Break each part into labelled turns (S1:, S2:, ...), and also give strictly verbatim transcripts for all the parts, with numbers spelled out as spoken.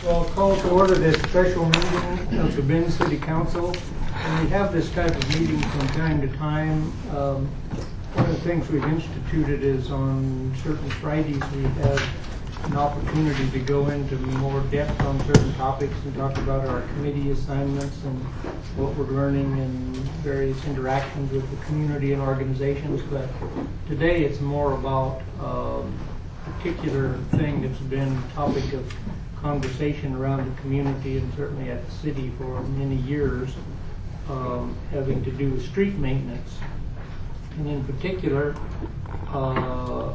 S1: Well, I'll call to order this special meeting of the Bend City Council. And we have this type of meeting from time to time. Um, one of the things we've instituted is on certain Fridays we have an opportunity to go into more depth on certain topics and talk about our committee assignments and what we're learning and various interactions with the community and organizations. But today it's more about um, a particular thing that's been topic of conversation around the community and certainly at the city for many years, um, having to do with street maintenance. And in particular, uh,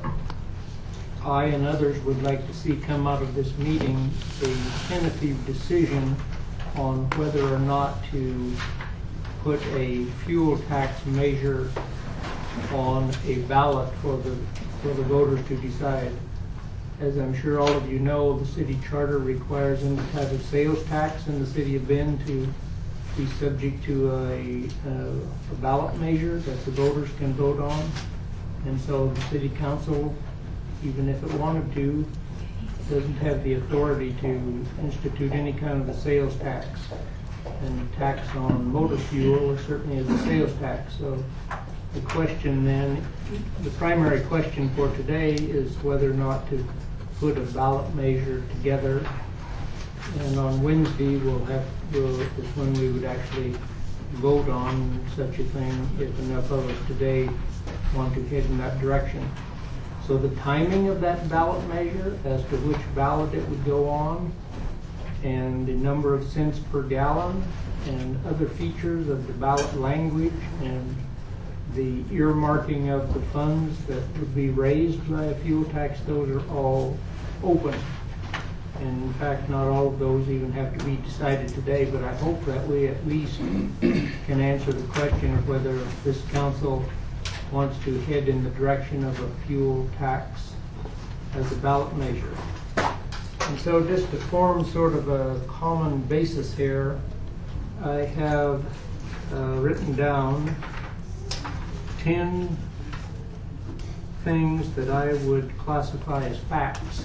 S1: I and others would like to see come out of this meeting a tentative decision on whether or not to put a fuel tax measure on a ballot for the for the voters to decide. As I'm sure all of you know, the city charter requires any type of sales tax in the city of Bend to be subject to a, a, a ballot measure that the voters can vote on. And so the city council, even if it wanted to, doesn't have the authority to institute any kind of a sales tax. And tax on motor fuel certainly is a sales tax. So the question then, the primary question for today is whether or not to put a ballot measure together. And on Wednesday we'll have, we'll, is when we would actually vote on such a thing if enough of us today want to head in that direction. So the timing of that ballot measure as to which ballot it would go on, and the number of cents per gallon, and other features of the ballot language, and the earmarking of the funds that would be raised by a fuel tax, those are all open. And in fact, not all of those even have to be decided today, but I hope that we at least can answer the question of whether this council wants to head in the direction of a fuel tax as a ballot measure. And so just to form sort of a common basis here, I have uh, written down ten things that I would classify as facts.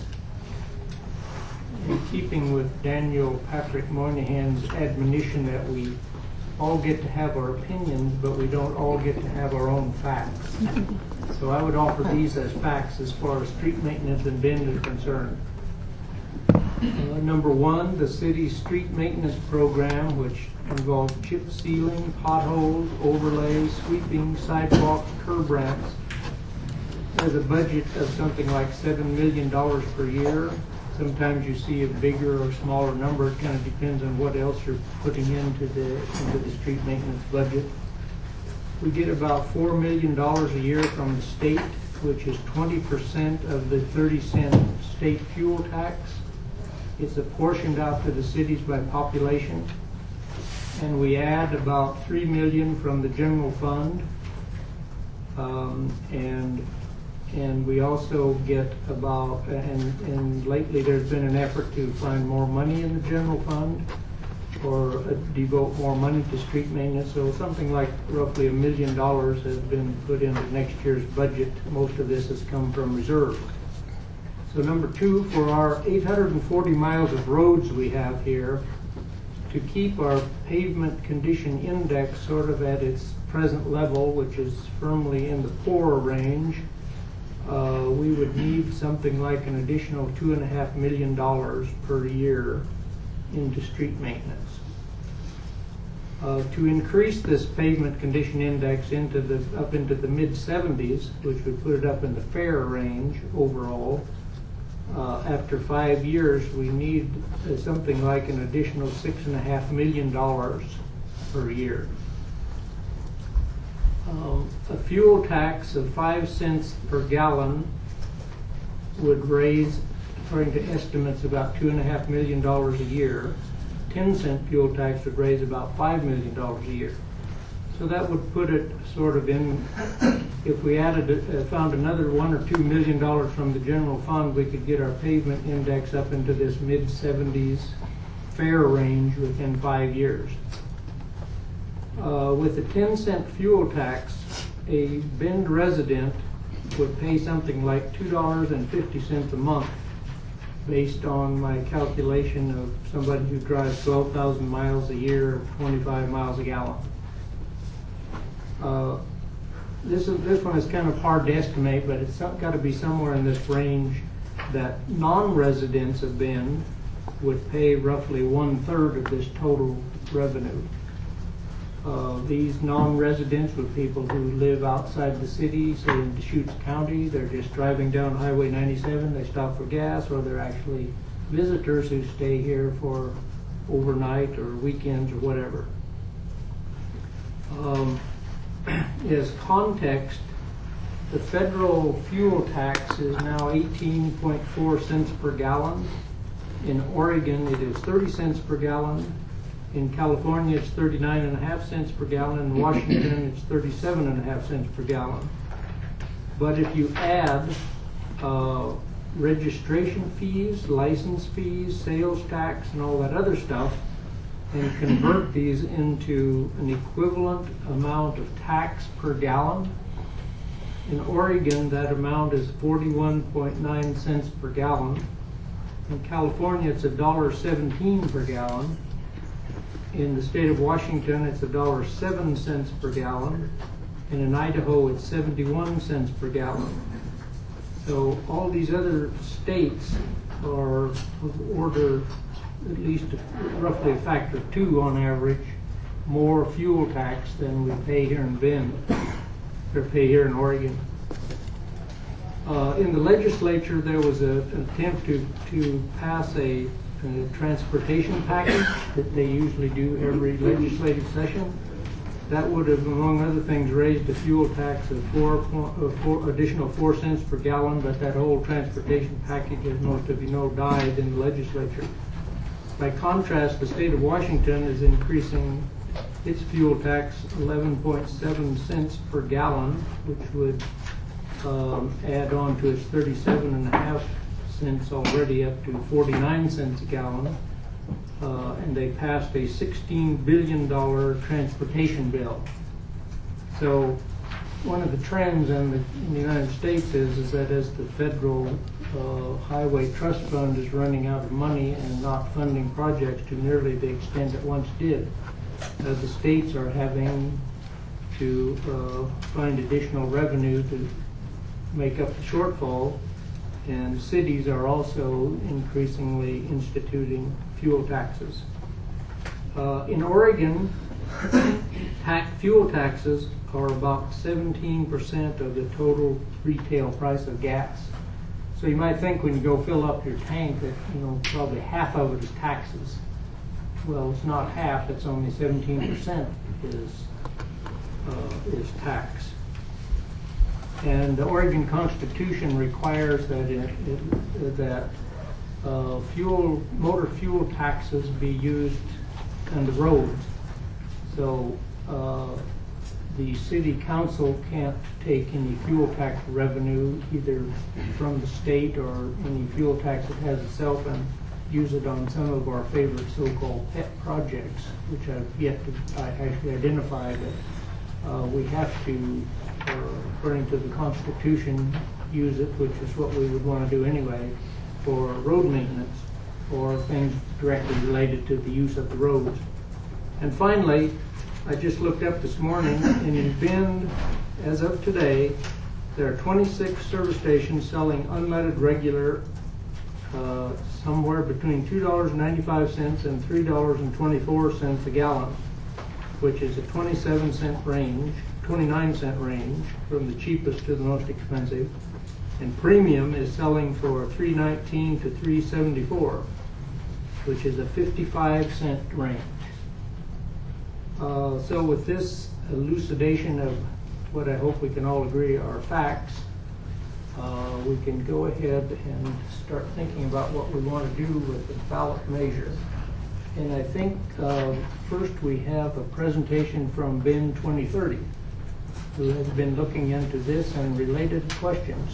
S1: In keeping with Daniel Patrick Moynihan's admonition that we all get to have our opinions, but we don't all get to have our own facts. So I would offer these as facts as far as street maintenance in Bend is concerned. Uh, number one, the city's street maintenance program, which involves chip sealing, potholes, overlays, sweeping, sidewalks, curb ramps, has a budget of something like seven million dollars per year. Sometimes you see a bigger or smaller number. It kind of depends on what else you're putting into the into the street maintenance budget. We get about four million dollars a year from the state, which is twenty percent of the thirty cent state fuel tax. It's apportioned out to the cities by population. And we add about three million dollars from the general fund. Um, and And we also get about, and, and lately there's been an effort to find more money in the general fund or uh, devote more money to street maintenance. So something like roughly a million dollars has been put into next year's budget. Most of this has come from reserve. So number two, for our eight hundred forty miles of roads we have here, to keep our pavement condition index sort of at its present level, which is firmly in the poor range, Uh, we would need something like an additional two and a half million dollars per year into street maintenance. Uh, to increase this pavement condition index into the up into the mid seventies, which would put it up in the fair range overall, uh, after five years we need uh, something like an additional six and a half million dollars per year. Um, a fuel tax of five cents per gallon would raise, according to estimates, about two and a half million dollars a year. Ten cent fuel tax would raise about five million dollars a year. So that would put it sort of in, if we added, uh, found another one or two million dollars from the general fund, we could get our pavement index up into this mid seventies fair range within five years. Uh, with a ten cent fuel tax, a Bend resident would pay something like two dollars and fifty cents a month based on my calculation of somebody who drives twelve thousand miles a year, twenty-five miles a gallon. Uh, this is this one is kind of hard to estimate, but it's got to be somewhere in this range that non-residents of Bend would pay roughly one third of this total revenue. Uh, these non-residents were people who live outside the city, say in Deschutes County. They're just driving down Highway ninety-seven, they stop for gas, or they're actually visitors who stay here for overnight or weekends or whatever. Um, as context, the federal fuel tax is now eighteen point four cents per gallon. In Oregon, it is thirty cents per gallon. In California, it's thirty-nine and a half cents per gallon. In Washington, it's thirty-seven and a half cents per gallon. But if you add uh, registration fees, license fees, sales tax, and all that other stuff, and convert these into an equivalent amount of tax per gallon, in Oregon, that amount is forty-one point nine cents per gallon. In California, it's one dollar seventeen per gallon. In the state of Washington, it's one dollar seven cents per gallon. And in Idaho, it's seventy-one cents per gallon. So all these other states are of order, at least roughly a factor of two on average, more fuel tax than we pay here in Bend, or pay here in Oregon. Uh, in the legislature, there was a, an attempt to, to pass a, a transportation package that they usually do every legislative session. That would have, among other things, raised the fuel tax of four, uh, four additional four cents per gallon, but that whole transportation package, as most of you know, died in the legislature. By contrast, the state of Washington is increasing its fuel tax eleven point seven cents per gallon, which would um, add on to its thirty-seven and a half cents already up to forty-nine cents a gallon. Uh, and they passed a sixteen billion dollar transportation bill. So one of the trends in the, in the United States is, is that as the federal uh, highway trust fund is running out of money and not funding projects to nearly the extent it once did, uh, the states are having to uh, find additional revenue to make up the shortfall, and cities are also increasingly instituting fuel taxes. Uh, in Oregon, tax, fuel taxes are about seventeen percent of the total retail price of gas. So you might think when you go fill up your tank that, you know, probably half of it is taxes. Well, it's not half, it's only seventeen percent is, uh, is tax. And the Oregon Constitution requires that it, it, that uh, fuel, motor fuel taxes be used on the roads. So uh, the city council can't take any fuel tax revenue either from the state or any fuel tax it has itself and use it on some of our favorite so-called pet projects, which I've yet to I actually identify, but uh, we have to, uh, according to the Constitution, use it, which is what we would want to do anyway, for road maintenance or things directly related to the use of the roads. And finally, I just looked up this morning, and in Bend, as of today, there are twenty-six service stations selling unleaded regular uh, somewhere between two dollars and ninety-five cents and three dollars and twenty-four cents a gallon, which is a twenty-seven cent range, twenty-nine cent range, from the cheapest to the most expensive. And premium is selling for three nineteen to three seventy-four, which is a fifty-five cent range. Uh, so with this elucidation of what I hope we can all agree are facts, uh, we can go ahead and start thinking about what we want to do with the ballot measure. And I think uh, first we have a presentation from Bend twenty thirty, who has been looking into this and related questions.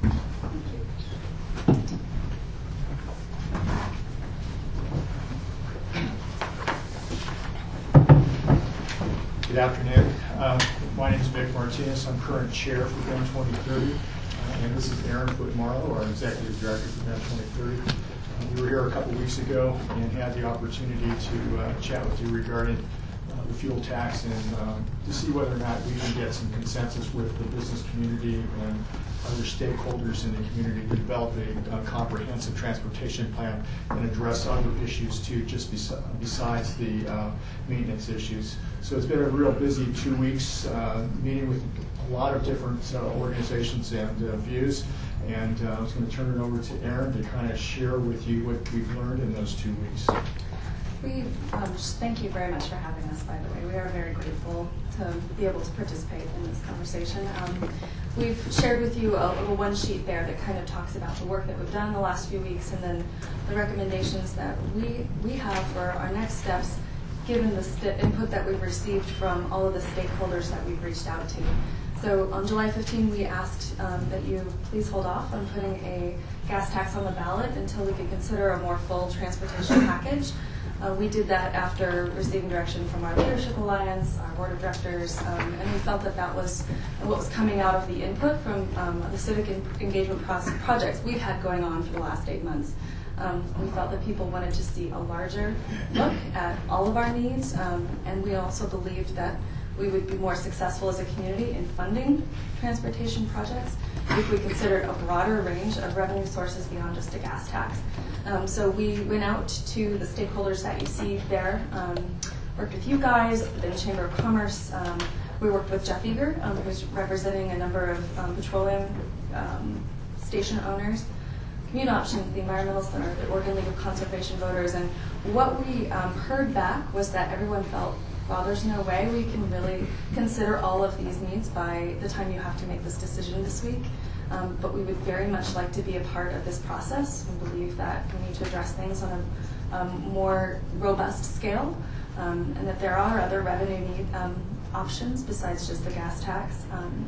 S2: Good afternoon. Uh, my name is Vic Martinez. I'm current chair for Bend twenty thirty. Uh, and this is Aaron Foot-Marlowe, our executive director for Bend twenty thirty. you were here a couple weeks ago and had the opportunity to uh, chat with you regarding uh, the fuel tax and um, to see whether or not we can get some consensus with the business community and other stakeholders in the community to develop a, a comprehensive transportation plan and address other issues too, just bes besides the uh, maintenance issues. So it's been a real busy two weeks, uh, meeting with a lot of different uh, organizations and uh, views. And uh, I was going to turn it over to Erin to kind of share with you what we've learned in those two weeks.
S3: We um, just thank you very much for having us, by the way. We are very grateful to be able to participate in this conversation. Um, we've shared with you a little one sheet there that kind of talks about the work that we've done in the last few weeks and then the recommendations that we, we have for our next steps, given the st input that we've received from all of the stakeholders that we've reached out to. So on July fifteenth, we asked um, that you please hold off on putting a gas tax on the ballot until we could consider a more full transportation package. Uh, we did that after receiving direction from our Leadership Alliance, our Board of Directors, um, and we felt that that was what was coming out of the input from um, the civic engagement projects we've had going on for the last eight months. Um, we felt that people wanted to see a larger look at all of our needs, um, and we also believed that we would be more successful as a community in funding transportation projects if we considered a broader range of revenue sources beyond just a gas tax. Um, so we went out to the stakeholders that you see there, um, worked with you guys, the Bend Chamber of Commerce. Um, we worked with Jeff Eager, um, who's representing a number of um, petroleum um, station owners, Commute Options, the Environmental Center, the Oregon League of Conservation Voters, and what we um, heard back was that everyone felt, well, there's no way we can really consider all of these needs by the time you have to make this decision this week. Um, but we would very much like to be a part of this process. We believe that we need to address things on a um, more robust scale, um, and that there are other revenue need um, options besides just the gas tax. Um,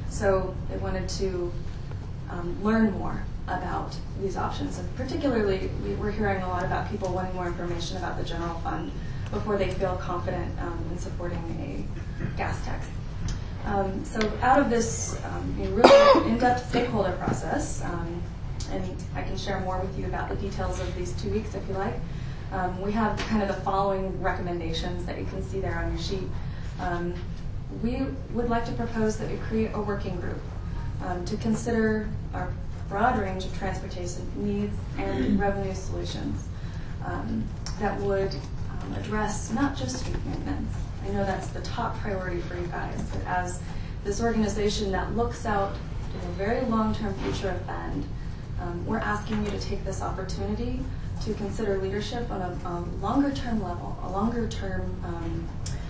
S3: so they wanted to um, learn more about these options, and particularly we, we're hearing a lot about people wanting more information about the general fund before they feel confident um, in supporting a gas tax. Um, so out of this um, really in-depth stakeholder process, um, and I can share more with you about the details of these two weeks if you like, um, we have kind of the following recommendations that you can see there on your sheet. Um, we would like to propose that we create a working group um, to consider our broad range of transportation needs and revenue solutions um, that would um, address not just street maintenance. I know that's the top priority for you guys, but as this organization that looks out to the very long-term future of Bend, um, we're asking you to take this opportunity to consider leadership on a, a longer-term level, a longer-term, um,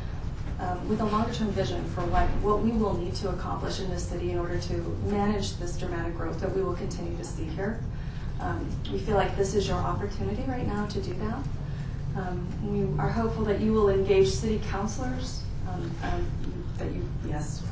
S3: um, with a longer-term vision for what, what we will need to accomplish in this city in order to manage this dramatic growth that we will continue to see here. Um, we feel like this is your opportunity right now to do that. Um, we are hopeful that you will engage city councilors, um, um, that you, yes,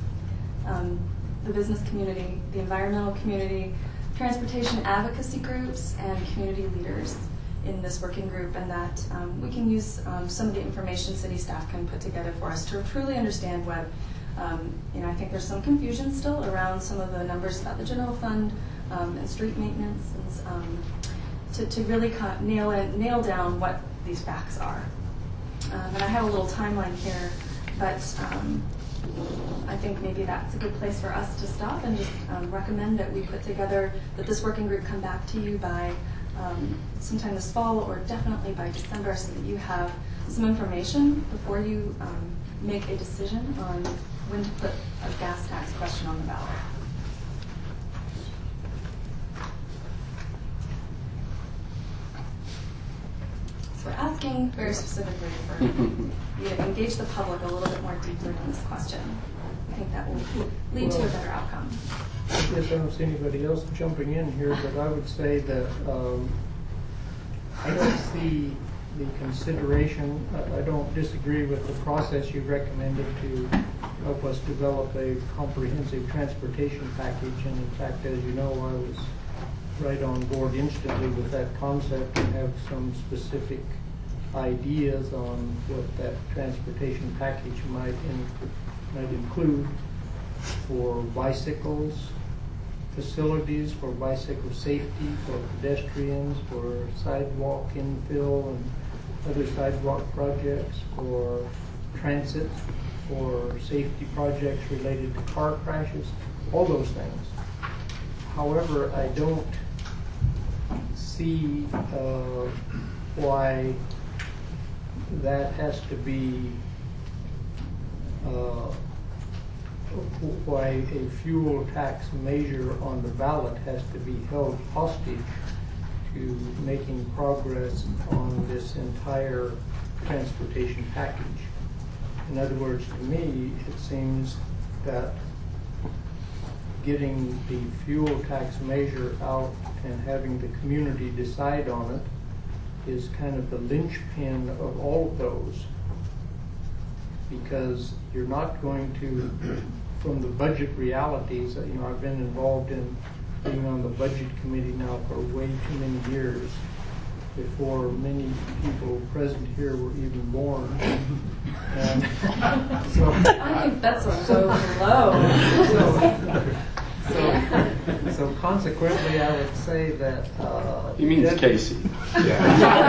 S3: um, the business community, the environmental community, transportation advocacy groups, and community leaders in this working group, and that um, we can use um, some of the information city staff can put together for us to truly understand what, um, you know, I think there's some confusion still around some of the numbers about the general fund um, and street maintenance, and um, to, to really kind of nail in, nail down what these facts are. Um, and I have a little timeline here, but um, I think maybe that's a good place for us to stop and just um, recommend that we put together, that this working group come back to you by um, sometime this fall or definitely by December, so that you have some information before you um, make a decision on when to put a gas tax question on the ballot. So we're asking very specifically for you to engage the public a little bit more deeply on this question. I think that will lead to a better outcome.
S1: I guess I don't see anybody else jumping in here, but I would say that um, I don't see the consideration. I, I don't disagree with the process you recommended to help us develop a comprehensive transportation package. And in fact, as you know, I was right on board instantly with that concept and have some specific ideas on what that transportation package might in, might include for bicycles, facilities for bicycle safety, for pedestrians, for sidewalk infill and other sidewalk projects, for transit, for safety projects related to car crashes, all those things. However, I don't see uh, why that has to be uh, why a fuel tax measure on the ballot has to be held hostage to making progress on this entire transportation package. In other words, to me, it seems that getting the fuel tax measure out and having the community decide on it is kind of the linchpin of all of those. Because you're not going to, from the budget realities, you know, I've been involved in being on the budget committee now for way too many years, before many people present here were even born. And so,
S3: I think that's a low low.
S1: so, so, so consequently, I would say that. Uh,
S4: He means
S1: that-
S4: Casey.
S2: Yeah.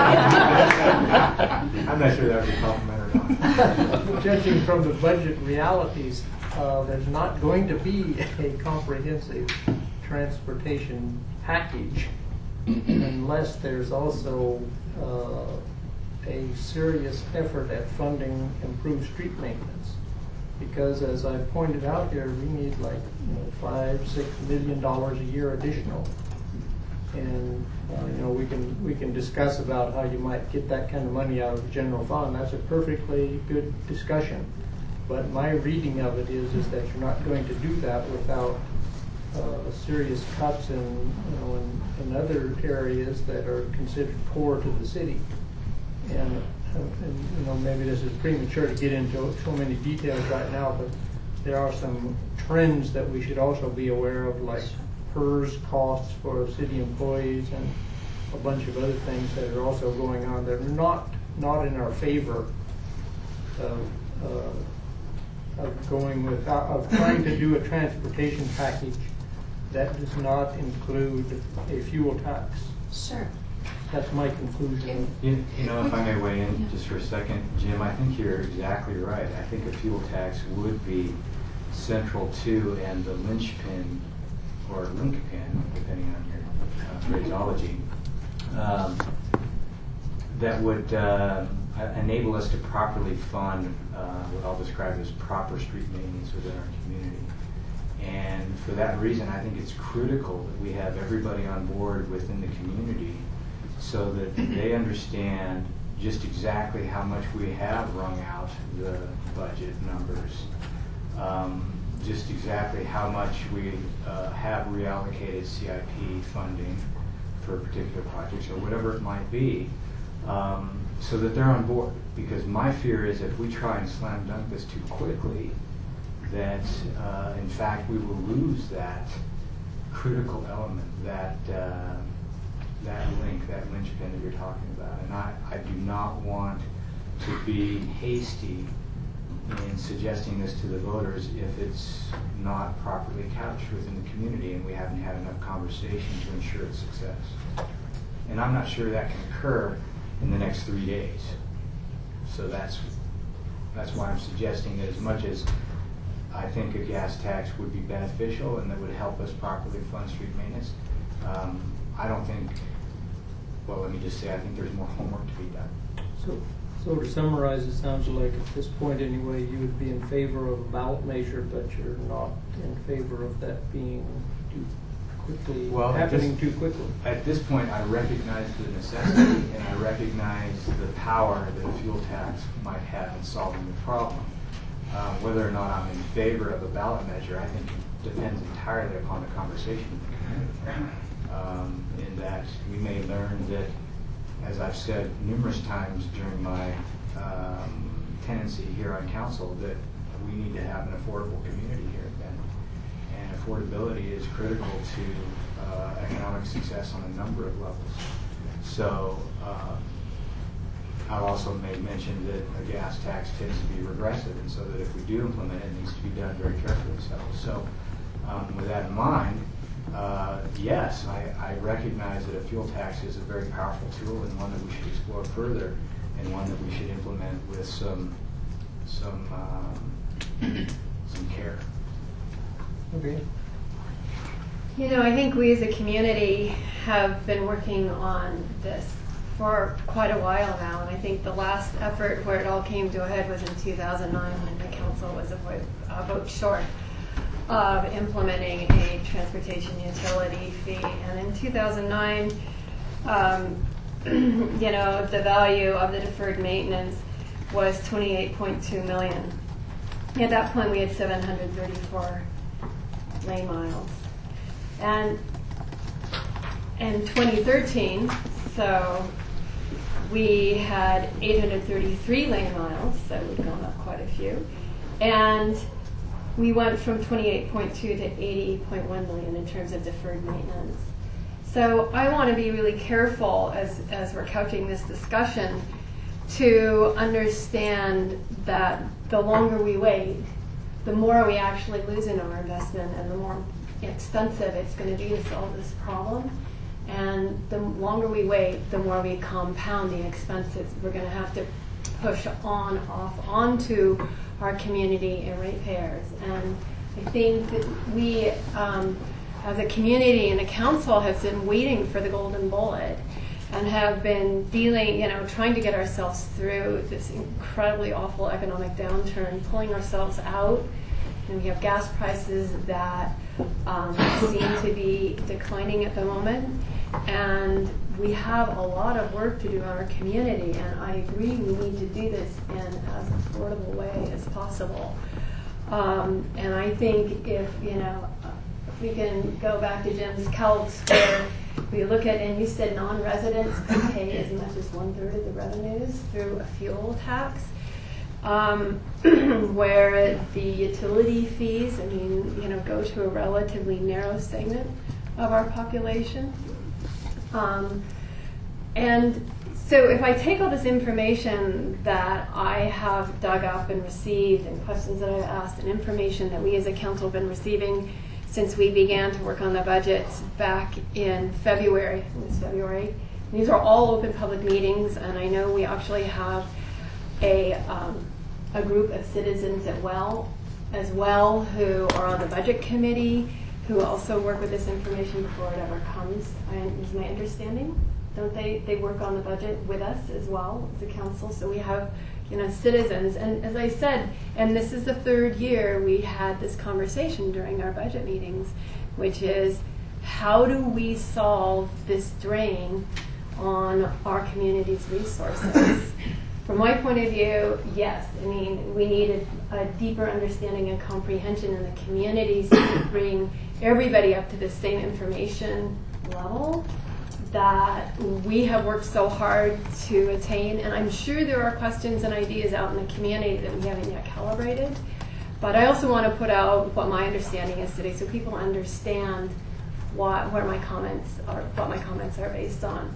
S2: I'm not sure that was a compliment or not.
S1: Judging from the budget realities, uh, there's not going to be a comprehensive transportation package unless there's also uh, a serious effort at funding improved street maintenance. Because as I pointed out here, we need like you know, five, six million dollars a year additional. And uh, you know we can we can discuss about how you might get that kind of money out of the general fund. That's a perfectly good discussion. But my reading of it is is that you're not going to do that without uh, serious cuts in you know in, in other areas that are considered core to the city. And, uh, and you know maybe this is premature to get into so many details right now, but there are some trends that we should also be aware of, like P E R S costs for city employees and a bunch of other things that are also going on that are not not in our favor of, uh, of going with of trying to do a transportation package that does not include a fuel tax.
S3: Sure.
S1: That's my conclusion.
S5: You, you know, if I may weigh in just for a second, Jim, I think you're exactly right. I think a fuel tax would be central to and the linchpin or linchpin, depending on your uh, phraseology, um, that would uh, enable us to properly fund uh, what I'll describe as proper street maintenance within our community. And for that reason, I think it's critical that we have everybody on board within the community so that they understand just exactly how much we have wrung out the budget numbers, um, just exactly how much we uh, have reallocated C I P funding for particular projects or whatever it might be, um, so that they're on board. Because my fear is if we try and slam dunk this too quickly, that uh, in fact we will lose that critical element, that uh, that link, that linchpin that you're talking about. And I, I do not want to be hasty in suggesting this to the voters if it's not properly couched within the community and we haven't had enough conversation to ensure its success. And I'm not sure that can occur in the next three days. So that's that's why I'm suggesting that as much as I think a gas tax would be beneficial and that would help us properly fund street maintenance, um, I don't think, well, let me just say, I think there's more homework to be done.
S1: So, so to summarize, it sounds like at this point anyway, you would be in favor of a ballot measure, but you're not in favor of that being too quickly,
S5: Well,
S1: happening
S5: this-
S1: too quickly.
S5: At this point, I recognize the necessity and I recognize the power that a fuel tax might have in solving the problem. Um, whether or not I'm in favor of a ballot measure, I think depends entirely upon the conversation in the community. Um, in that we may learn that, as I've said numerous times during my um, tenancy here on council, that we need to have an affordable community here at Bend. And affordability is critical to uh, economic success on a number of levels. So uh, I also may mention that a gas tax tends to be regressive, and so that if we do implement it, it needs to be done very carefully. So, so um, with that in mind, uh, yes, I, I recognize that a fuel tax is a very powerful tool and one that we should explore further, and one that we should implement with some some um, some care.
S1: Okay.
S4: You know, I think we as a community have been working on this for quite a while now, and I think the last effort where it all came to a head was in two thousand nine when the council was a vote, a vote short of implementing a transportation utility fee. And in two thousand nine, um, you know, the value of the deferred maintenance was twenty-eight point two million. At that point, we had seven hundred thirty-four lane miles. And in twenty thirteen, so we had eight hundred thirty-three lane miles, so we've gone up quite a few. And we went from twenty-eight point two to eighty point one million in terms of deferred maintenance. So I want to be really careful as, as we're couching this discussion to understand that the longer we wait, the more we actually lose in our investment and the more expensive it's going to be to solve this problem. And the longer we wait, the more we compound the expenses we're going to have to push on, off, onto our community and ratepayers. And I think that we, um, as a community and a council, have been waiting for the golden bullet and have been dealing, you know, trying to get ourselves through this incredibly awful economic downturn, pulling ourselves out. And we have gas prices that um, seem to be declining at the moment. And we have a lot of work to do in our community. And I agree we need to do this in as affordable way as possible. Um, and I think if, you know, if we can go back to Jim's calcs where we look at, and you said non-residents could pay as much as one third of the revenues through a fuel tax. Um, where the utility fees, I mean, you know, go to a relatively narrow segment of our population. Um, and so if I take all this information that I have dug up and received and questions that I've asked and information that we as a council have been receiving since we began to work on the budgets back in February, I think it was February. These are all open public meetings, and I know we actually have a um, a group of citizens as well, as well who are on the budget committee, who also work with this information before it ever comes. And is my understanding, don't they? They work on the budget with us as well as a council. So we have, you know, citizens. And as I said, and this is the third year we had this conversation during our budget meetings, which is how do we solve this drain on our community's resources? From my point of view, yes. I mean, we need a, a deeper understanding and comprehension in the communities to bring everybody up to the same information level that we have worked so hard to attain. And I'm sure there are questions and ideas out in the community that we haven't yet calibrated. But I also want to put out what my understanding is today so people understand what, where my comments are, what my comments are based on.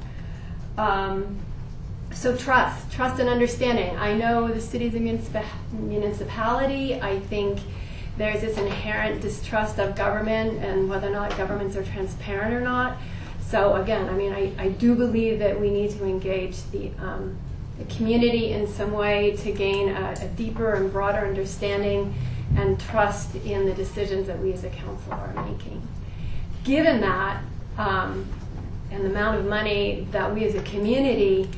S4: Um, So trust, trust and understanding. I know the city's a municip- municipality. I think there's this inherent distrust of government and whether or not governments are transparent or not. So again, I mean, I, I do believe that we need to engage the, um, the community in some way to gain a, a deeper and broader understanding and trust in the decisions that we as a council are making. Given that, um, and the amount of money that we as a community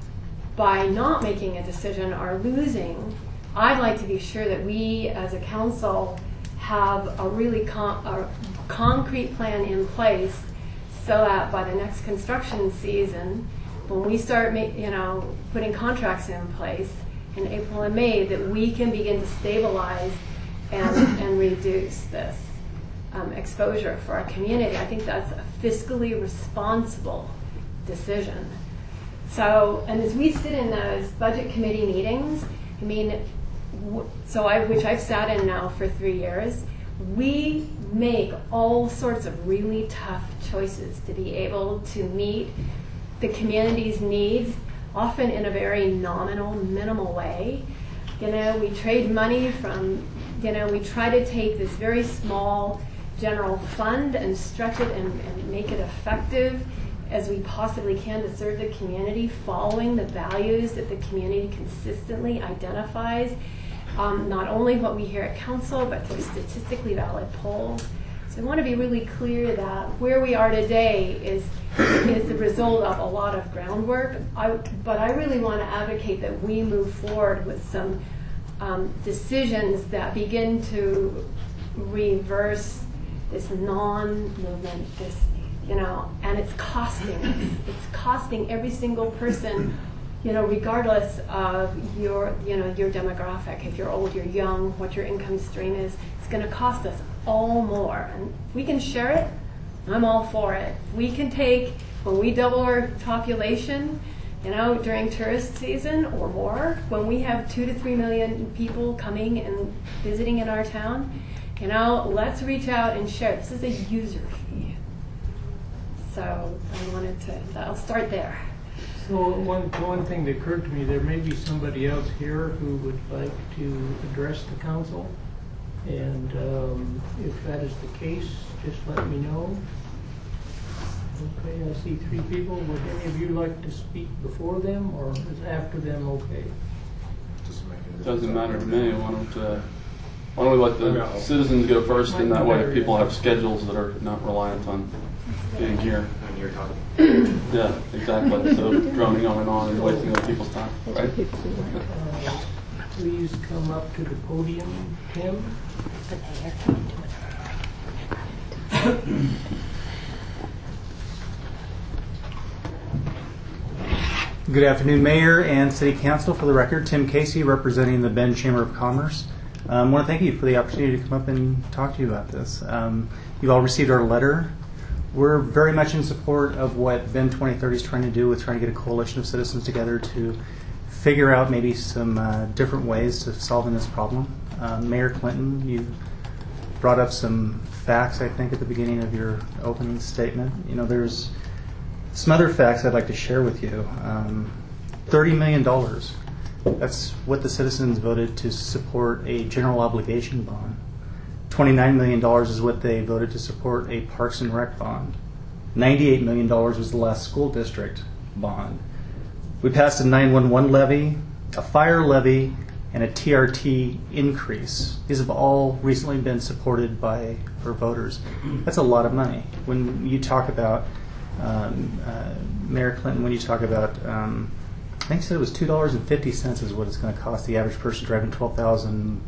S4: by not making a decision are losing, I'd like to be sure that we as a council have a really con- a concrete plan in place so that by the next construction season, when we start ma- you know, putting contracts in place in April and May, that we can begin to stabilize and, and reduce this um, exposure for our community. I think that's a fiscally responsible decision. So, and as we sit in those budget committee meetings, I mean, w- so I, which I've sat in now for three years, we make all sorts of really tough choices to be able to meet the community's needs, often in a very nominal, minimal way. You know, we trade money from, you know, we try to take this very small general fund and stretch it and, and make it effective as we possibly can to serve the community, following the values that the community consistently identifies, um, not only what we hear at council, but through statistically valid polls. So I want to be really clear that where we are today is is the result of a lot of groundwork. I, but I really want to advocate that we move forward with some um, decisions that begin to reverse this non-movement, this, you know, and it's costing us. It's costing every single person, you know, regardless of your, you know, your demographic. If you're old, you're young, what your income stream is, it's going to cost us all more. And if we can share it, I'm all for it. We can take, when we double our population, you know, during tourist season or more, when we have two to three million people coming and visiting in our town, you know, let's reach out and share. This is a user fee. So I wanted to, I'll start there.
S1: So one, one thing that occurred to me, there may be somebody else here who would like to address the council. And um, if that is the case, just let me know. Okay, I see three people. Would any of you like to speak before them, or is after them okay?
S6: Doesn't matter to me. Why don't, uh, why don't we let the citizens go first, and that way people have schedules that are not reliant on being here.
S5: When you're talking.
S6: Yeah, exactly. So droning on and on and wasting other people's time, right?
S1: Uh, please come up to the podium, Tim.
S7: Good afternoon, Mayor and City Council. For the record, Tim Casey, representing the Bend Chamber of Commerce. I um, want to thank you for the opportunity to come up and talk to you about this. Um, you've all received our letter. We're very much in support of what Bend twenty thirty is trying to do with trying to get a coalition of citizens together to figure out maybe some uh, different ways to solving this problem. Uh, Mayor Clinton, you brought up some facts, I think, at the beginning of your opening statement. You know, there's some other facts I'd like to share with you. Um, thirty million dollars. That's what the citizens voted to support a general obligation bond. twenty-nine million dollars is what they voted to support a Parks and Rec bond. ninety-eight million dollars was the last school district bond. We passed a nine one one levy, a fire levy, and a T R T increase. These have all recently been supported by our voters. That's a lot of money. When you talk about Um, uh, Mayor Clinton, when you talk about, um, I think you said it was two dollars and fifty cents is what it's going to cost the average person driving twelve thousand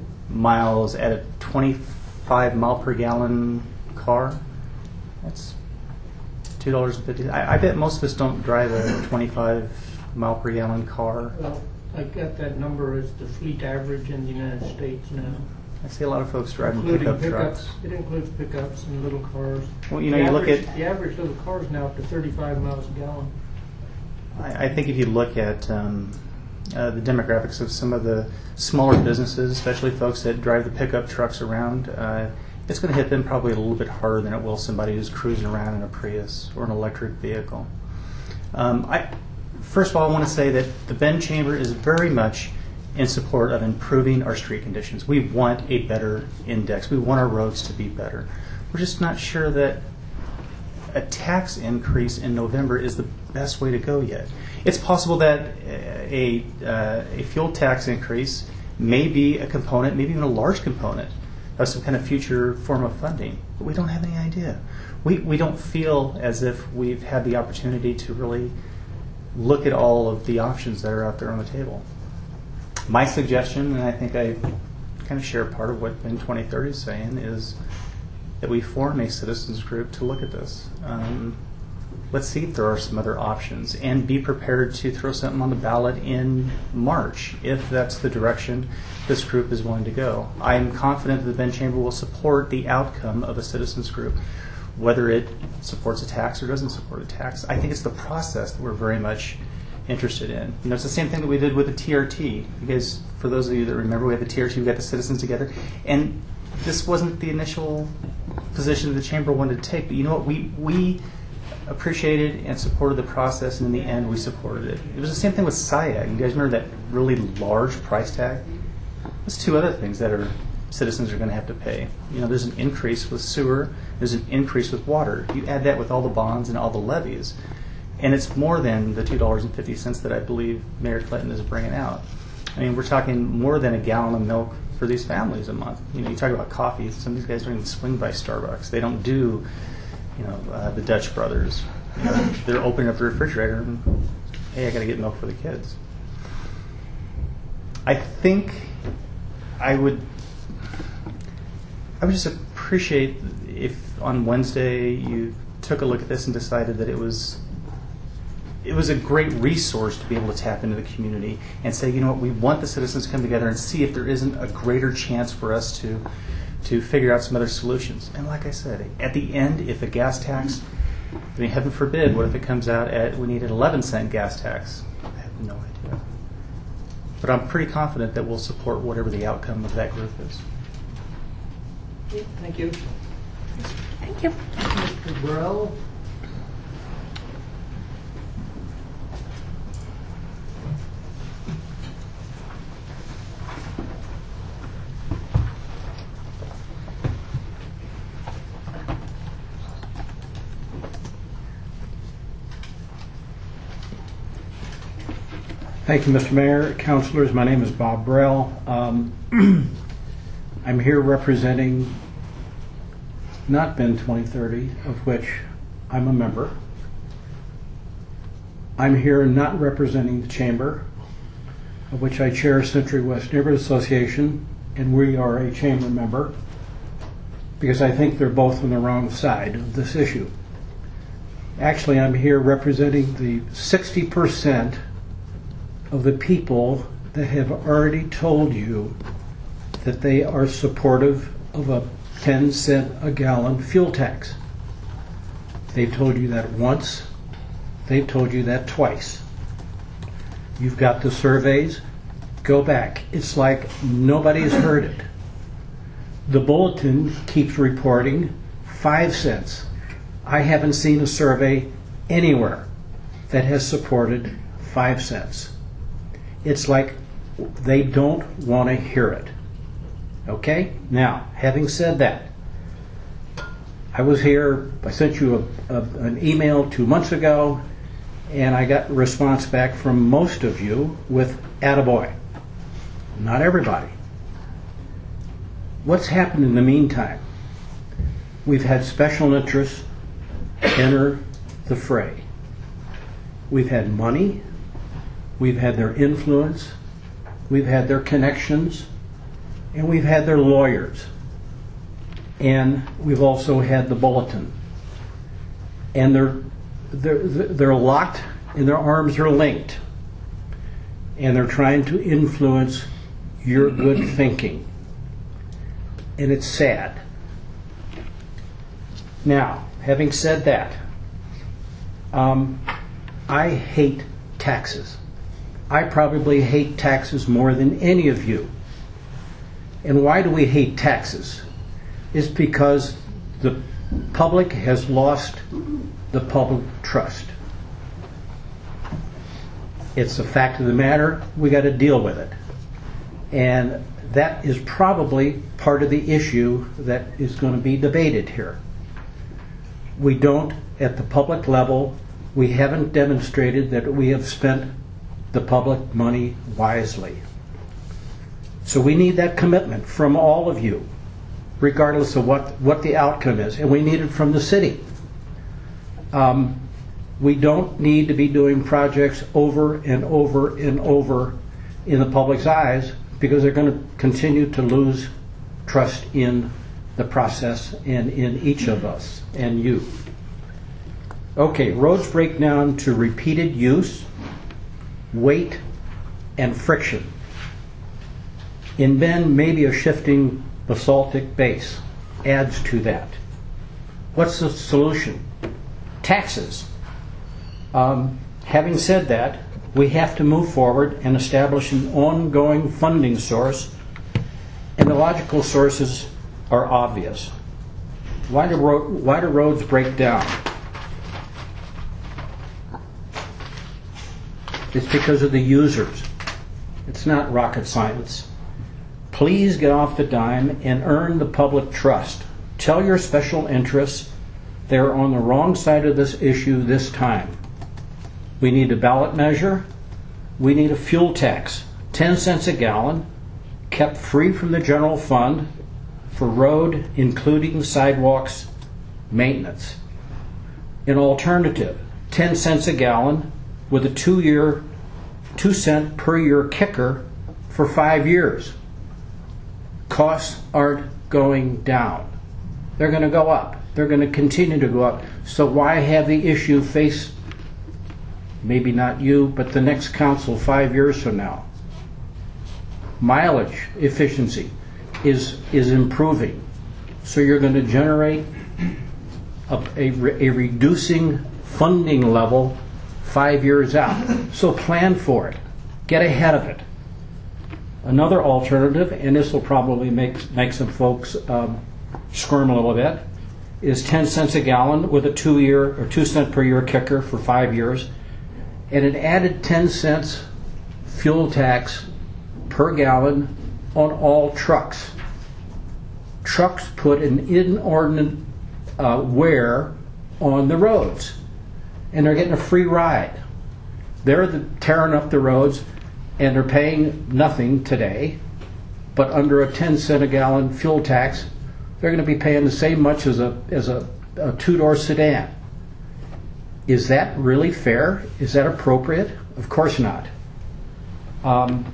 S7: miles at a twenty-five mile per gallon car. That's two dollars and fifty cents. I, I bet most of us don't drive a twenty-five mile per gallon car.
S1: Well, I got that number as the fleet average in the United States now.
S7: I see a lot of folks driving
S1: Including
S7: pickup
S1: pickups.
S7: trucks.
S1: It includes pickups and little cars.
S7: Well, you know,
S1: The
S7: you look
S1: average-
S7: at-
S1: The average little car is now up to thirty-five miles a gallon.
S7: I, I think if you look at um, uh, the demographics of some of the smaller businesses, especially folks that drive the pickup trucks around, uh, it's going to hit them probably a little bit harder than it will somebody who's cruising around in a Prius or an electric vehicle. Um, I, first of all, I want to say that the Bend Chamber is very much in support of improving our street conditions. We want a better index. We want our roads to be better. We're just not sure that a tax increase in November is the best way to go yet. It's possible that a, uh, a fuel tax increase may be a component, maybe even a large component of some kind of future form of funding, but we don't have any idea. We, we don't feel as if we've had the opportunity to really look at all of the options that are out there on the table. My suggestion, and I think I kind of share part of what Bend twenty thirty is saying, is that we form a citizens group to look at this. Um, let's see if there are some other options, and be prepared to throw something on the ballot in March if that's the direction this group is willing to go. I am confident that the Bend Chamber will support the outcome of a citizens group, whether it supports a tax or doesn't support a tax. I think it's the process that we're very much interested in. You know, it's the same thing that we did with the T R T. You guys, for those of you that remember, we had the T R T, we got the citizens together, and this wasn't the initial position the chamber wanted to take, but you know what, we we appreciated and supported the process, and in the end we supported it. It was the same thing with S I A. You guys remember that really large price tag? There's two other things that are citizens are going to have to pay. You know, there's an increase with sewer, there's an increase with water. You add that with all the bonds and all the levies, and it's more than the two dollars and fifty cents that I believe Mayor Clinton is bringing out. I mean, we're talking more than a gallon of milk for these families a month. You know, you talk about coffee. Some of these guys don't even swing by Starbucks. They don't do, you know, uh, the Dutch Brothers. You know, they're opening up the refrigerator and, hey, I got to get milk for the kids. I think I would, I would just appreciate if on Wednesday you took a look at this and decided that it was, it was a great resource to be able to tap into the community and say, you know what, we want the citizens to come together and see if there isn't a greater chance for us to, to figure out some other solutions. And like I said, at the end, if a gas tax, I mean, heaven forbid, what if it comes out at we need an eleven cent gas tax? I have no idea. But I'm pretty confident that we'll support whatever the outcome of that group is.
S1: Thank you.
S4: Thank you.
S1: Mister Burrell?
S8: Thank you, Mister Mayor, councilors. My name is Bob Burrell. Um, I'm here representing not Ben twenty thirty, of which I'm a member. I'm here not representing the chamber, of which I chair Century West Neighborhood Association, and we are a chamber member, because I think they're both on the wrong side of this issue. Actually, I'm here representing the sixty percent of the people that have already told you that they are supportive of a ten cent a gallon fuel tax. They've told you that once. They've told you that twice. You've got the surveys. Go back. It's like nobody's heard it. The Bulletin keeps reporting five cents. I haven't seen a survey anywhere that has supported five cents. It's like they don't want to hear it. Okay? Now, having said that, I was here, I sent you a, a, an email two months ago, and I got a response back from most of you with attaboy. Not everybody. What's happened in the meantime? We've had special interests enter the fray. We've had money. We've had their influence, we've had their connections, and we've had their lawyers. And we've also had the Bulletin. And they're, they're, they're locked and their arms are linked. And they're trying to influence your good thinking. And it's sad. Now, having said that, um, I hate taxes. I probably hate taxes more than any of you. And why do we hate taxes? It's because the public has lost the public trust. It's a fact of the matter. We got to deal with it. And that is probably part of the issue that is going to be debated here. We don't, at the public level, we haven't demonstrated that we have spent the public money wisely. So we need that commitment from all of you, regardless of what, what the outcome is. And we need it from the city. Um, we don't need to be doing projects over and over and over in the public's eyes, because they're going to continue to lose trust in the process and in each of us and you. Okay, roads break down to repeated use, weight, and friction. In Bend, maybe a shifting basaltic base adds to that. What's the solution? Taxes. Um, having said that, we have to move forward and establish an ongoing funding source, and the logical sources are obvious. Why do, ro- why do roads break down? It's because of the users. It's not rocket science. Please get off the dime and earn the public trust. Tell your special interests they're on the wrong side of this issue this time. We need a ballot measure. We need a fuel tax, ten cents a gallon, kept free from the general fund for road, including sidewalks, maintenance. An alternative, ten cents a gallon with a two-year, two cent per year kicker for five years. Costs aren't going down. They're going to go up. They're going to continue to go up. So why have the issue face, maybe not you, but the next council five years from now? Mileage efficiency is is improving. So you're going to generate a, a, a reducing funding level five years out. So plan for it. Get ahead of it. Another alternative, and this will probably make, make some folks um, squirm a little bit, is ten cents a gallon with a two-year or two cent per year kicker for five years, and an added ten cents fuel tax per gallon on all trucks. Trucks put an inordinate uh, wear on the roads, and they're getting a free ride. They're the, tearing up the roads, and they're paying nothing today, but under a ten cent a gallon fuel tax, they're going to be paying the same much as a as a, a two-door sedan. Is that really fair? Is that appropriate? Of course not. Um,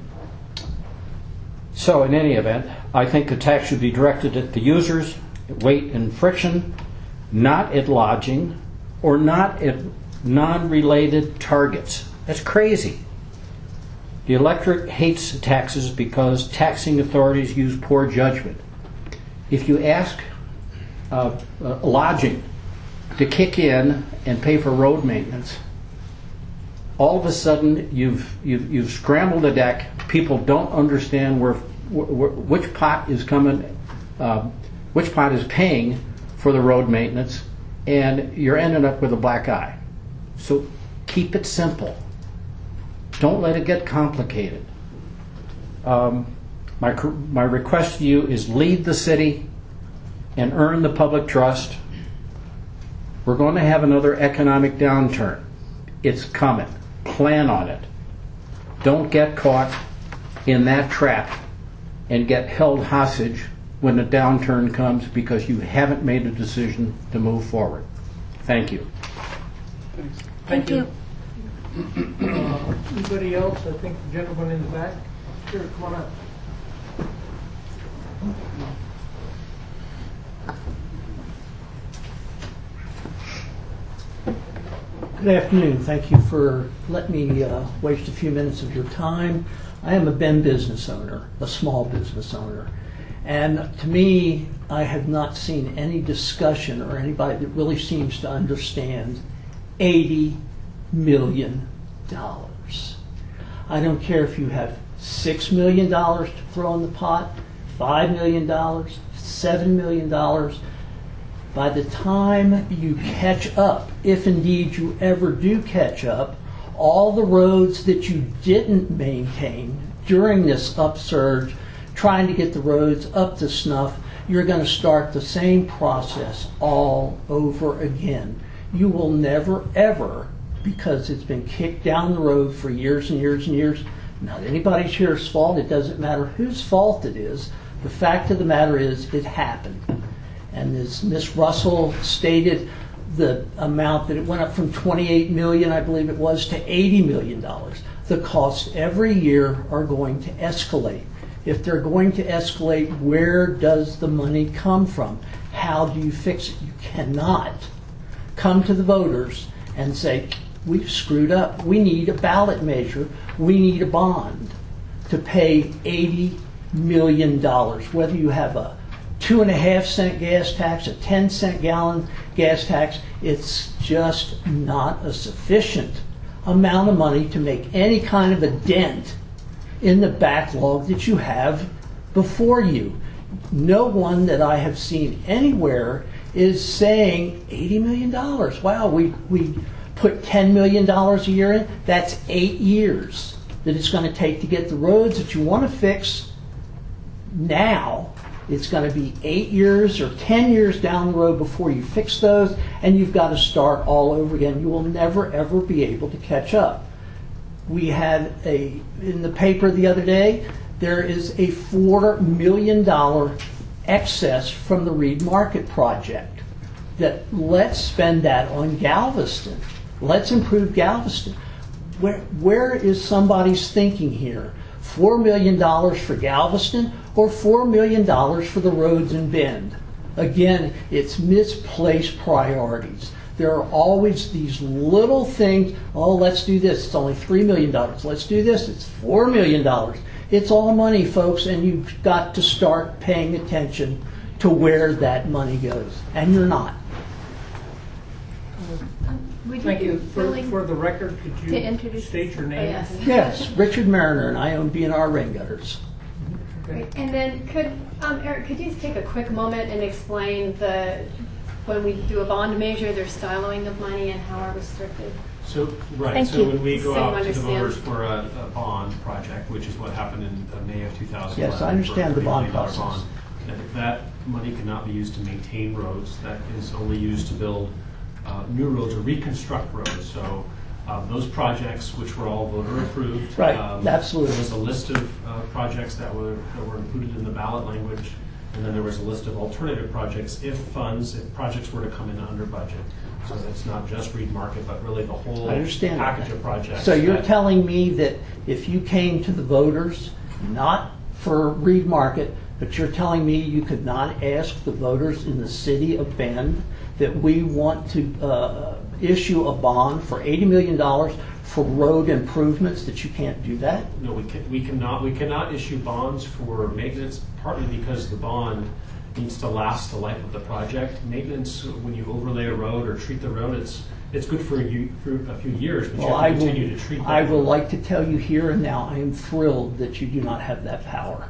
S8: so in any event, I think the tax should be directed at the users, weight and friction, not at lodging, or not at non-related targets. That's crazy. The electorate hates taxes because taxing authorities use poor judgment. If you ask uh, uh, lodging to kick in and pay for road maintenance, all of a sudden you've you've, you've scrambled the deck. People don't understand where, wh- wh- which pot is coming, uh, which pot is paying for the road maintenance, and you're ending up with a black eye. So keep it simple. Don't let it get complicated. Um, my my request to you is lead the city and earn the public trust. We're going to have another economic downturn. It's coming. Plan on it. Don't get caught in that trap and get held hostage when the downturn comes because you haven't made a decision to move forward. Thank you.
S6: Thanks.
S3: Thank you.
S1: Uh, Anybody else? I think the gentleman in the back. Here, come on up.
S9: Good afternoon. Thank you for letting me uh, waste a few minutes of your time. I am a Ben business owner, a small business owner. And to me, I have not seen any discussion or anybody that really seems to understand eighty million dollars. I don't care if you have six million dollars to throw in the pot, five million dollars, seven million dollars. By the time you catch up, if indeed you ever do catch up, all the roads that you didn't maintain during this upsurge, trying to get the roads up to snuff, you're going to start the same process all over again. You will never, ever, because it's been kicked down the road for years and years and years, not anybody's here's fault. It doesn't matter whose fault it is. The fact of the matter is it happened. And as Miz Russell stated, the amount that it went up from twenty-eight million dollars, I believe it was, to eighty million dollars. The costs every year are going to escalate. If they're going to escalate, where does the money come from? How do you fix it? You cannot come to the voters and say, we've screwed up. We need a ballot measure. We need a bond to pay eighty million dollars. Whether you have a two and a half cent gas tax, a ten cent gallon gas tax, it's just not a sufficient amount of money to make any kind of a dent in the backlog that you have before you. No one that I have seen anywhere is saying eighty million dollars. Wow, we, we put ten million dollars a year in. That's eight years that it's going to take to get the roads that you want to fix now, it's going to be eight years or ten years down the road before you fix those, and you've got to start all over again. You will never, ever be able to catch up. We had a, in the paper the other day, there is a four million dollars excess from the Reed Market project. That let's spend that on Galveston. Let's improve Galveston. Where, where is somebody's thinking here? four million dollars for Galveston or four million dollars for the roads in Bend? Again, it's misplaced priorities. There are always these little things. Oh, let's do this. It's only three million dollars. Let's do this. It's four million dollars. It's all money, folks, and you've got to start paying attention to where that money goes. And you're not.
S4: Would
S1: Thank you. For,
S4: willing
S1: for the record, could
S4: to
S1: you
S4: introduce-
S1: state your
S4: Oh,
S1: name?
S4: yes.
S9: Yes, Richard Mariner, and I own B and R Rain Gutters.
S1: Okay.
S4: And then could, um, Eric, could you take a quick moment and explain the, when we do a bond measure, there's siloing of money and how are restricted?
S10: So, right,
S4: Thank
S10: so
S4: you.
S10: when we go
S4: So you
S10: out to the
S4: understand.
S10: voters for a, a bond project, which is what happened in uh, May of two thousand eleven.
S9: Yes, I understand
S10: for a
S9: the bond
S10: thirty million dollar
S9: process.
S10: bond, that- That money cannot be used to maintain roads. That is only used to build uh, new roads or reconstruct roads. So uh, those projects, which were all voter approved.
S9: Right,
S10: um,
S9: absolutely.
S10: There was a list of uh, projects that were, that were included in the ballot language. And then there was a list of alternative projects if funds, if projects were to come in under budget. So it's not just Reed Market, but really the whole
S9: I understand that.
S10: package of projects.
S9: So you're
S10: that-
S9: telling me that if you came to the voters, not for Reed Market, but you're telling me you could not ask the voters in the city of Bend that we want to uh, issue a bond for eighty million dollars for road improvements, that you can't do that?
S10: No, we can, we cannot, we cannot issue bonds for maintenance, partly because the bond needs to last the life of the project. Maintenance, when you overlay a road or treat the road, it's, it's good for you, for a few years, but you
S9: Well,
S10: have
S9: I
S10: to
S9: will,
S10: continue to treat that.
S9: I will
S10: road.
S9: like to tell you here and now, I am thrilled that you do not have that power.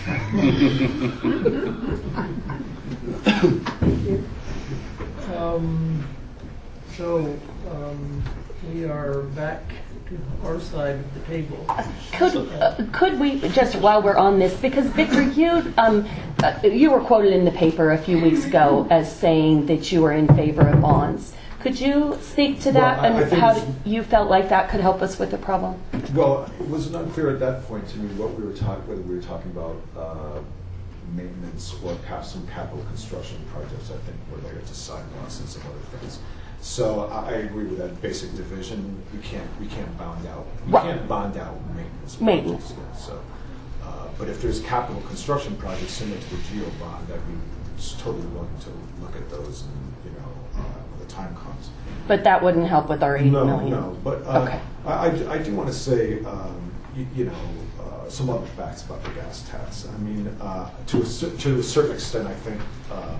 S1: Um, so, um, we are back to our side of the table.
S11: Could uh, could we just while we're on this, because Victor, you um, uh, you were quoted in the paper a few weeks ago as saying that you were in favor of bonds. Could you speak to that
S12: Well, I- I
S11: and
S12: think
S11: how
S12: it's-
S11: you felt like that could help us with the problem?
S12: Well, it was unclear at that point to me what we were talking, whether we were talking about uh, maintenance or perhaps some capital construction projects, I think, related to sidewalks and some other things. So I I agree with that basic division. We can't, we can't bond out, we
S11: Right.
S12: can't bond out maintenance
S11: Maintenance.
S12: projects. yeah, So, uh, but if there's capital construction projects similar to the GEO bond, I'd be just totally willing to look at those and, you know, uh, when the time comes.
S11: But that wouldn't help with our eight
S12: No,
S11: million.
S12: no, but uh,
S11: Okay.
S12: I, I do- I do want to say, um, you, you know, uh, some other facts about the gas tax. I mean, uh, to a, cer- to a certain extent, I think um,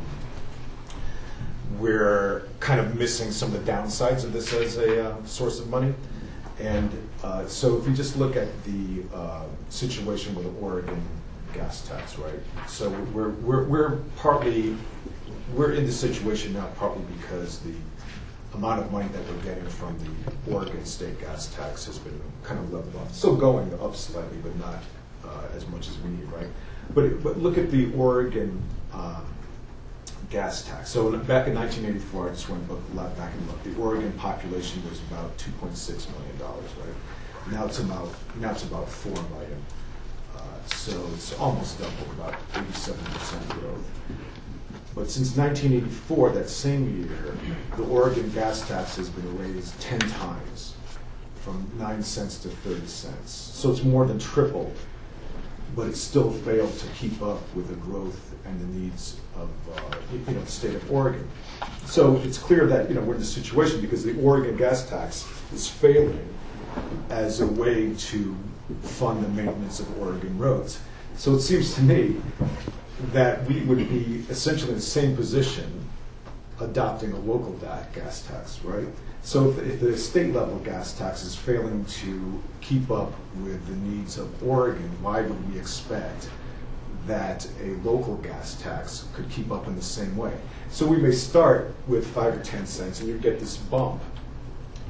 S12: we're kind of missing some of the downsides of this as a uh, source of money. And uh, so if you just look at the uh, situation with the Oregon gas tax, right? So we're, we're, we're partly, we're in this situation now partly because the amount of money that we're getting from the Oregon state gas tax has been kind of leveled off. Still going up slightly, but not uh, as much as we need, right? But but look at the Oregon um, gas tax. So in, back in nineteen eighty-four, I just went look, back and look. The Oregon population was about two point six million dollars, right? Now it's about now it's about four million. Uh, so it's almost double, about eighty-seven percent growth. But since nineteen eighty-four, that same year, the Oregon gas tax has been raised ten times, from nine cents to thirty cents. So it's more than tripled, but it still failed to keep up with the growth and the needs of uh, you know, the state of Oregon. So it's clear that you know we're in this situation because the Oregon gas tax is failing as a way to fund the maintenance of Oregon roads. So it seems to me that we would be essentially in the same position adopting a local da- gas tax, right? So if, if the state level gas tax is failing to keep up with the needs of Oregon, why would we expect that a local gas tax could keep up in the same way? So we may start with five or ten cents and you get this bump,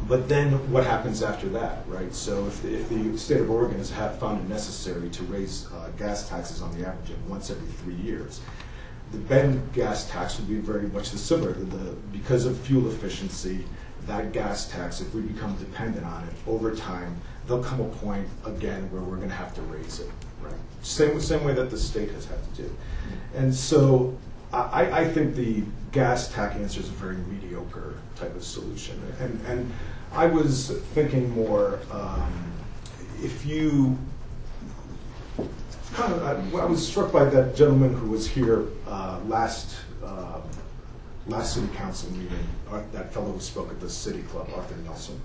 S12: But then what happens after that, right? So if the, if the state of Oregon has had found it necessary to raise uh, gas taxes on the average of once every three years, the Bend gas tax would be very much the similar. The, the, because of fuel efficiency, that gas tax, if we become dependent on it over time, there'll come a point again where we're going to have to raise it, right? Same same way that the state has had to do. And so I, I think the gas tax answer is a very mediocre type of solution. And and I was thinking more, um, if you, kind of, I, I was struck by that gentleman who was here uh, last uh, last city council meeting, uh, that fellow who spoke at the city club, Arthur Nelson.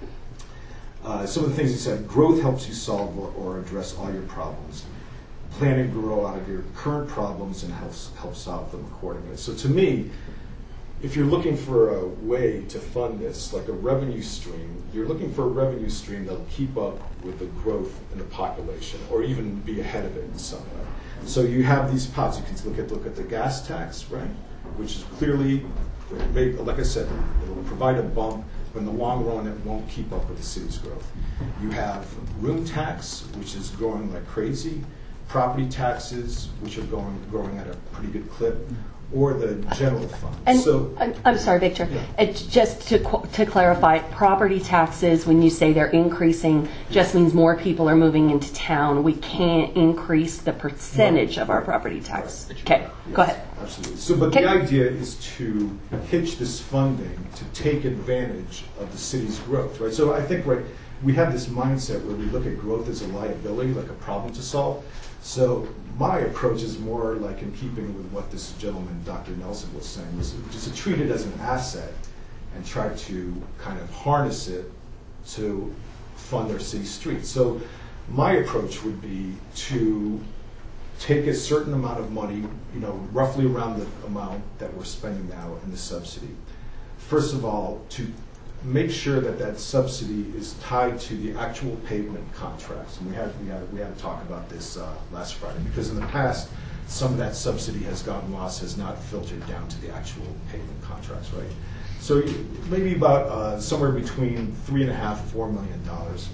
S12: Uh, some of the things he said: growth helps you solve or, or address all your problems. Plan and grow out of your current problems and help, help solve them accordingly. So to me, if you're looking for a way to fund this, like a revenue stream, you're looking for a revenue stream that'll keep up with the growth in the population, or even be ahead of it in some way. So you have these pots. You can look at look at the gas tax, right, which is clearly, like I said, it'll provide a bump, but in the long run, it won't keep up with the city's growth. You have room tax, which is growing like crazy, property taxes, which are going growing at a pretty good clip, or the general fund.
S11: And
S12: so,
S11: I'm, I'm sorry, Victor.
S12: Yeah.
S11: It, just to qu- to clarify, property taxes, when you say they're increasing, just means more people are moving into town. We can't increase the percentage of our property tax.
S12: Right.
S11: Okay,
S12: yes,
S11: go ahead.
S12: Absolutely. So, but
S11: Okay.
S12: the idea is to hitch this funding to take advantage of the city's growth, right? So I think right, we have this mindset where we look at growth as a liability, like a problem to solve. So my approach is more like in keeping with what this gentleman, Doctor Nelson, was saying, is just to treat it as an asset and try to kind of harness it to fund our city streets. So my approach would be to take a certain amount of money, you know, roughly around the amount that we're spending now in the subsidy. First of all, to make sure that that subsidy is tied to the actual pavement contracts. And we had we had we had to talk about this uh, last Friday, because in the past some of that subsidy has gotten lost, has not filtered down to the actual pavement contracts, right? So maybe about uh, somewhere between three and a half, four million dollars,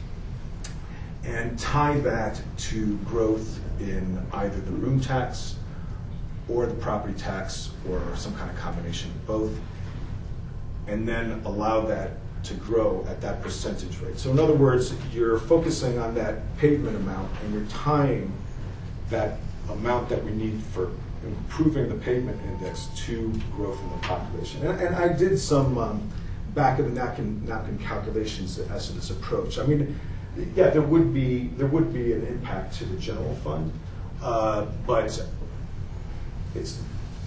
S12: and tie that to growth in either the room tax or the property tax, or some kind of combination of both, and then allow that to grow at that percentage rate. So in other words, you're focusing on that pavement amount, and you're tying that amount that we need for improving the pavement index to growth in the population. And, and I did some um, back of the napkin, napkin calculations as to this approach. I mean, yeah, there would be there would be an impact to the general fund, uh, but it's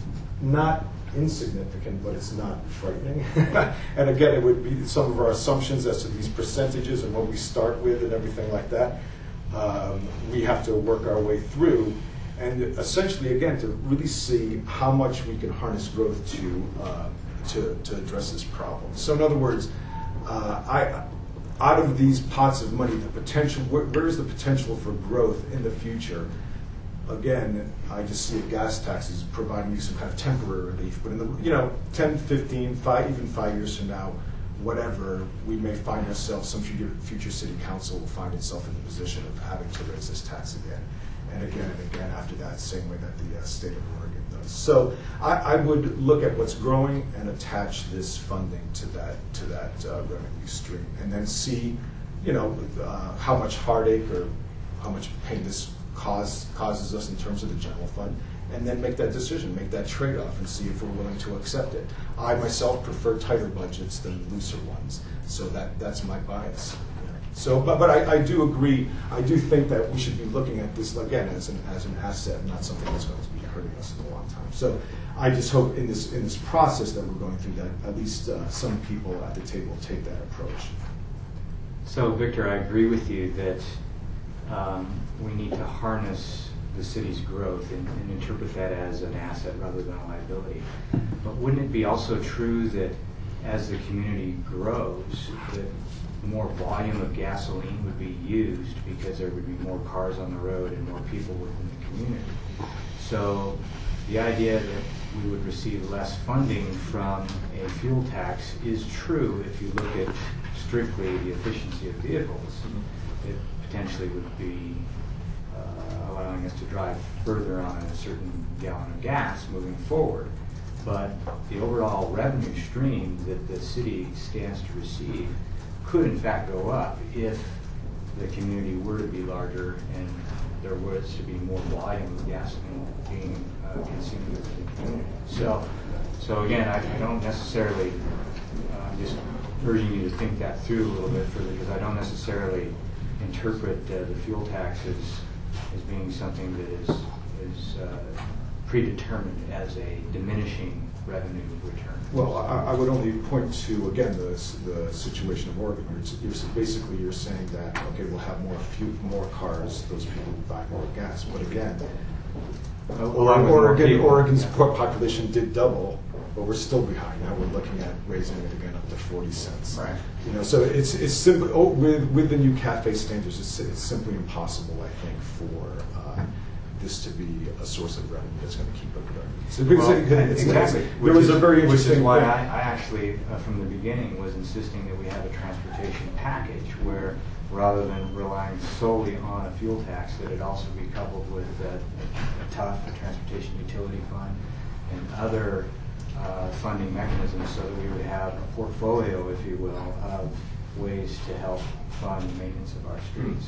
S12: not insignificant, but it's not frightening. And again, it would be some of our assumptions as to these percentages and what we start with and everything like that. Um, we have to work our way through, and essentially, again, to really see how much we can harness growth to uh, to, to address this problem. So, in other words, uh, I out of these pots of money, the potential, where, where is the potential for growth in the future? Again, I just see a gas tax as providing you some kind of temporary relief, but in the, you know, ten, fifteen, five, even five years from now, whatever, we may find ourselves, some future, future city council will find itself in the position of having to raise this tax again, and again and again after that, same way that the uh, state of Oregon does. So I, I would look at what's growing and attach this funding to that to that uh, revenue stream, and then see, you know, uh, how much heartache or how much pain this cause, causes us in terms of the general fund, and then make that decision, make that trade-off, and see if we're willing to accept it. I myself prefer tighter budgets than looser ones, so that, that's my bias. So, but, but I, I do agree, I do think that we should be looking at this, again, as an, as an asset, not something that's going to be hurting us in a long time. So I just hope in this, in this process that we're going through that at least uh, some people at the table take that approach.
S5: So, Victor, I agree with you that um, we need to harness the city's growth and, and interpret that as an asset rather than a liability. But wouldn't it be also true that as the community grows, that more volume of gasoline would be used because there would be more cars on the road and more people within the community? So the idea that we would receive less funding from a fuel tax is true if you look at strictly the efficiency of vehicles, it potentially would be uh, allowing us to drive further on a certain gallon of gas moving forward. But the overall revenue stream that the city stands to receive could in fact go up if the community were to be larger and there was to be more volume of gasoline being uh, consumed within the community. So, so again, I, I don't necessarily, uh, I'm just urging you to think that through a little bit further, because I don't necessarily interpret uh, the fuel tax as, as being something that is, is uh, predetermined as a diminishing revenue return.
S12: Well, I, I would only point to, again, the, the situation of Oregon. You're, you're, basically, you're saying that, okay, we'll have more few, more cars, those people will buy more gas. But again,
S5: Uh,
S12: Oregon, Oregon,
S5: people.
S12: Oregon's population did double, but we're still behind. Now we're looking at raising it again up to forty cents.
S5: Right.
S12: You know, so it's it's simply oh, with with the new CAFE standards, it's, it's simply impossible, I think, for uh, this to be a source of revenue that's going to keep it going. So because
S5: Well,
S12: it, it's,
S5: exactly.
S12: it's,
S5: Which
S12: there was
S5: is,
S12: a very
S5: which
S12: interesting
S5: is why
S12: thing.
S5: I, I actually, uh, from the beginning, was insisting that we have a transportation package where, rather than relying solely on a fuel tax, that it also be coupled with a, a, a T U F, a transportation utility fund, and other uh, funding mechanisms, so that we would have a portfolio, if you will, of ways to help fund the maintenance of our streets.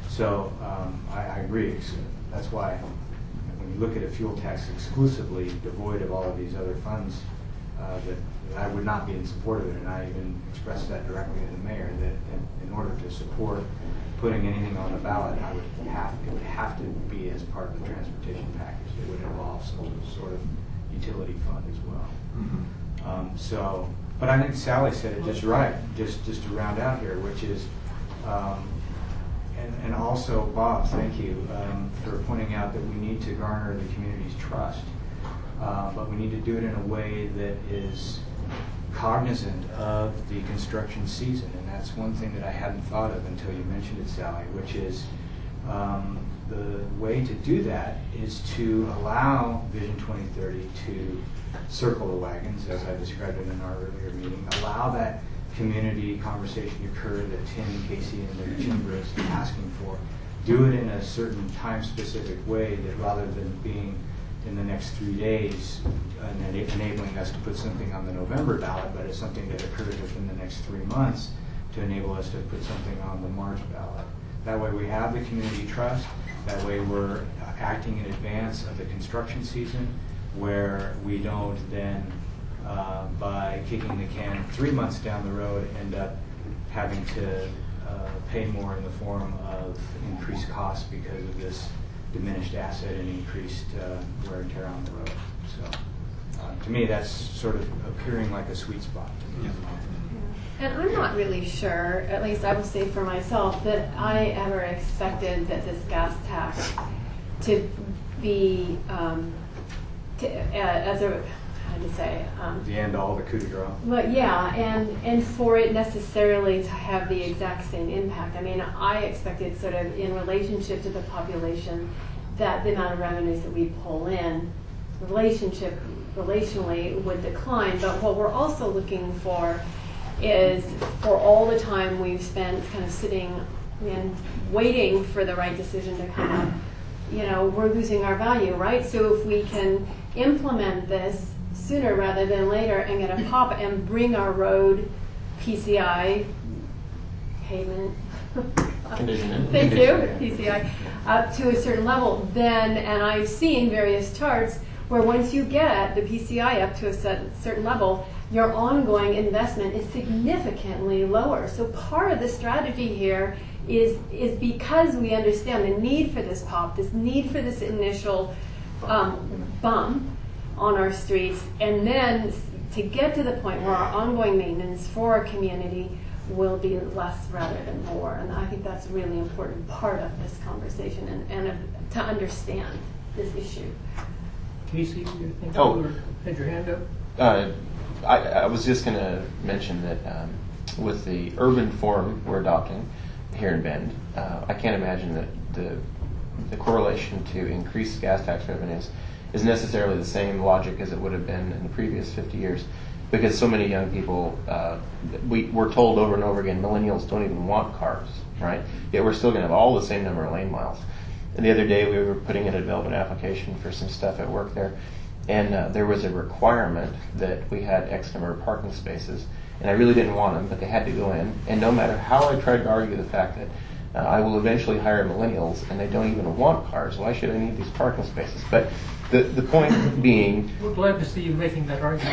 S5: So um, I, I agree. That's why when you look at a fuel tax exclusively devoid of all of these other funds, uh, that, that I would not be in support of it, and I even expressed that directly to the mayor, that in, in order to support putting anything on the ballot, I would have it would have to be as part of the transportation package. It would involve some sort of utility fund as well. Mm-hmm. um, so, but I think Sally said it just right, just just to round out here, which is. Um, And, and also, Bob, thank you um, for pointing out that we need to garner the community's trust. Uh, but we need to do it in a way that is cognizant of the construction season. And that's one thing that I hadn't thought of until you mentioned it, Sally, which is um, the way to do that is to allow Vision twenty thirty to circle the wagons, as I described it in our earlier meeting, allow that community conversation occur that Tim, Casey, and the chamber is asking for. Do it in a certain time-specific way, that rather than being in the next three days and then enabling us to put something on the November ballot, but it's something that occurs within the next three months to enable us to put something on the March ballot. That way we have the community trust. That way we're acting in advance of the construction season, where we don't then Uh, by kicking the can three months down the road, end up having to uh, pay more in the form of increased costs because of this diminished asset and increased uh, wear and tear on the road. So, uh, to me, that's sort of appearing like a sweet spot to me.
S4: And I'm not really sure, at least I will say for myself, that I ever expected that this gas tax to be um, to, uh, as a to say. Um,
S5: the end all, the coup de grace.
S4: But yeah, and, and for it necessarily to have the exact same impact. I mean, I expected sort of in relationship to the population that the amount of revenues that we pull in, relationship, relationally would decline. But what we're also looking for is for all the time we've spent kind of sitting and waiting for the right decision to come up, you know, we're losing our value, right? So if we can implement this sooner rather than later and get a pop and bring our road P C I payment
S13: condition
S4: thank you P C I up to a certain level, then, and I've seen various charts where once you get the P C I up to a certain level, your ongoing investment is significantly lower. So part of the strategy here is is because we understand the need for this pop, this need for this initial um, bump on our streets, and then to get to the point where our ongoing maintenance for our community will be less rather than more. And I think that's a really important part of this conversation, and, and uh, to understand this issue.
S1: Casey, you think
S13: oh.
S1: you had your hand up?
S13: Uh, I, I was just going to mention that um, with the urban form we're adopting here in Bend, uh, I can't imagine that the the correlation to increased gas tax revenues is necessarily the same logic as it would have been in the previous fifty years. because so many young people, uh, we, we're told over and over again, millennials don't even want cars, right? Yet we're still going to have all the same number of lane miles. And the other day we were putting in a development application for some stuff at work there, and uh, there was a requirement that we had X number of parking spaces, and I really didn't want them, but they had to go in. And no matter how I tried to argue the fact that uh, I will eventually hire millennials and they don't even want cars, why should I need these parking spaces? But the the point being,
S1: We're glad to see you making that argument.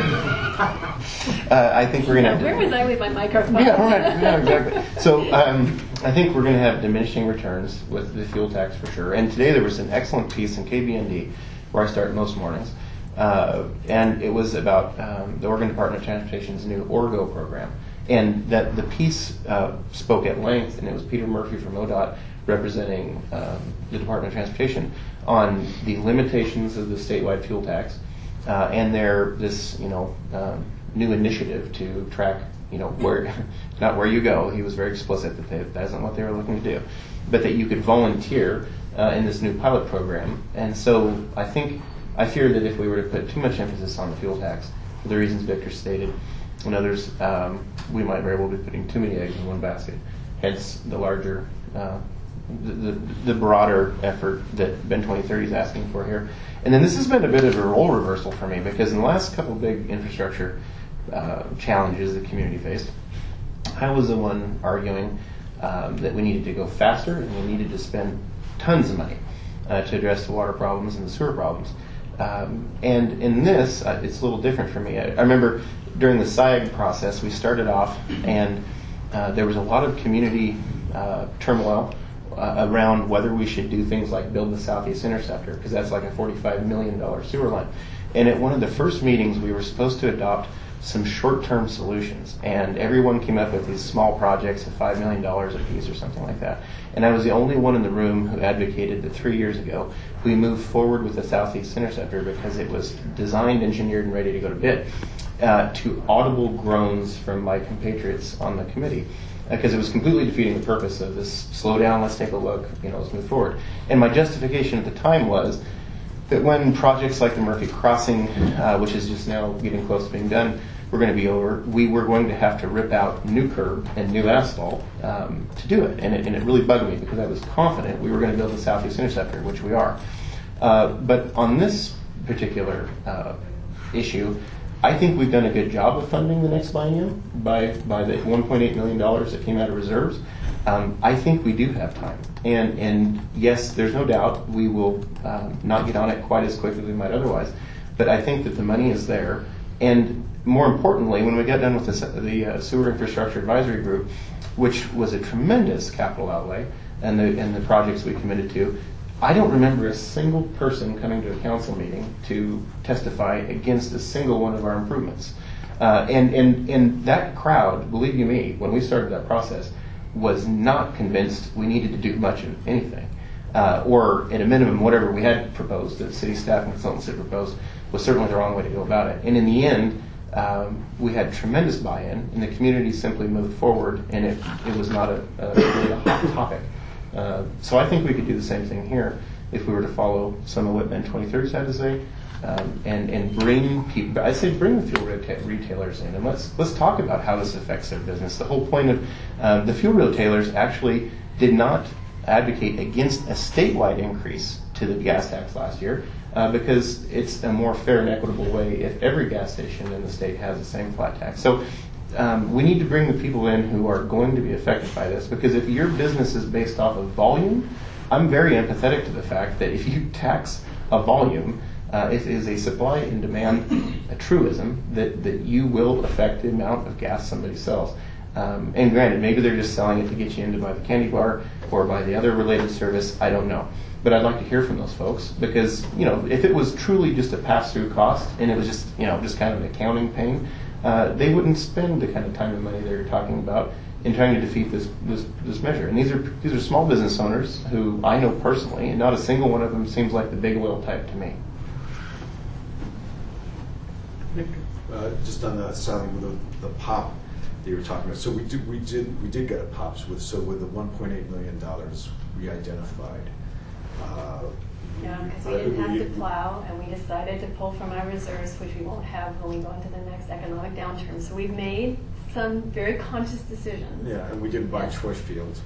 S13: uh, I think we're going to have to...
S4: Where was I with my microphone?
S13: Yeah, right. Yeah, exactly. So um, I think we're going to have diminishing returns with the fuel tax for sure. And today there was an excellent piece in K B N D, where I start most mornings, uh, and it was about um, the Oregon Department of Transportation's new Orgo program. And that the piece uh, spoke at length, and it was Peter Murphy from O D O T representing um, the Department of Transportation on the limitations of the statewide fuel tax uh, and their this you know um, new initiative to track you know where not where you go. He was very explicit that they, that isn't what they were looking to do, but that you could volunteer uh, in this new pilot program. And so I think I fear that if we were to put too much emphasis on the fuel tax for the reasons Victor stated and others, um, we might very well be putting too many eggs in one basket. Hence the larger. Uh, The, the, the broader effort that Ben twenty thirty is asking for here. And then this has been a bit of a role reversal for me, because in the last couple of big infrastructure uh, challenges the community faced, I was the one arguing um, that we needed to go faster and we needed to spend tons of money uh, to address the water problems and the sewer problems. Um, and in this, uh, it's a little different for me. I, I remember during the S I A G process, we started off and uh, there was a lot of community uh, turmoil Uh, around whether we should do things like build the Southeast Interceptor, because that's like a forty-five million dollars sewer line. And at one of the first meetings, we were supposed to adopt some short-term solutions, and everyone came up with these small projects of five million dollars a piece or something like that. And I was the only one in the room who advocated that three years ago we moved forward with the Southeast Interceptor because it was designed, engineered, and ready to go to bid, uh, to audible groans from my compatriots on the committee, because it was completely defeating the purpose of this slow down, let's take a look, you know, let's move forward. And my justification at the time was that when projects like the Murphy Crossing, uh, which is just now getting close to being done, were going to be over, we were going to have to rip out new curb and new asphalt um, to do it. And, it. and it really bugged me because I was confident we were going to build the Southeast Interceptor, which we are. Uh, but on this particular uh, issue, I think we've done a good job of funding the next biennium by by the one point eight million dollars that came out of reserves. Um, I think we do have time, and and yes, there's no doubt we will um, not get on it quite as quickly as we might otherwise. But I think that the money is there, and more importantly, when we got done with the, the uh, Sewer Infrastructure Advisory Group, which was a tremendous capital outlay, and the and the projects we committed to, I don't remember a single person coming to a council meeting to testify against a single one of our improvements. Uh, and, and, and that crowd, believe you me, when we started that process, was not convinced we needed to do much of anything. Uh, or at a minimum, whatever we had proposed, that city staff and consultants had proposed, was certainly the wrong way to go about it. And in the end, um, we had tremendous buy-in, and the community simply moved forward, and it, it was not a, a, really a hot topic. Uh, so I think we could do the same thing here if we were to follow some of what Ben twenty thirty had to say, um, and and bring people. I say bring the fuel reta- retailers in, and let's let's talk about how this affects their business. The whole point of uh, the fuel retailers actually did not advocate against a statewide increase to the gas tax last year uh, because it's a more fair and equitable way if every gas station in the state has the same flat tax. So. Um, we need to bring the people in who are going to be affected by this, because if your business is based off of volume, I'm very empathetic to the fact that if you tax a volume, uh, it is a supply and demand a truism that, that you will affect the amount of gas somebody sells. Um, and granted, maybe they're just selling it to get you in to buy the candy bar or buy the other related service. I don't know. But I'd like to hear from those folks, because, you know, if it was truly just a pass-through cost and it was just, you know, just kind of an accounting pain, Uh, they wouldn't spend the kind of time and money they're talking about in trying to defeat this, this this measure. And these are these are small business owners who I know personally, and not a single one of them seems like the big oil type to me.
S12: Uh, just on that, Sally, with the, the pop that you were talking about. So we did we did we did get a pops with so with the one point eight million dollars we identified. Uh,
S4: Yeah, because we didn't have to plow, and we decided to pull from our reserves, which we won't have when we go into the next economic downturn. So we've made some very conscious decisions.
S12: Yeah, and we didn't buy
S4: Yeah.
S12: choice fields.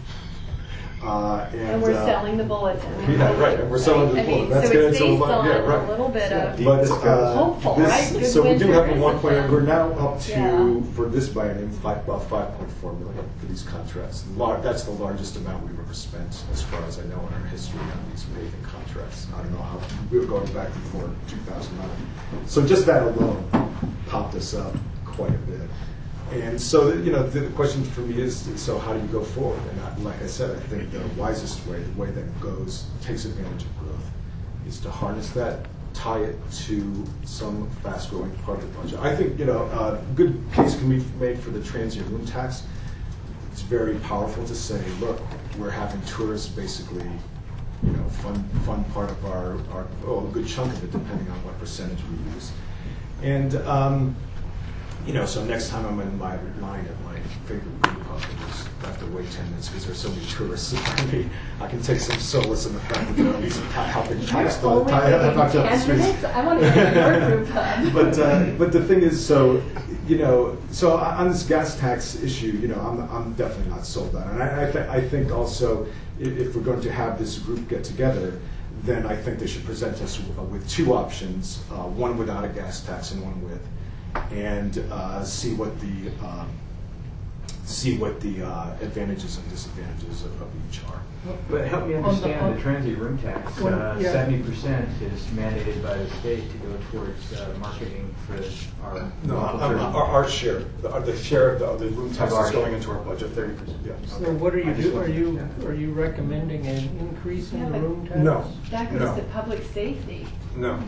S12: Uh, and,
S4: And we're
S12: uh,
S4: selling the bulletin.
S12: Yeah, right, and we're selling the
S4: I mean,
S12: bulletin. That's
S4: so
S12: good.
S4: it's
S12: So
S4: based
S12: like,
S4: on
S12: yeah, right.
S4: a little bit of
S12: But uh,
S4: hopeful,
S12: this,
S4: right? Good
S12: so we do
S4: winter
S12: have a one point.
S4: discipline.
S12: We're now up to
S4: Yeah.
S12: for this biennium five, about five point four million for these contracts. Lar- that's the largest amount we've ever spent, as far as I know, in our history on these paving contracts. I don't know how we were going back before two thousand nine. So just that alone popped us up quite a bit. And so, you know, the question for me is, so how do you go forward? And I, like I said, I think the wisest way, the way that goes, takes advantage of growth, is to harness that, tie it to some fast-growing part of the budget. I think, you know, a good case can be made for the transient room tax. It's very powerful to say, look, we're having tourists basically, you know, fund, fund part of our, our, oh, a good chunk of it, depending on what percentage we use. And, um, you know, so next time I'm in my line at my favorite brew pub, I just have to wait ten minutes because there's so many tourists in front of me. I can take some solace in the fact that there are at least helping tax the
S4: Only candidates? I want to get your group pub.
S12: But uh, but the thing is, so you know, so on this gas tax issue, you know, I'm I'm definitely not sold on it. And I I, th- I think also if, if we're going to have this group get together, then I think they should present us with, uh, with two options: uh, one without a gas tax and one with. And uh, see what the um, see what the uh, advantages and disadvantages of, of each are.
S5: But help me
S1: On the-
S5: understand
S1: on-
S5: the transient room tax.
S1: Well,
S5: Uh,
S1: yeah.
S5: Seventy percent is mandated by the state to go towards uh, marketing for our
S12: No,
S5: local
S12: our,
S5: tourism.
S12: our, our share, the, uh, the share of the, of the room tax
S5: Of our
S12: is going
S5: share.
S12: into our budget, thirty percent. Yeah.
S1: So what are
S5: I
S1: you
S5: just
S1: do, are
S5: wanted to
S1: you,
S5: understand.
S1: are you recommending an increase in
S4: Yeah,
S1: the
S4: but
S1: room tax?
S12: No.
S4: That goes
S12: No.
S4: to public safety.
S12: No.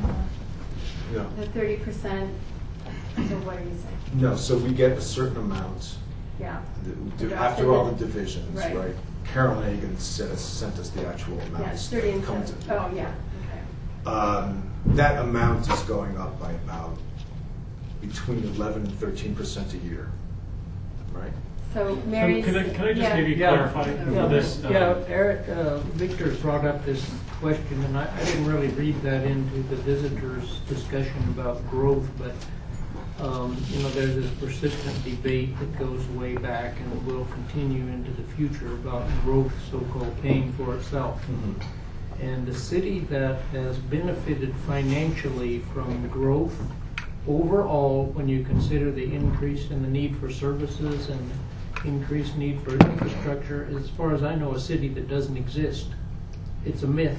S12: No.
S4: The thirty percent, so what are you saying?
S12: No. So we get a certain amount
S4: Yeah.
S12: the-
S4: Adjusted
S12: after all
S4: it.
S12: the divisions,
S4: Right.
S12: right? Carol Hagan sent us, sent us the actual
S4: Yeah,
S12: amounts.
S4: it's thirty and
S12: that come
S4: seven.
S12: to-
S4: Oh, yeah, okay.
S12: Um, that amount is going up by about between eleven and thirteen percent a year, right?
S4: So
S10: So
S4: Mary's.
S10: Can I, can I just
S4: yeah.
S10: maybe
S1: Yeah.
S10: clarify
S1: Yeah,
S10: for this? um,
S1: Yeah, Eric, uh, Victor brought up this question, and I, I didn't really read that into the visitors' discussion about growth, but, um, you know, there's this persistent debate that goes way back and will continue into the future about growth, so-called paying for itself. And the city that has benefited financially from growth overall, when you consider the increase in the need for services and increased need for infrastructure, is, as far as I know, a city that doesn't exist. It's a myth.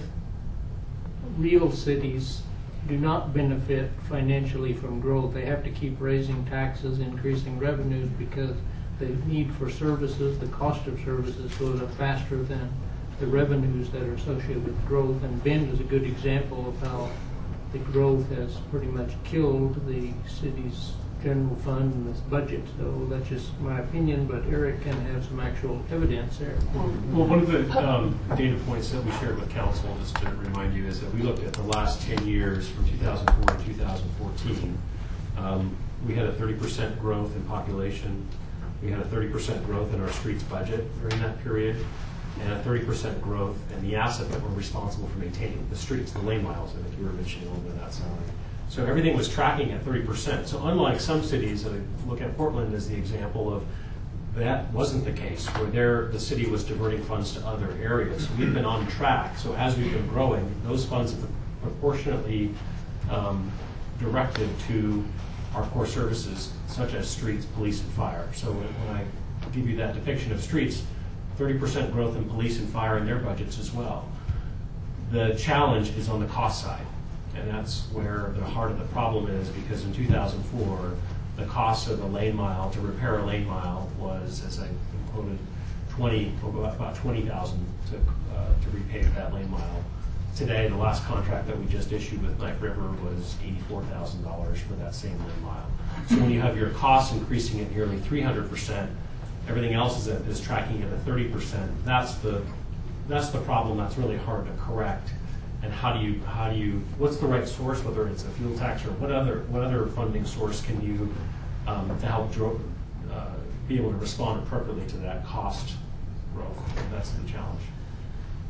S1: Real cities do not benefit financially from growth. They have to keep raising taxes, increasing revenues, because the need for services, the cost of services goes up faster than the revenues that are associated with growth. And Bend is a good example of how the growth has pretty much killed the city's general fund and its budget. So that's just my opinion, but Eric can have some actual evidence there.
S10: Well, one of the um, data points that we shared with council, just to remind you, is that we looked at the last ten years from two thousand four to two thousand fourteen. Um, we had a thirty percent growth in population. We had a thirty percent growth in our streets budget during that period, and a thirty percent growth in the asset that we're responsible for maintaining, the streets, the lane miles. I think you were mentioning a little bit of that, Sally. So everything was tracking at thirty percent. So unlike some cities, I look at Portland as the example of that wasn't the case, where there the city was diverting funds to other areas. We've been on track. So as we've been growing, those funds have been proportionately um, directed to our core services, such as streets, police, and fire. So when when I give you that depiction of streets, thirty percent growth in police and fire in their budgets as well. The challenge is on the cost side. And that's where the heart of the problem is, because in two thousand four, the cost of a lane mile, to repair a lane mile, was, as I quoted, twenty, about twenty thousand to uh, to repave that lane mile. Today, the last contract that we just issued with Knife River was eighty-four thousand dollars for that same lane mile. So when you have your costs increasing at nearly three hundred percent, everything else is, at, is tracking at a thirty percent. That's the that's the problem. That's really hard to correct. And how do you, how do you, what's the right source, whether it's a fuel tax or what other, what other funding source can you, um, to help dro- uh, be able to respond appropriately to that cost growth? And that's the challenge.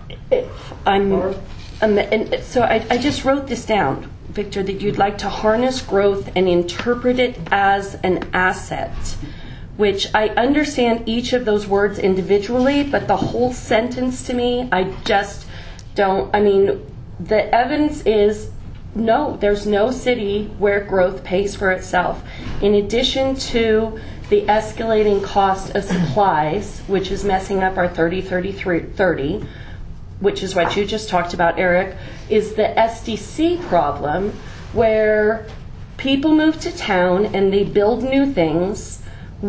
S11: I'm, um, and so I, I just wrote this down, Victor, that you'd like to harness growth and interpret it as an asset, which I understand each of those words individually, but the whole sentence to me, I just don't, I mean, the evidence is no, there's no city where growth pays for itself. In addition to the escalating cost of supplies, which is messing up our thirty thirty thirty, which is what you just talked about, Eric, is the S D C problem, where people move to town and they build new things.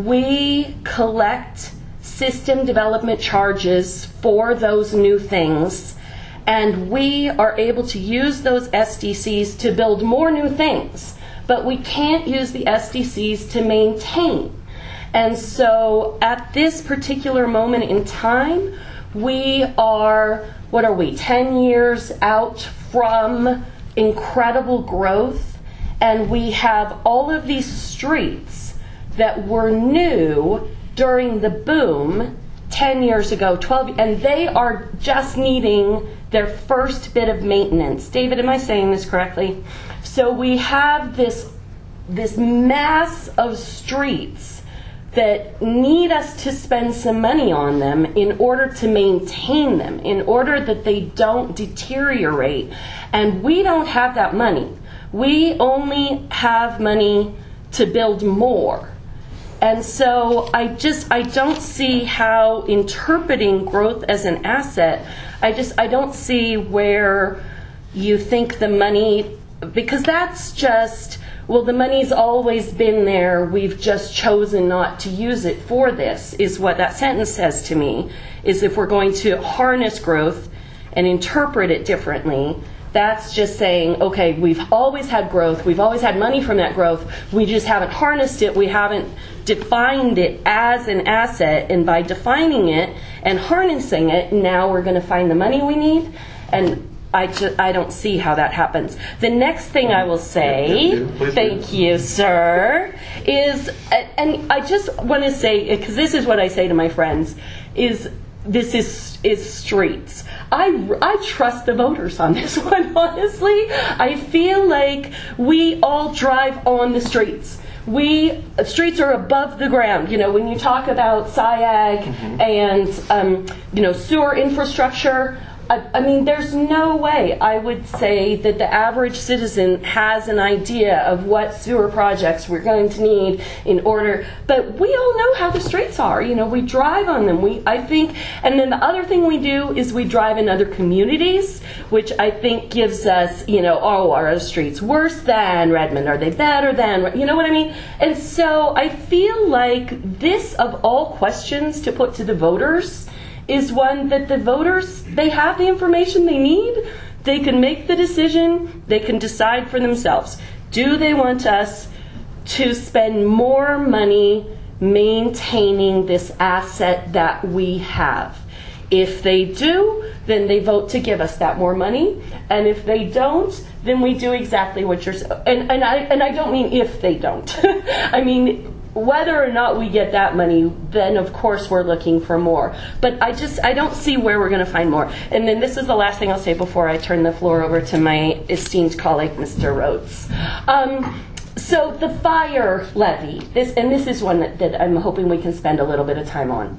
S11: We collect system development charges for those new things, and we are able to use those S D Cs to build more new things, but we can't use the S D Cs to maintain. And so at this particular moment in time, we are, what are we, ten years out from incredible growth, and we have all of these streets that were new during the boom ten years ago, twelve, and they are just needing their first bit of maintenance. David, am I saying this correctly? So we have this, this mass of streets that need us to spend some money on them in order to maintain them, in order that they don't deteriorate. And we don't have that money. We only have money to build more. And so I just, I don't see how interpreting growth as an asset, I just, I don't see where you think the money, because that's just, well, the money's always been there, we've just chosen not to use it for this, is what that sentence says to me, is if we're going to harness growth and interpret it differently, that's just saying, okay, we've always had growth, we've always had money from that growth, we just haven't harnessed it, we haven't defined it as an asset, and by defining it and harnessing it, now we're going to find the money we need, and I, ju- I don't see how that happens. The next thing I will say, thank you, sir, is, and I just want to say, because this is what I say to my friends, is this is is streets. I, I trust the voters on this one, honestly. I feel like we all drive on the streets. We streets are above the ground. You know, when you talk about S I A G mm-hmm. and um, you know, sewer infrastructure, I, I mean, there's no way I would say that the average citizen has an idea of what sewer projects we're going to need in order. But we all know how the streets are. You know, we drive on them. We, I think, and then the other thing we do is we drive in other communities, which I think gives us, you know, oh, are our streets worse than Redmond? Are they better than? You know what I mean? And so I feel like this, of all questions to put to the voters, is one that the voters, they have the information they need, they can make the decision, they can decide for themselves. Do they want us to spend more money maintaining this asset that we have? If they do, then they vote to give us that more money, and if they don't, then we do exactly what you're saying. And, and, I, and I don't mean if they don't. I mean, whether or not we get that money, then of course we're looking for more. But I just, I don't see where we're going to find more. And then this is the last thing I'll say before I turn the floor over to my esteemed colleague, Mister Rhodes. Um, so the fire levy, this, and this is one that, that I'm hoping we can spend a little bit of time on.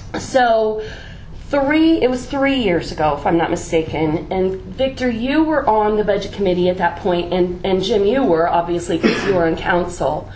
S11: So three, it was three years ago, if I'm not mistaken, and Victor, you were on the budget committee at that point, and, and Jim, you were, obviously, because you were on council.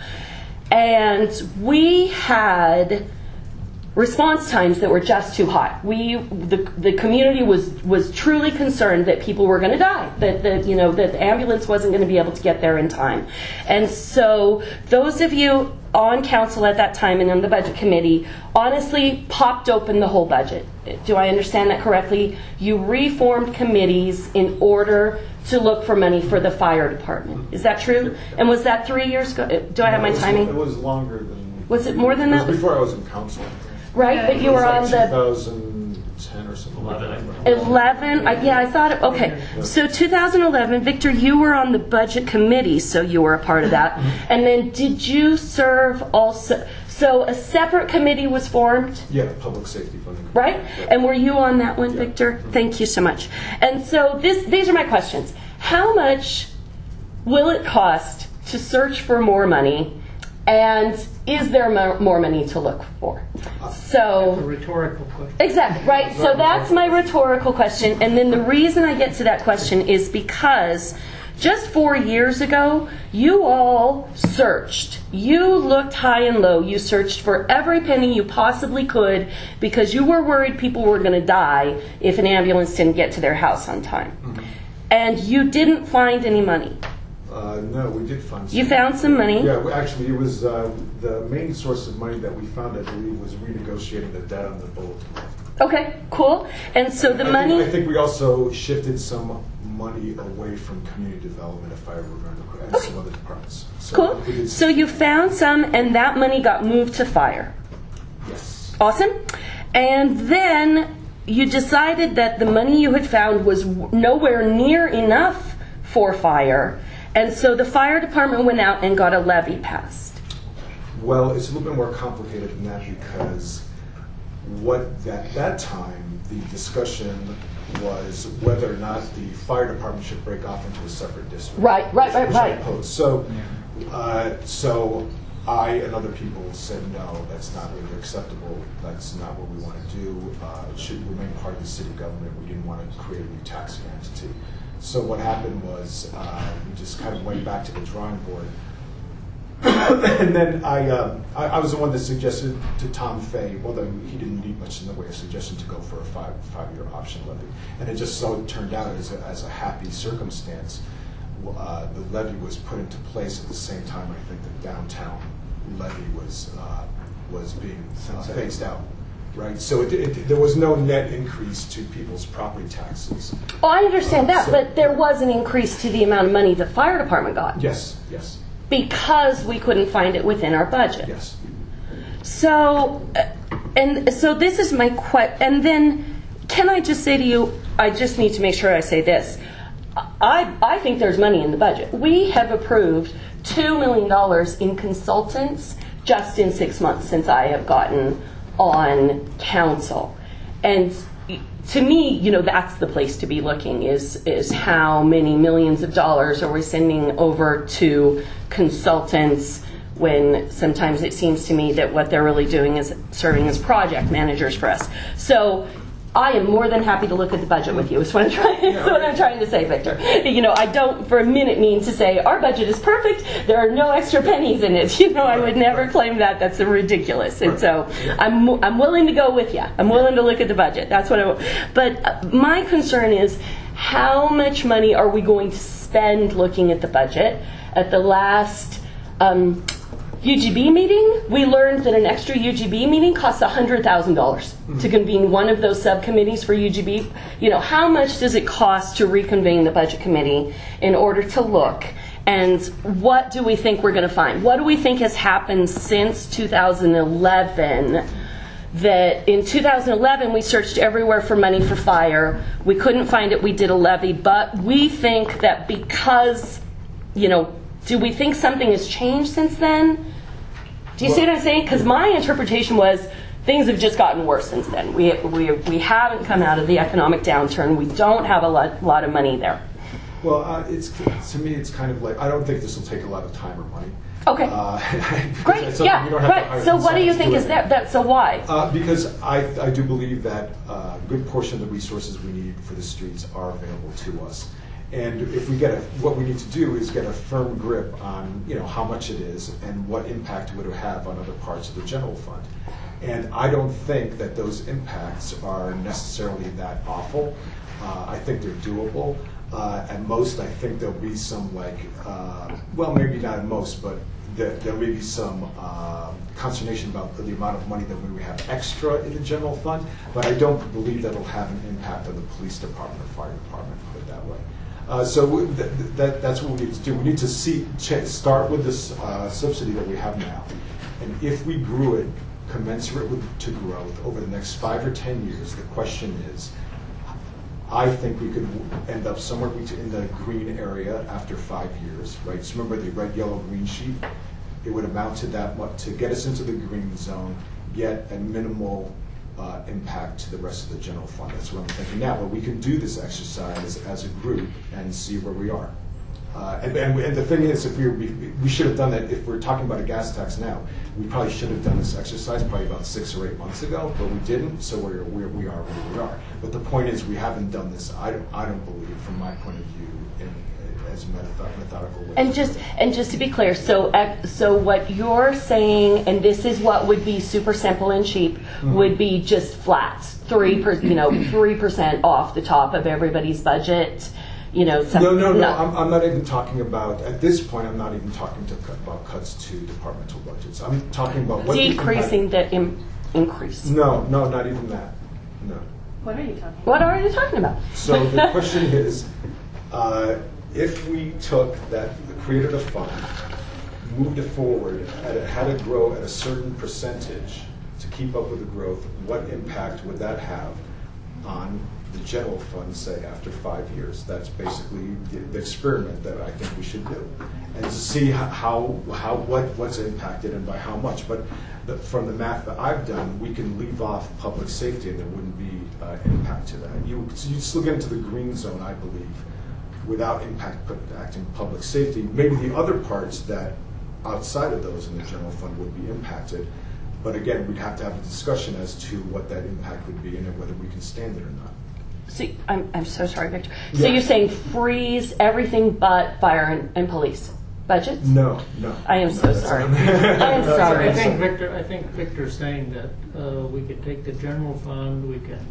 S11: And we had response times that were just too hot. We, the, the community was, was truly concerned that people were going to die, that, that, you know, that the ambulance wasn't going to be able to get there in time. And so those of you on council at that time and on the budget committee honestly popped open the whole budget. Do I understand that correctly? You reformed committees in order to look for money for the fire department. Is that true? And was that three years ago? Do I have my timing?
S12: It was longer than...
S14: Was it more than that?
S12: It was before I was in council.
S11: Right,
S4: Yeah,
S11: but you were on
S12: like
S11: the...
S12: two thousand ten or something like that.
S11: eleven, I, yeah, I thought, it, okay. So two thousand eleven, Victor, you were on the budget committee, so you were a part of that. And then did you serve also... So a separate committee was formed,
S12: Yeah, public safety funding.
S11: right? And were you on that one,
S12: Yeah.
S11: Victor? Thank you so much. And so this, these are my questions. How much will it cost to search for more money? And is there mo- more money to look for?
S1: A
S11: So,
S1: rhetorical question.
S11: exactly, right? So that's my rhetorical question. And then the reason I get to that question is because just four years ago, you all searched. You looked high and low. You searched for every penny you possibly could because you were worried people were going to die if an ambulance didn't get to their house on time.
S12: Mm-hmm.
S11: And you didn't find any money.
S12: Uh, no, we did find some.
S11: You found some money?
S12: Yeah, we- actually, it was uh, the main source of money that we found, I believe, was renegotiating the debt on the boat.
S11: Okay, cool. And so the
S12: I
S11: money...
S12: Think, I think we also shifted some money away from community development, if I remember correctly, and some other departments. So
S11: Cool.
S12: we did-
S11: So you found some, and that money got moved to fire.
S12: Yes.
S11: Awesome. And then you decided that the money you had found was w- nowhere near enough for fire, and so the fire department went out and got a levy passed.
S12: Well, it's a little bit more complicated than that because what at that time the discussion was whether or not the fire department should break off into a separate district.
S11: Right, right, right,
S12: which I
S11: right.
S12: opposed. So, uh, so I and other people said no, that's not really acceptable. That's not what we want to do. Uh, it should remain part of the city government. We didn't want to create a new taxing entity. So what happened was uh, we just kind of went back to the drawing board. And then I, uh, I, I was the one that suggested to Tom Fay, although he didn't need much in the way of suggestion, to go for a five five-year option levy. And it just so turned out as a, as a happy circumstance, uh, the levy was put into place at the same time I think the downtown levy was uh, was being uh, phased out. Right, so it, it, there was no net increase to people's property taxes.
S11: Oh, I understand that,
S12: So-
S11: but there was an increase to the amount of money the fire department got.
S12: Yes, yes,
S11: Because we couldn't find it within our budget.
S12: yes.
S11: So, uh, and so this is my question. And then, can I just say to you, I just need to make sure I say this. I, I think there's money in the budget. We have approved two million dollars in consultants just in six months since I have gotten on council. And to me, you know, that's the place to be looking is, is how many millions of dollars are we sending over to consultants when sometimes it seems to me that what they're really doing is serving as project managers for us. So I am more than happy to look at the budget with you. Is what I'm trying, is what I'm trying to say, Victor. You know, I don't for a minute mean to say our budget is perfect. There are no extra pennies in it. You know, I would never claim that. That's ridiculous. And so I'm I'm willing to go with you. I'm willing to look at the budget. That's what I. But uh, my concern is how much money are we going to spend looking at the budget? At the last Um, U G B meeting, we learned that an extra U G B meeting costs one hundred thousand dollars to convene one of those subcommittees for U G B. You know, how much does it cost to reconvene the budget committee in order to look? And what do we think we're going to find? What do we think has happened since two thousand eleven? That in two thousand eleven we searched everywhere for money for fire. We couldn't find it. We did a levy. But we think that because, you know, do we think something has changed since then? Do you see what I'm saying? Because my interpretation was things have just gotten worse since then. We, we, we haven't come out of the economic downturn. We don't have a lot, lot of money there.
S12: Well, uh, it's to me, it's kind of like I don't think this will take a lot of time or money.
S11: Okay.
S12: Uh,
S11: Great.
S12: it's something
S11: Yeah.
S12: you don't have to
S11: Right.
S12: hire
S11: So what do you
S12: consultants
S11: think
S12: to
S11: is
S12: do
S11: that?
S12: it.
S11: That so why?
S12: Uh, because I, I do believe that a good portion of the resources we need for the streets are available to us. And if we get a, what we need to do is get a firm grip on, you know, how much it is and what impact it would have on other parts of the general fund. And I don't think that those impacts are necessarily that awful. Uh, I think they're doable. Uh, at most, I think there'll be some like, uh, well, maybe not at most, but there, there may be some uh, consternation about the amount of money that we would have extra in the general fund. But I don't believe that'll have an impact on the police department or fire department, put it that way. Uh, so th- th- that, that's what we need to do. We need to see ch- start with this uh, subsidy that we have now, and if we grew it commensurate with to growth over the next five or ten years, the question is, I think we could end up somewhere in the green area after five years, right? So remember the red, yellow, green sheet. it would amount to that much to get us into the green zone, yet a minimal uh, impact to the rest of the general fund. That's what I'm thinking now. But we can do this exercise as a group and see where we are. Uh, and, and, and the thing is, if we, we we should have done that. If we're talking about a gas tax now, we probably should have done this exercise probably about six or eight months ago, but we didn't. So we're, we're we are where we are. But the point is, we haven't done this. I don't I don't believe, from my point of view, in, as a method, methodical way.
S11: And just and just to be clear, so uh, so what you're saying, and this is what would be super simple and cheap, mm-hmm. would be just flats, three per, you know, three percent off the top of everybody's budget. You know, some,
S12: no, no, no. no. I'm, I'm not even talking about, at this point, I'm not even talking to cut, about cuts to departmental budgets. I'm talking about what
S11: decreasing the, the im- increase.
S12: No, no, not even that. No.
S11: What are you talking about? What are you talking about?
S12: So the question is, uh, if we took that, created a fund, moved it forward, and it had to grow at a certain percentage to keep up with the growth, what impact would that have on the general fund, say, after five years? That's basically the, the experiment that I think we should do, and to see how, how what, what's impacted and by how much. But the, from the math that I've done, we can leave off public safety, and there wouldn't be uh, impact to that. You you still get into the green zone, I believe, without impact impacting public safety. Maybe the other parts that outside of those in the general fund would be impacted. But again, we'd have to have a discussion as to what that impact would be and whether we can stand it or not.
S11: See, I'm, I'm so sorry, Victor. So
S12: yeah.
S11: you're saying freeze everything but fire and, and police budgets?
S12: No, no.
S11: I am
S12: no,
S11: so sorry. I am
S12: no,
S11: sorry.
S1: I think Victor. I think Victor's saying that uh, we could take the general fund. We can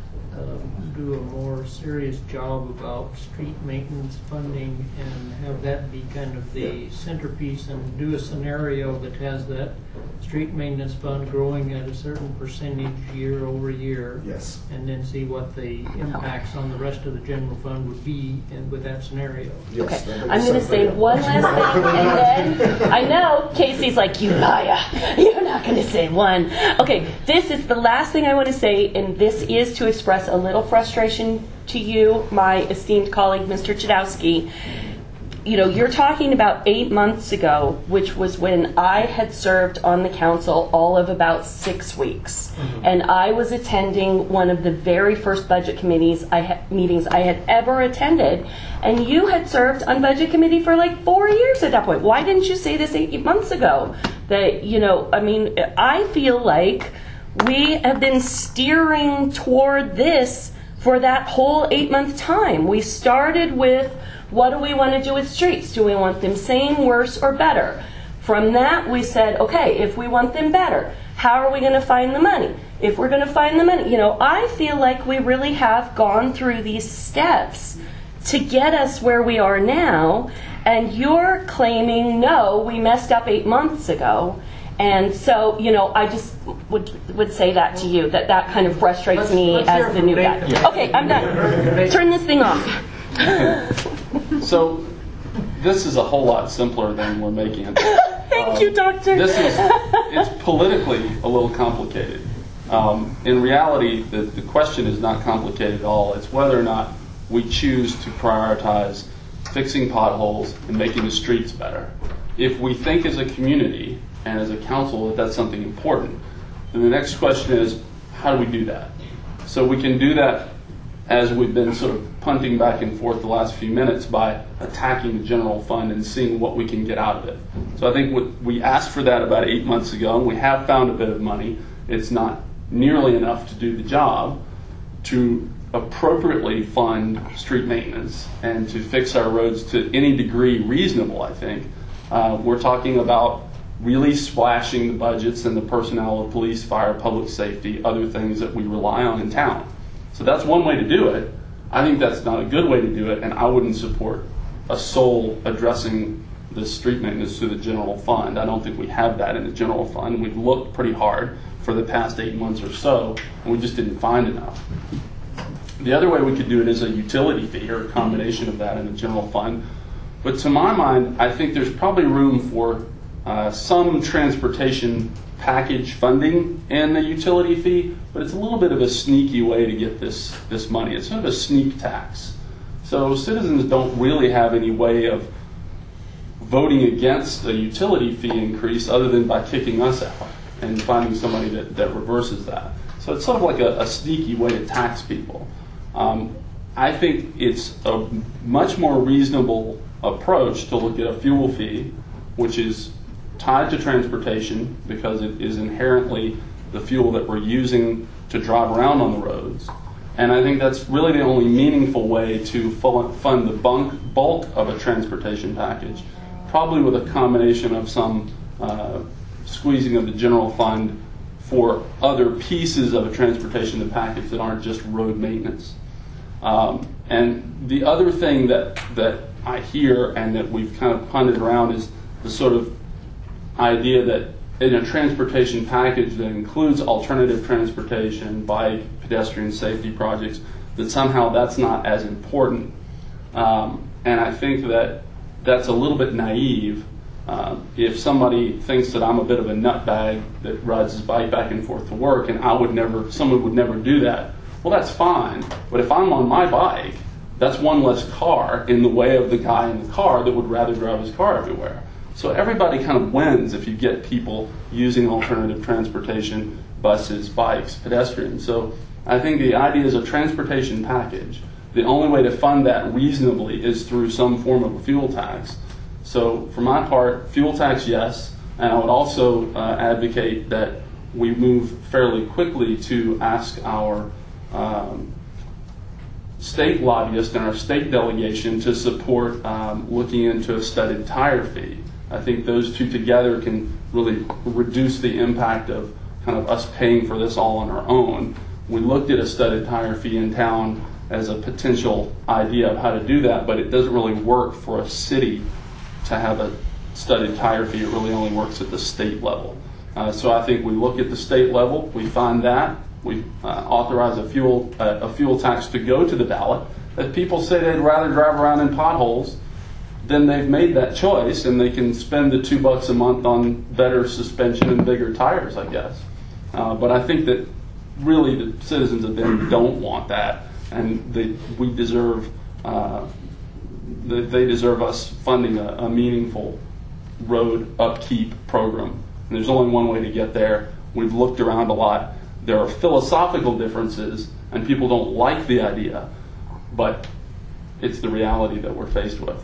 S1: um, do a more serious job about street maintenance funding and have that be kind of the
S12: yeah.
S1: centerpiece, and do a scenario that has that street maintenance fund growing at a certain percentage year over year.
S12: Yes.
S1: And then see what the impacts on the rest of the general fund would be in, with that scenario.
S12: Yes,
S11: okay, I'm going to say one last thing, and then I know Casey's like, you liar, you're not going to say one. Okay, this is the last thing I want to say, and this is to express a little frustration to you, my esteemed colleague, Mister Chudowski. You know, you're talking about eight months ago, which was when I had served on the council all of about six weeks. Mm-hmm. And I was attending one of the very first budget committees I ha- meetings I had ever attended. And you had served on budget committee for like four years at that point. Why didn't you say this eight months ago? That, you know, I mean, I feel like we have been steering toward this for that whole eight-month time. We started with, what do we want to do with streets? Do we want them same, worse, or better? From that, we said, okay, if we want them better, how are we going to find the money? If we're going to find the money, you know, I feel like we really have gone through these steps to get us where we are now, and you're claiming, no, we messed up eight months ago. And so, you know, I just would would say that to you, that that kind of frustrates
S1: let's,
S11: me
S1: let's
S11: as the new guy.
S1: Yeah.
S11: Okay, I'm done. Turn this thing off.
S6: So, this is a whole lot simpler than we're making it.
S11: Thank
S6: um,
S11: you, Doctor.
S6: This is, it's politically a little complicated. Um, in reality, the, the question is not complicated at all. It's whether or not we choose to prioritize fixing potholes and making the streets better. If we think as a community and as a council that that's something important, then the next question is, how do we do that? So we can do that as we've been sort of punting back and forth the last few minutes by attacking the general fund and seeing what we can get out of it. So I think what we asked for that about eight months ago, and we have found a bit of money. It's not nearly enough to do the job to appropriately fund street maintenance and to fix our roads to any degree reasonable, I think. Uh, we're talking about really splashing the budgets and the personnel of police, fire, public safety, other things that we rely on in town. So that's one way to do it. I think that's not a good way to do it, and I wouldn't support a sole addressing the street maintenance through the general fund. I don't think we have that in the general fund. We've looked pretty hard for the past eight months or so, and we just didn't find enough. The other way we could do it is a utility fee or a combination of that in the general fund. But to my mind, I think there's probably room for uh, some transportation package funding in the utility fee, but it's a little bit of a sneaky way to get this, this money. It's sort of a sneak tax. So citizens don't really have any way of voting against a utility fee increase other than by kicking us out and finding somebody that, that reverses that. So it's sort of like a, a sneaky way to tax people. Um, I think it's a much more reasonable approach to look at a fuel fee, which is tied to transportation because it is inherently the fuel that we're using to drive around on the roads. And I think that's really the only meaningful way to fund the bunk, bulk of a transportation package, probably with a combination of some uh, squeezing of the general fund for other pieces of a transportation package that aren't just road maintenance. Um, and the other thing that, that I hear and that we've kind of punted around is the sort of idea that in a transportation package that includes alternative transportation, bike, pedestrian safety projects, that somehow that's not as important. Um, and I think that that's a little bit naive. Uh, if somebody thinks that I'm a bit of a nutbag that rides his bike back and forth to work, and I would never, someone would never do that, well, that's fine. But if I'm on my bike, that's one less car in the way of the guy in the car that would rather drive his car everywhere. So everybody kind of wins if you get people using alternative transportation, buses, bikes, pedestrians. So I think the idea is a transportation package. The only way to fund that reasonably is through some form of a fuel tax. So for my part, fuel tax, yes. And I would also uh, advocate that we move fairly quickly to ask our um, state lobbyist and our state delegation to support um, looking into a studded tire fee. I think those two together can really reduce the impact of kind of us paying for this all on our own. We looked at a studded tire fee in town as a potential idea of how to do that, but it doesn't really work for a city to have a studded tire fee. It really only works at the state level. Uh, so I think we look at the state level, we find that, we uh, authorize a fuel uh, a fuel tax to go to the ballot. If people say they'd rather drive around in potholes, then they've made that choice, and they can spend the two bucks a month on better suspension and bigger tires, I guess. Uh, but I think that really the citizens of Bend don't want that, and they, we deserve uh, they, they deserve us funding a, a meaningful road upkeep program. And there's only one way to get there. We've looked around a lot. There are philosophical differences, and people don't like the idea, but it's the reality that we're faced with.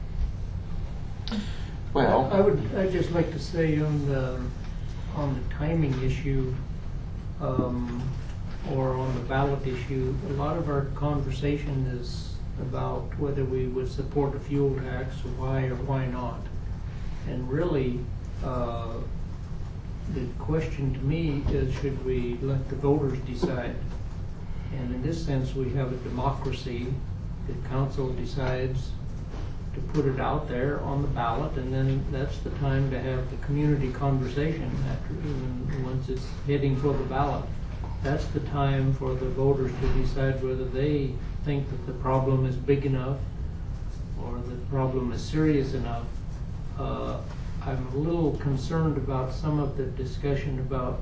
S13: Well,
S1: I would, I'd just like to say on the, on the timing issue, um, or on the ballot issue, a lot of our conversation is about whether we would support a fuel tax, why or why not. And really, uh, the question to me is, should we let the voters decide? And in this sense, we have a democracy. The council decides to put it out there on the ballot, and then that's the time to have the community conversation after, once it's heading for the ballot. That's the time for the voters to decide whether they think that the problem is big enough or the problem is serious enough. Uh, I'm a little concerned about some of the discussion about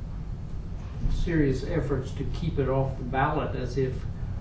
S1: serious efforts to keep it off the ballot, as if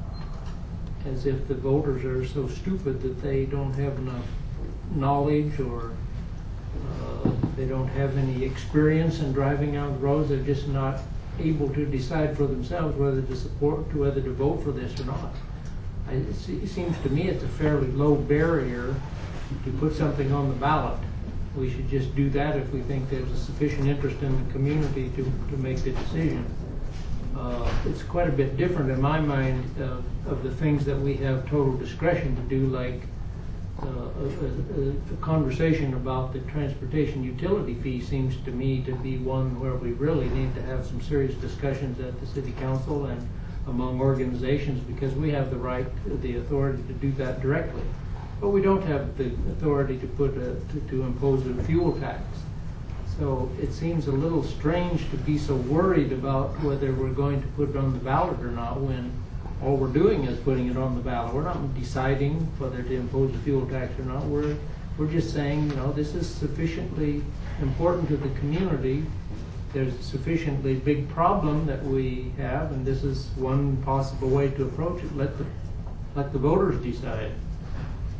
S1: as if the voters are so stupid that they don't have enough knowledge, or uh, they don't have any experience in driving out the roads. They're just not able to decide for themselves whether to support, whether to vote for this or not. I, it seems to me it's a fairly low barrier to put something on the ballot. We should just do that if we think there's a sufficient interest in the community to, to make the decision. Uh, it's quite a bit different in my mind uh, of the things that we have total discretion to do, like uh, a, a, a conversation about the transportation utility fee seems to me to be one where we really need to have some serious discussions at the city council and among organizations, because we have the right, the authority to do that directly. But we don't have the authority to put a, to, to impose a fuel tax. So it seems a little strange to be so worried about whether we're going to put it on the ballot or not, when all we're doing is putting it on the ballot. We're not deciding whether to impose a fuel tax or not. We're we're just saying, you know, this is sufficiently important to the community. There's a sufficiently big problem that we have, and this is one possible way to approach it. Let the let the voters decide.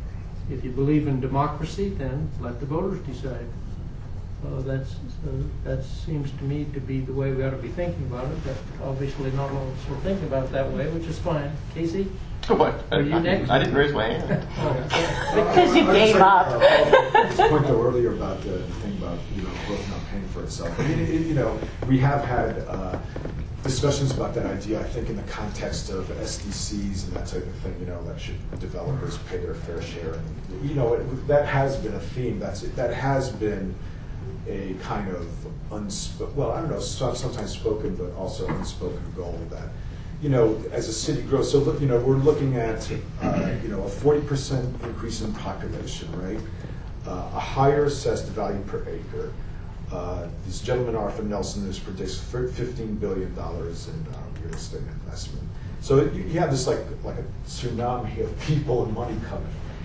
S1: if you believe in democracy, then let the voters decide. Uh, that's, uh, that seems to me to be the way we ought to be thinking about it, but obviously not all of us will think about it that way, which is fine. Casey?
S13: What?
S1: Are you
S13: I,
S1: next?
S13: I didn't raise my hand.
S11: Because you gave up.
S12: This point though earlier about the thing about you know growth not paying for itself. I mean, it, you know, we have had uh, discussions about that idea. I think in the context of S D Cs and that type of thing. You know, that should developers pay their fair share. And you know, it, that has been a theme. That's that has been a kind of unspoken. Well, I don't know, sometimes spoken, but also unspoken goal that. You know, as a city grows, so look, you know, we're looking at, uh, you know, a forty percent increase in population, right? Uh, a higher assessed value per acre. Uh, this gentleman, Arthur Nelson, has predicts fifteen billion dollars in uh, real estate investment. So you, you have this like like a tsunami of people and money coming.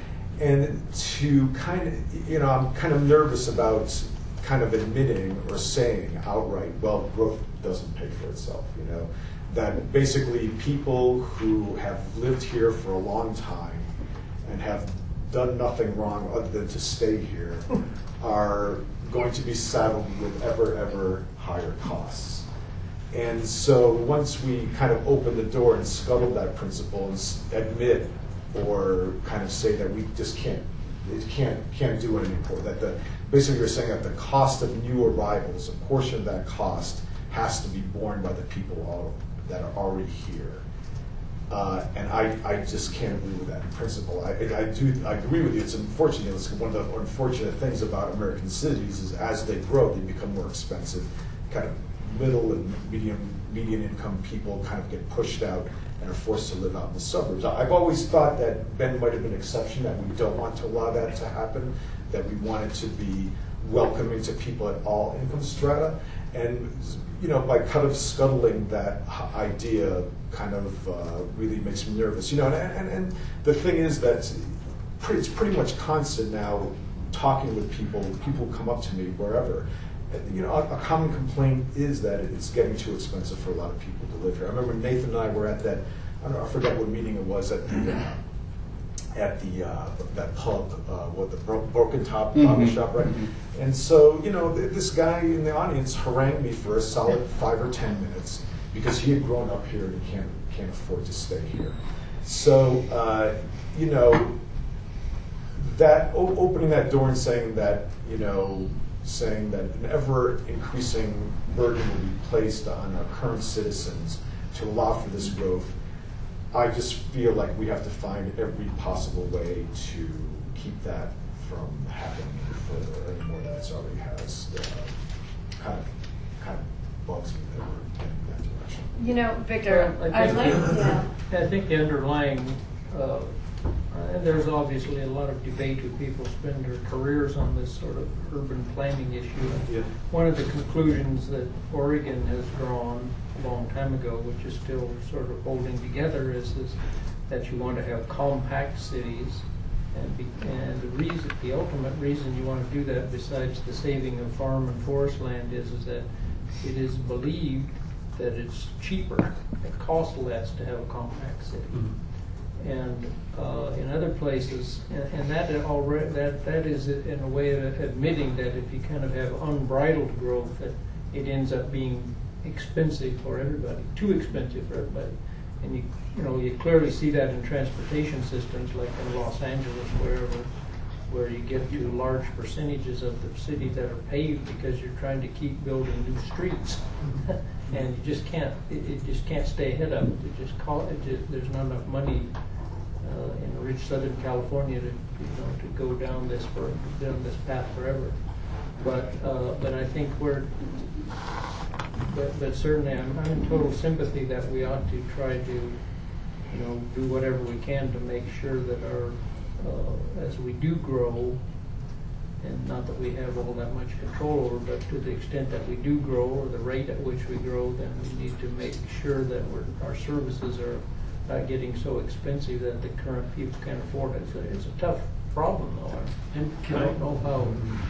S12: And to kind of, you know, I'm kind of nervous about kind of admitting or saying outright, well, growth doesn't pay for itself, you know? That basically people who have lived here for a long time and have done nothing wrong other than to stay here are going to be saddled with ever, ever higher costs. And so once we kind of open the door and scuttle that principle and admit or kind of say that we just can't, it can't, can't do it anymore, that the, basically you're saying that the cost of new arrivals, a portion of that cost has to be borne by the people all that are already here. Uh, and I, I just can't agree with that principle. I, I do I agree with you. It's unfortunate. It's one of the unfortunate things about American cities is as they grow, they become more expensive. Kind of middle and medium median income people kind of get pushed out and are forced to live out in the suburbs. I've always thought that Bend might have been an exception, that we don't want to allow that to happen, that we want it to be welcoming to people at all income strata. And you know, by kind of scuttling that idea kind of uh, really makes me nervous. You know, and, and, and the thing is that pretty, it's pretty much constant now talking with people. People come up to me wherever. You know, a, a common complaint is that it's getting too expensive for a lot of people to live here. I remember Nathan and I were at that, I don't know, I forget what meeting it was, at the, uh, at the uh, that pub, uh, what the Bro- Broken Top
S6: mm-hmm.
S12: Bottle Shop, right? Mm-hmm. And so, you know, th- this guy in the audience harangued me for a solid five or ten minutes because he had grown up here and he can't can't afford to stay here. So, uh, you know, that o- opening that door and saying that, you know, saying that an ever increasing burden will be placed on our current citizens to allow for this growth. I just feel like we have to find every possible way to keep that from happening further any more than it already has. Uh, kind of, kind of bugs me that we're heading in that direction.
S4: You know, Victor,
S1: Well, I
S4: I'd like,
S1: think-
S4: yeah.
S1: I think the underlying, uh, and there's obviously a lot of debate with people spend their careers on this sort of urban planning issue.
S12: Yeah.
S1: One of the conclusions that Oregon has drawn a long time ago, which is still sort of holding together, is, is that you want to have compact cities. And, be, and the reason, the ultimate reason you want to do that, besides the saving of farm and forest land, is, is that it is believed that it's cheaper, it costs less to have a compact city. Mm-hmm. And uh, in other places, and, and that already that that is in a way of admitting that if you kind of have unbridled growth, that it ends up being expensive for everybody, too expensive for everybody. And you you know you clearly see that in transportation systems, like in Los Angeles, wherever where you get to large percentages of the city that are paved because you're trying to keep building new streets, and you just can't it, it just can't stay ahead of it. It just call it just, there's not enough money uh, in rich Southern California to you know to go down this for down this path forever. But uh, but I think we're but, but certainly I'm, I'm in total sympathy that we ought to try to you know do whatever we can to make sure that our uh, as we do grow, and not that we have all that much control over, but to the extent that we do grow or the rate at which we grow, then we need to make sure that we're, our services are uh, getting so expensive that the current people can't afford it. It's a, it's a tough problem, though.
S10: And
S1: I
S10: can I,
S1: don't know how.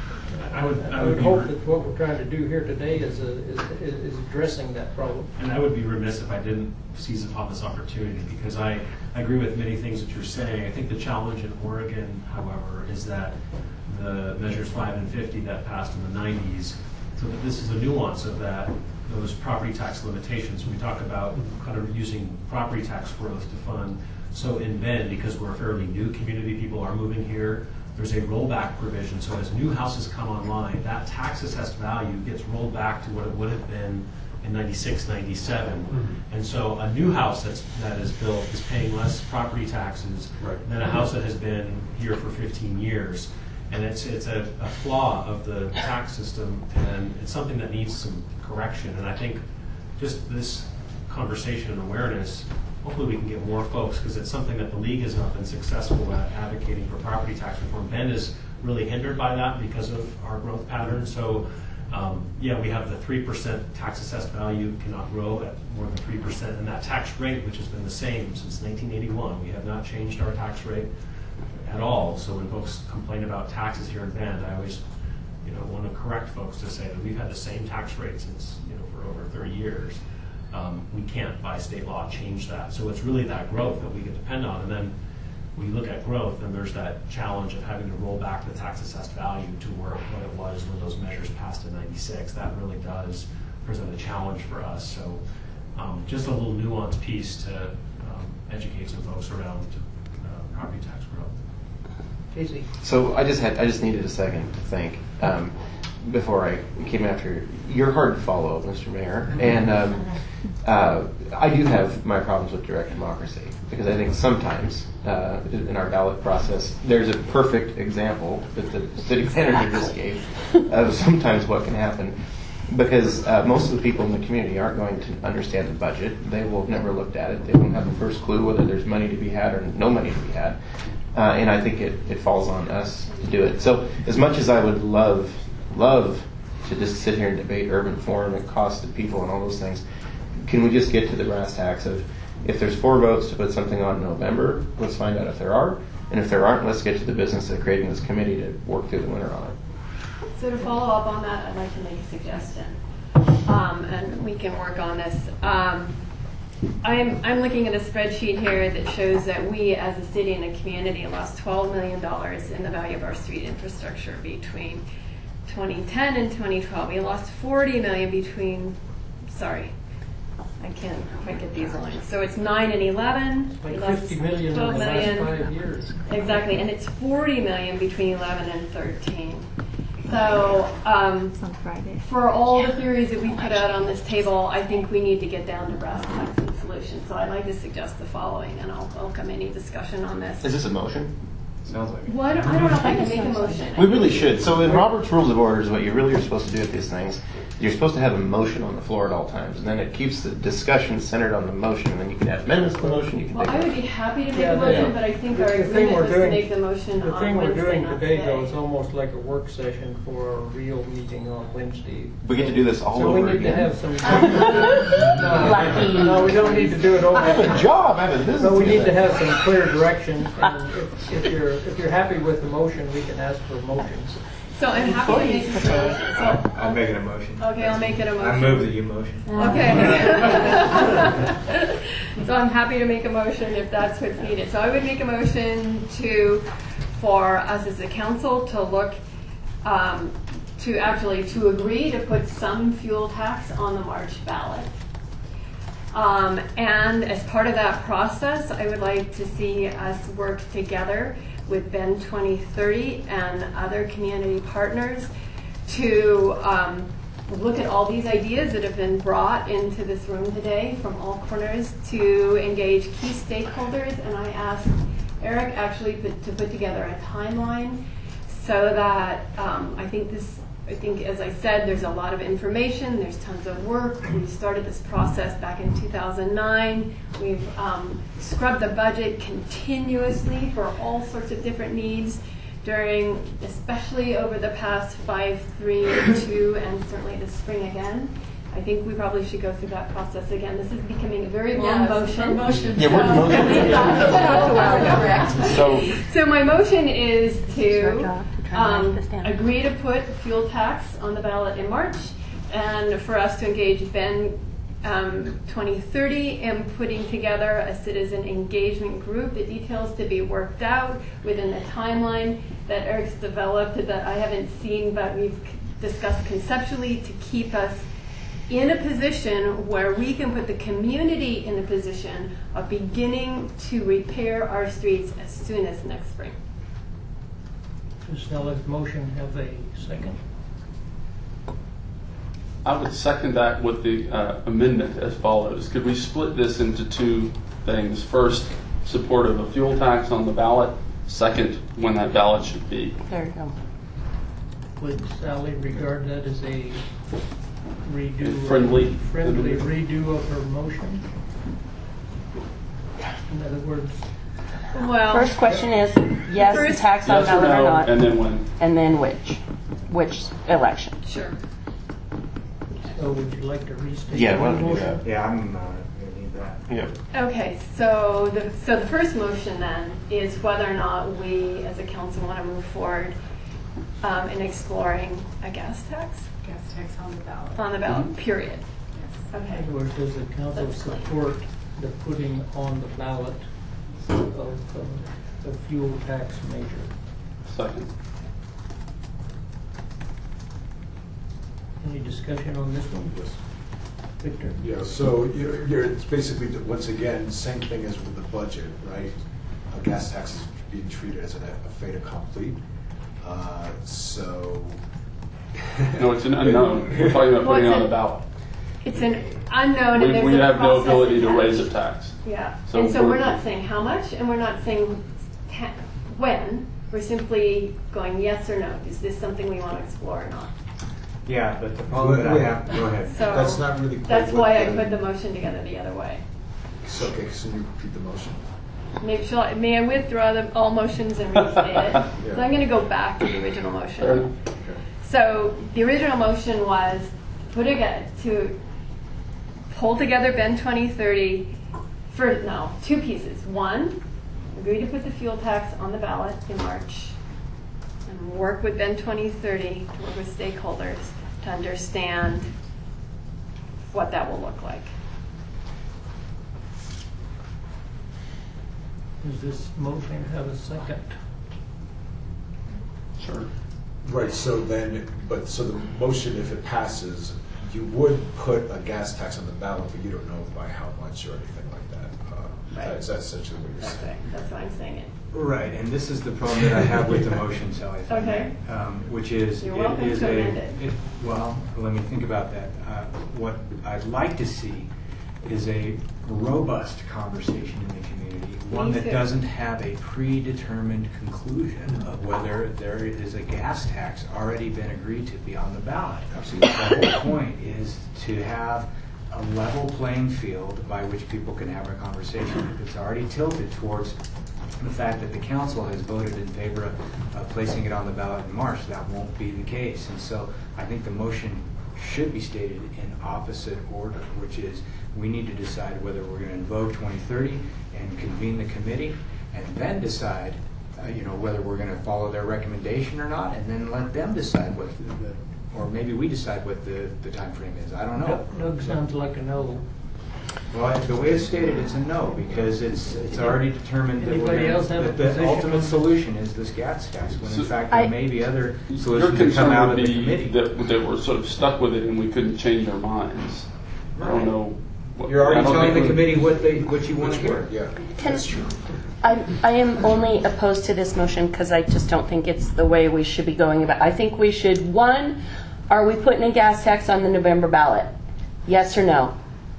S10: I would,
S1: I
S10: I
S1: would
S10: would be
S1: hope
S10: re-
S1: that what we're trying to do here today is, a, is, is addressing that problem.
S10: And I would be remiss if I didn't seize upon this opportunity, because I, I agree with many things that you're saying. I think the challenge in Oregon, however, is that the measures five and fifty that passed in the nineties, so that this is a nuance of that, those property tax limitations. We talk about kind of using property tax growth to fund. So in Bend, because we're a fairly new community, people are moving here, there's a rollback provision. So as new houses come online, that tax assessed value gets rolled back to what it would have been in ninety-six, ninety-seven. Mm-hmm. And so a new house that's, that is built is paying less property taxes right. than a house that has been here for fifteen years. And it's, it's a, a flaw of the tax system, and it's something that needs some correction. And I think just this conversation and awareness, hopefully we can get more folks, because it's something that the league has not been successful at advocating for property tax reform. Bend is really hindered by that because of our growth pattern. So um, yeah, we have the three percent tax assessed value cannot grow at more than three percent, and that tax rate, which has been the same since nineteen eighty-one, we have not changed our tax rate at all. So when folks complain about taxes here in Bend, I always you know, want to correct folks to say that we've had the same tax rate since you know for over thirty years. Um, we can't, by state law, change that. So it's really that growth that we can depend on. And then when you look at growth, then there's that challenge of having to roll back the tax assessed value to where what it was when those measures passed in ninety-six. That really does present a challenge for us. So um, just a little nuanced piece to um, educate some folks around uh, property tax growth.
S1: Casey?
S13: So I just had, I just needed a second to think. Um, before I came after, you're hard to follow, Mister Mayor, and um, uh, I do have my problems with direct democracy, because I think sometimes uh, in our ballot process there's a perfect example that the city manager just gave of sometimes what can happen, because uh, most of the people in the community aren't going to understand the budget. They will have never looked at it. They won't have the first clue whether there's money to be had or no money to be had, uh, and I think it, it falls on us to do it. So as much as I would love love to just sit here and debate urban form and cost of people and all those things, can we just get to the brass tacks of, if there's four votes to put something on in November, let's find out if there are, and if there aren't, let's get to the business of creating this committee to work through the winter on it.
S4: So to follow up on that, I'd like to make a suggestion, um, and we can work on this. Um, I'm, I'm looking at a spreadsheet here that shows that we as a city and a community lost twelve million dollars in the value of our street infrastructure between twenty ten and twenty twelve. We lost forty million between, sorry, I can't quite get these lines. So it's nine and eleven.
S1: Like
S4: we lost
S1: fifty million in the
S4: twelve million.
S1: last five years.
S4: Exactly, and it's forty million between eleven and thirteen. So um, for all the theories that we put out on this table, I think we need to get down to brass tacks and solutions. So I'd like to suggest the following, and I'll welcome any discussion on this.
S13: Is this a motion?
S5: Sounds like it.
S4: What, I don't know if I can make a motion.
S13: We really should. So in Robert's Rules of Orders, what you really are supposed to do with these things, you're supposed to have a motion on the floor at all times, and then it keeps the discussion centered on the motion, and then you can add amendments to the motion. You can
S4: Well,
S13: take
S4: I would be happy to make
S1: Yeah,
S4: a motion,
S1: yeah.
S4: but I think
S1: The-
S4: our
S1: the thing
S4: agreement
S1: we're
S4: was to
S1: doing-
S4: make the motion
S1: The
S4: on
S1: thing we're
S4: Wednesday,
S1: doing
S4: not
S1: today,
S4: today.
S1: though, is almost like a work session for a real meeting on Wednesday.
S13: We get to do this all
S1: So
S13: over
S1: we need to
S13: again.
S1: have some. no, no, we don't need to do it over.
S13: Good job. I have a business
S1: So we need to
S13: together.
S1: have some clear direction, and if, if you're, if you're happy with the motion, we can ask for motions.
S4: So I'm happy to make this motion. So,
S15: I'll make it a motion.
S4: okay, I'll make it a motion.
S15: I move that you motion.
S4: Okay. So I'm happy to make a motion if that's what's needed. So I would make a motion to, for us as a council to look, um, to actually, to agree to put some fuel tax on the March ballot. Um, and as part of that process, I would like to see us work together with Bend twenty thirty and other community partners to um, look at all these ideas that have been brought into this room today from all corners, to engage key stakeholders. And I asked Eric actually put, to put together a timeline so that um, I think this, I think as I said, there's a lot of information, there's tons of work. We started this process back in two thousand nine. We've um, scrubbed the budget continuously for all sorts of different needs during, especially over the past five, three, two, and certainly this spring again, I think we probably should go through that process again. This is becoming a very long
S3: Yes,
S4: motion.
S3: motion.
S13: Yeah, we're motion.
S3: Correct.
S13: So,
S4: So my motion is
S11: Your
S4: to
S11: job to try and
S4: um,
S11: write this down.
S4: agree to put fuel tax on the ballot in March, and for us to engage Ben um, twenty thirty in putting together a citizen engagement group, the details to be worked out within the timeline that Eric's developed that I haven't seen, but we've discussed conceptually to keep us in a position where we can put the community in a position of beginning to repair our streets as soon as next spring.
S1: Does Stella's motion have a second?
S6: I would second that with the uh, amendment as follows. Could we split this into two things? First, support of a fuel tax on the ballot. Second, when that ballot should be.
S11: There you go.
S1: Would Sally regard that as a redo?
S6: A friendly-
S1: Friendly redo of her motion? In other words,
S4: Well,
S11: First question is, yes,
S4: First-
S11: tax on
S6: Yes or
S11: ballot or
S6: no,
S11: not,
S6: and then when.
S11: and then which? Which election?
S4: sure.
S1: so would you like to restate
S13: Yeah,
S1: your
S13: why don't we do
S1: motion?
S13: that?
S5: Yeah, I'm uh, gonna need that.
S13: yeah.
S4: Okay, so the, so the first motion then is whether or not we as a council want to move forward um, in exploring a gas tax
S3: Gas tax on the ballot.
S4: on the ballot, period.
S1: In
S4: Okay.
S1: other words, does the council
S4: That's clear.
S1: support the putting on the ballot of um, the fuel tax measure?
S6: Second.
S1: Any discussion on this one? Victor?
S12: Yeah, so you're, you're, it's basically, once again, same thing as with the budget, right? A gas tax is being treated as a, a fait accompli. Uh, so.
S6: No, it's an unknown. We're talking about putting it
S4: What's
S6: on
S4: it?
S6: the ballot.
S4: It's an unknown
S6: We,
S4: and there's
S6: we
S4: a
S6: have no
S4: process
S6: ability to
S4: attached.
S6: raise a tax.
S4: Yeah,
S6: So
S4: and so
S6: we're-
S4: we're not saying how much, and we're not saying ta- when. We're simply going yes or no. Is this something we want to explore or not?
S5: Yeah, but the problem that I have, go ahead.
S4: So
S12: That's not really quite
S4: that's
S12: what
S4: why I
S12: the-
S4: put the motion together the other way.
S12: So, okay, so you repeat the motion.
S4: Maybe shall I, may I withdraw the, all motions and restate it?
S12: Yeah.
S4: So I'm going to go back to the original
S6: Fair
S4: motion.
S6: enough.
S12: Okay.
S4: So the original motion was put again to pull together Ben twenty thirty for no two pieces. One, agree to put the fuel tax on the ballot in March, and work with Ben twenty thirty to work with stakeholders to understand what that will look like.
S1: Does this motion have a second?
S6: Sure.
S12: Right, so then, but, so the motion, if it passes, you would put a gas tax on the ballot, but you don't know by how much or anything like that. Uh,
S4: Right.
S12: Is that essentially what you're
S4: That's
S12: saying?
S4: right. That's why I'm saying it.
S5: Right, and this is the problem that I have with the motion, Sally, if I
S4: Okay.
S5: may, um, which is,
S4: You're
S5: it
S4: welcome
S5: is
S4: to
S5: a,
S4: amend it.
S5: it- well, let me think about that. Uh, What I'd like to see is a robust conversation in the community, one
S4: Me
S5: that
S4: too.
S5: doesn't have a predetermined conclusion of whether there is a gas tax already been agreed to be on the ballot.
S12: Absolutely.
S5: The whole point is to have a level playing field by which people can have a conversation. If it's already tilted towards the fact that the council has voted in favor of uh, placing it on the ballot in March, that won't be the case. And so I think the motion should be stated in opposite order, which is we need to decide whether we're going to invoke twenty thirty and convene the committee, and then decide, uh, you know, whether we're going to follow their recommendation or not, and then let them decide what, the, the, or maybe we decide what the, the time frame is. I don't know.
S1: Doug sounds like a no.
S5: Well, I- the way it's stated, it's a no, because it's, it's already determined that we're
S1: Anybody
S5: gonna-
S1: else have a
S5: that the
S1: position on
S5: ultimate
S1: this?
S5: solution is this gas tax, when in
S6: So-
S5: fact
S11: I-
S5: there may be other
S6: Your
S5: solutions that come
S6: concern
S5: out of
S6: would
S5: the
S6: be
S5: committee.
S6: that, that we're sort of stuck with it and we couldn't change our minds. I don't know. what-
S5: You're
S6: I
S5: already
S6: don't
S5: telling the
S6: think we-
S5: committee what they, what you want to
S12: Which
S5: hear.
S12: one? Yeah,
S11: Can-
S12: that's true.
S11: I, I am only opposed to this motion because I just don't think it's the way we should be going about. I think we should, one, are we putting a gas tax on the November ballot? Yes or no?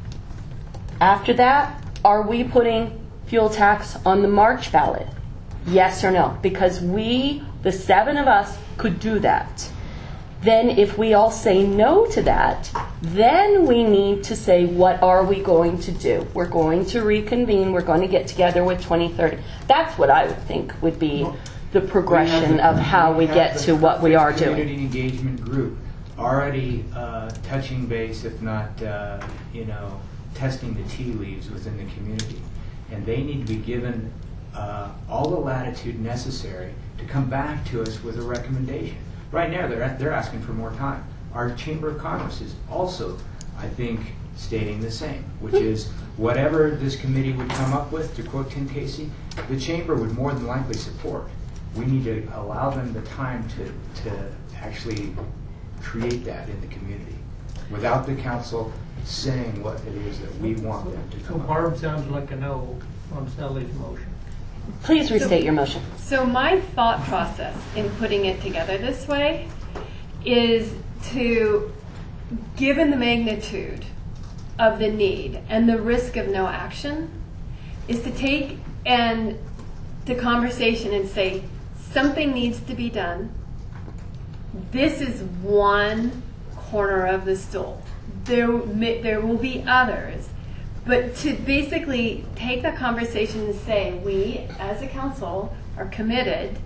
S11: After that, are we putting fuel tax on the March ballot? Yes or no? Because we, the seven of us, could do that. Then if we all say no to that, then we need to say, what are we going to do? We're going to reconvene. We're going to get together with twenty thirty. That's what I would think would be the progression of how we get to what we are doing.
S5: Community engagement group. already uh, touching base, if not, uh, you know, testing the tea leaves within the community. And they need to be given uh, all the latitude necessary to come back to us with a recommendation. Right now, they're, they're asking for more time. Our Chamber of Commerce is also, I think, stating the same, which is whatever this committee would come up with, to quote Tim Casey, the Chamber would more than likely support. We need to allow them the time to, to actually create that in the community without the council saying what it is that we want them to
S1: So
S5: come up
S1: Barb
S5: with.
S1: sounds like a no on Sally's motion.
S11: Please restate your motion.
S4: So my thought process in putting it together this way is to, given the magnitude of the need and the risk of no action, is to take and the conversation and say something needs to be done. This is one corner of the stool. There, may- there will be others. But to basically take that conversation and say, we as a council are committed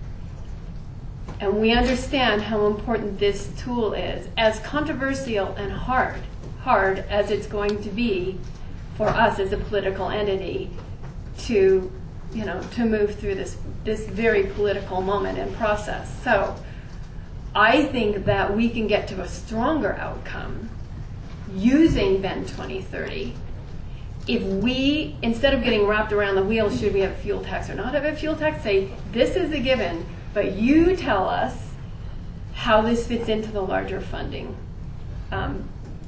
S4: and we understand how important this tool is, as controversial and hard, hard as it's going to be for us as a political entity to, you know, to move through this, this very political moment and process. So I think that we can get to a stronger outcome using Ben twenty thirty if we, instead of getting wrapped around the wheel, should we have a fuel tax or not have a fuel tax, say, this is a given, but you tell us how this fits into the larger funding um,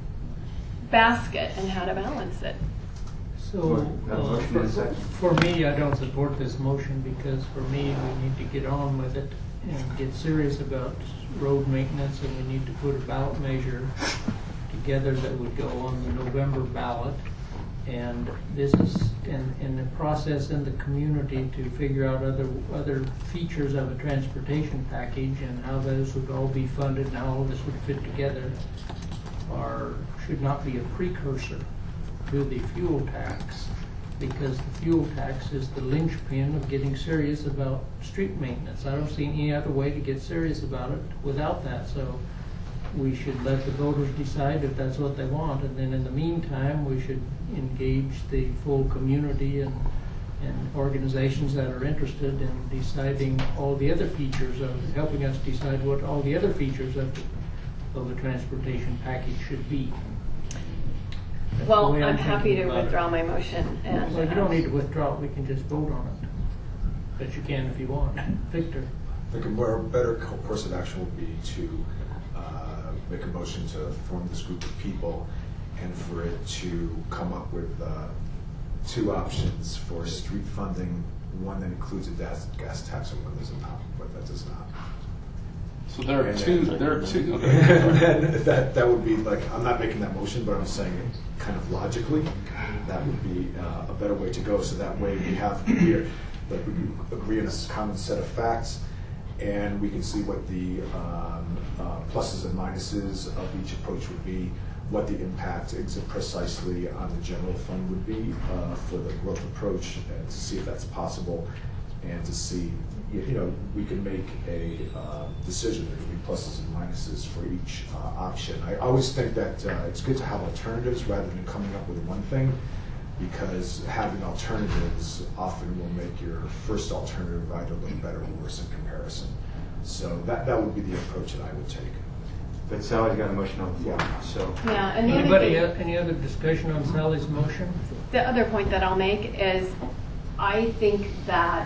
S4: basket and how to balance it.
S1: So,
S5: Got a
S1: uh,
S5: motion and a second.
S1: for me, I don't support this motion because for me, we need to get on with it and get serious about road maintenance, and we need to put a ballot measure together that would go on the November ballot. And this is in, in the process in the community to figure out other other features of a transportation package and how those would all be funded and how all this would fit together, are should not be a precursor to the fuel tax, because the fuel tax is the linchpin of getting serious about street maintenance. I don't see any other way to get serious about it without that. So we should let the voters decide if that's what they want, and then in the meantime, we should engage the full community and, and organizations that are interested in deciding all the other features of, helping us decide what all the other features of, of the transportation package should be. That's
S4: Well,
S1: the way
S4: I'm happy to
S1: thinking about it.
S4: withdraw my motion. And
S1: Well, you don't
S4: uh,
S1: need to withdraw it, we can just vote on it. But you can if you want. Victor?
S12: I think a more better co- course of action would be to uh, make a motion to form this group of people and for it to come up with uh, two options for street funding, one that includes a gas, gas tax and one does not, but that does not.
S6: So there are
S12: And
S6: two,
S12: then-
S6: there are two, okay.
S12: And then that, that would be like, I'm not making that motion, but I'm saying it kind of logically, that would be uh, a better way to go. So that way we have, we are, like we can agree on a common set of facts, and we can see what the um, uh, pluses and minuses of each approach would be, what the impact ex- precisely on the general fund would be uh, for the growth approach, and to see if that's possible, and to see, you you know, we can make a uh, decision. There could be pluses and minuses for each uh, option. I always think that uh, it's good to have alternatives rather than coming up with one thing, because having alternatives often will make your first alternative either look better or worse in comparison. So that, that would be the approach that I would take.
S5: But Sally's got a motion on the floor,
S12: Yeah.
S5: so.
S4: Yeah, and the other
S1: Anybody,
S4: thing-
S1: have any other discussion on Sally's motion?
S4: The other point that I'll make is, I think that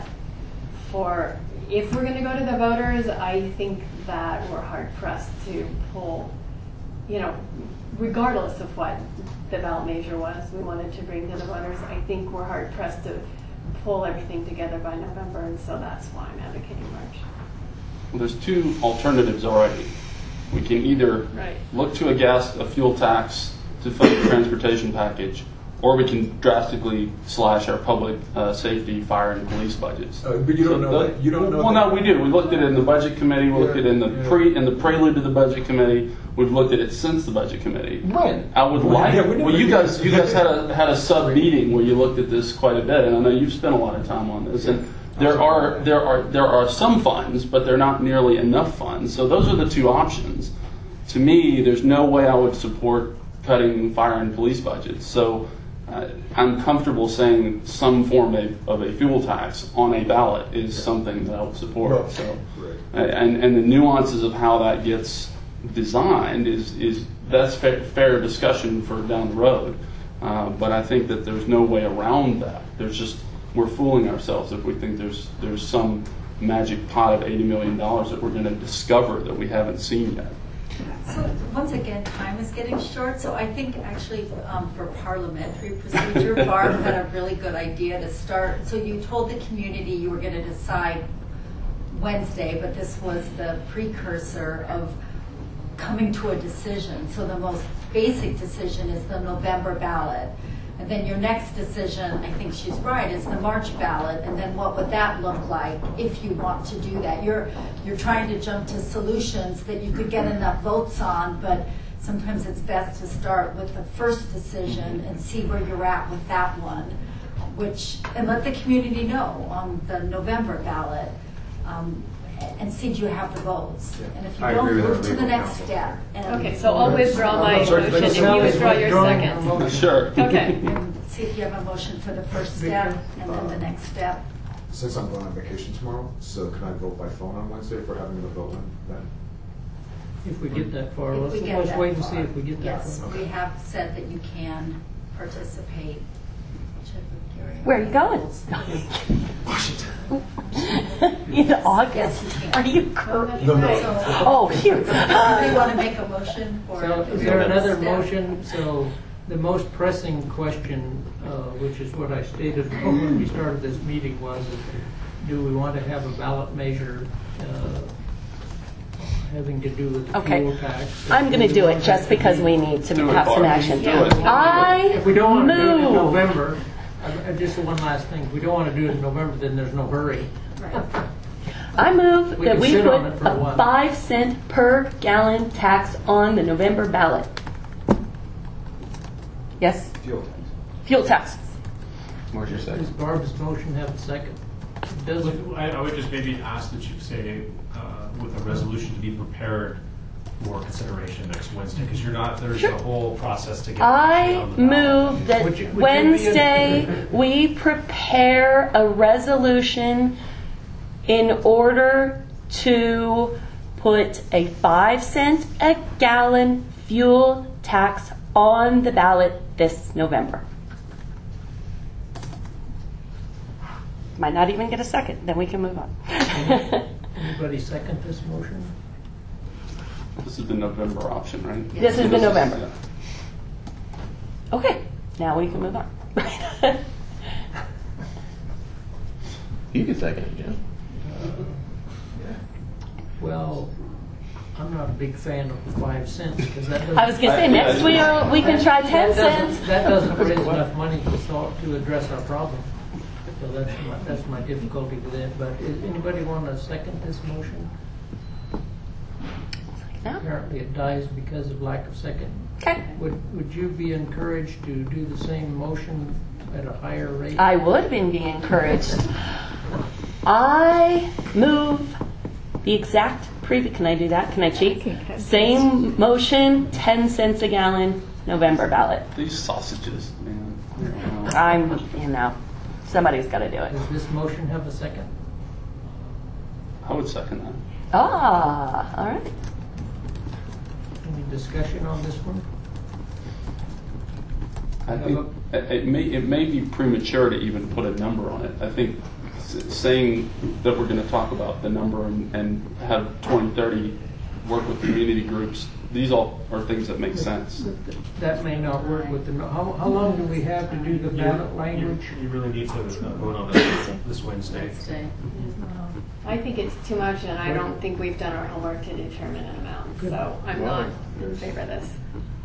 S4: for, if we're gonna go to the voters, I think that we're hard pressed to pull, you know, regardless of what the ballot measure was, we wanted to bring to the voters, I think we're hard pressed to pull everything together by November, and so that's why I'm advocating March.
S6: Well, there's two alternatives already. We can either
S4: Right.
S6: look to a gas, a fuel tax to fund the transportation package, or we can drastically slash our public uh, safety, fire, and police budgets.
S12: Uh, but you don't know
S6: the-
S12: that- you don't know
S6: Well,
S12: that-
S6: no, we do. We looked at it in the budget committee. We looked at it in the
S12: Yeah,
S6: pre, in the prelude to the budget committee. We've looked at it since the budget committee.
S12: When?
S6: I would
S12: When?
S6: like.
S12: Yeah, we never
S6: well, you
S12: did.
S6: guys, you guys had a had a sub meeting where you looked at this quite a bit, and I know you've spent a lot of time on this. And there are there are there are some funds, but they're not nearly enough funds. So those are the two options. To to me, there's no way I would support cutting fire and police budgets. So uh, I'm comfortable saying some form of, of a fuel tax on a ballot is something that I would support.
S12: Well,
S6: so,
S12: right.
S6: uh, and and the nuances of how that gets designed is is that's fair, fair discussion for down the road. Uh, but I think that there's no way around that. There's just we're fooling ourselves if we think there's there's some magic pot of eighty million dollars that we're going to discover that we haven't seen yet.
S15: So once again, time is getting short, so I think actually um, for parliamentary procedure, Barb had a really good idea to start. So you told the community you were going to decide Wednesday, but this was the precursor of coming to a decision. So the most basic decision is the November ballot. And then your next decision, I think she's right, is the March ballot. And then what would that look like if you want to do that? You're you're trying to jump to solutions that you could get enough votes on, but sometimes it's best to start with the first decision and see where you're at with that one, which and let the community know on the November ballot. Um, and see do you have the votes. And if you
S13: I
S15: don't,
S13: agree with
S15: move
S13: our
S15: to the
S13: legal
S15: next
S13: counsel.
S15: step. And
S4: Okay, so I'll withdraw my
S12: I'm sorry,
S4: motion and
S12: Sal
S4: you
S12: is
S4: withdraw your
S1: withdrawing
S4: second.
S1: her motion.
S6: Sure.
S4: Okay.
S15: and see if you have a motion for the first step and then the next step.
S12: Since I'm going on vacation tomorrow, so can I vote by phone on Wednesday if we're having the vote then?
S1: If we get that far,
S15: If
S1: let's,
S15: we get
S1: let's
S15: that
S1: wait and
S15: far.
S1: see if we get that
S15: Yes,
S1: far.
S15: we have said that you can participate.
S11: Where are you going? In August?
S15: Yes, you can.
S11: Are you crazy?
S12: No, no.
S15: So,
S11: Oh, shoot.
S15: somebody want to make a motion for?
S1: So is
S15: the
S1: there
S15: next
S1: another
S15: step?
S1: motion? So the most pressing question, uh, which is what I stated when we started this meeting, was do we want to have a ballot measure uh, having to do with the
S11: Okay.
S1: fuel tax?
S11: I'm going to do it just because we need to
S6: Do it,
S11: have some
S6: Barb.
S11: action.
S6: Do it.
S11: I
S1: If we don't want to do it in
S11: move.
S1: November, uh, just one last thing, if we don't want to do it in November, then there's no hurry.
S15: Right.
S11: I move
S1: We
S11: that
S1: can
S11: we
S1: sit
S11: put
S1: on it for a
S11: a
S1: while.
S11: five cent per gallon tax on the November ballot. Yes?
S5: Fuel tax.
S11: Fuel tax.
S13: Where's your
S1: Does
S13: second?
S1: Barb's motion have a second? Does it?
S10: Would- I I would just maybe ask that you say, uh, with a resolution to be prepared for consideration next Wednesday, because you're not, there's a whole process to get.
S11: I
S10: on the ballot.
S11: move that
S1: Would you- would you be
S11: Wednesday
S1: in-
S11: we prepare a resolution in order to put a five cent a gallon fuel tax on the ballot this November. Might not even get a second, then we can move on.
S1: Anybody second this motion?
S6: This is the November option, right?
S11: This is the November.
S6: Yeah.
S11: Okay, now we can move on.
S13: You can second it, Jim.
S1: Well, I'm not a big fan of the five cents because that doesn't.
S11: I was going to say, next we, are, we can try ten
S1: that doesn't-
S11: cents.
S1: That doesn't raise enough money to solve, to address our problem. So that's my, that's my difficulty with it. But is anybody want to second this motion?
S11: No?
S1: Apparently it dies because of lack of second.
S11: Okay.
S1: Would, would you be encouraged to do the same motion at a higher rate?
S11: I would be encouraged. I move the exact previous. Can I do that? Can I cheat? Same motion, ten cents a gallon, November ballot.
S6: These sausages, man. I don't know.
S11: I'm, you know, somebody's got to do it.
S1: Does this motion have a second?
S6: I would second that.
S11: Ah, all right.
S1: Any discussion on this one?
S6: I think it it may, it may be premature to even put a number on it. I think s- saying that we're going to talk about the number and, and have twenty thirty work with community groups, these all are things that make sense.
S1: That may not work with the, no- how, how long do we have to do the ballot language?
S10: You you really need to uh, vote on this this Wednesday.
S15: Wednesday.
S4: I think it's too much, and I don't think we've done our homework to determine an amount, so I'm not in favor of this.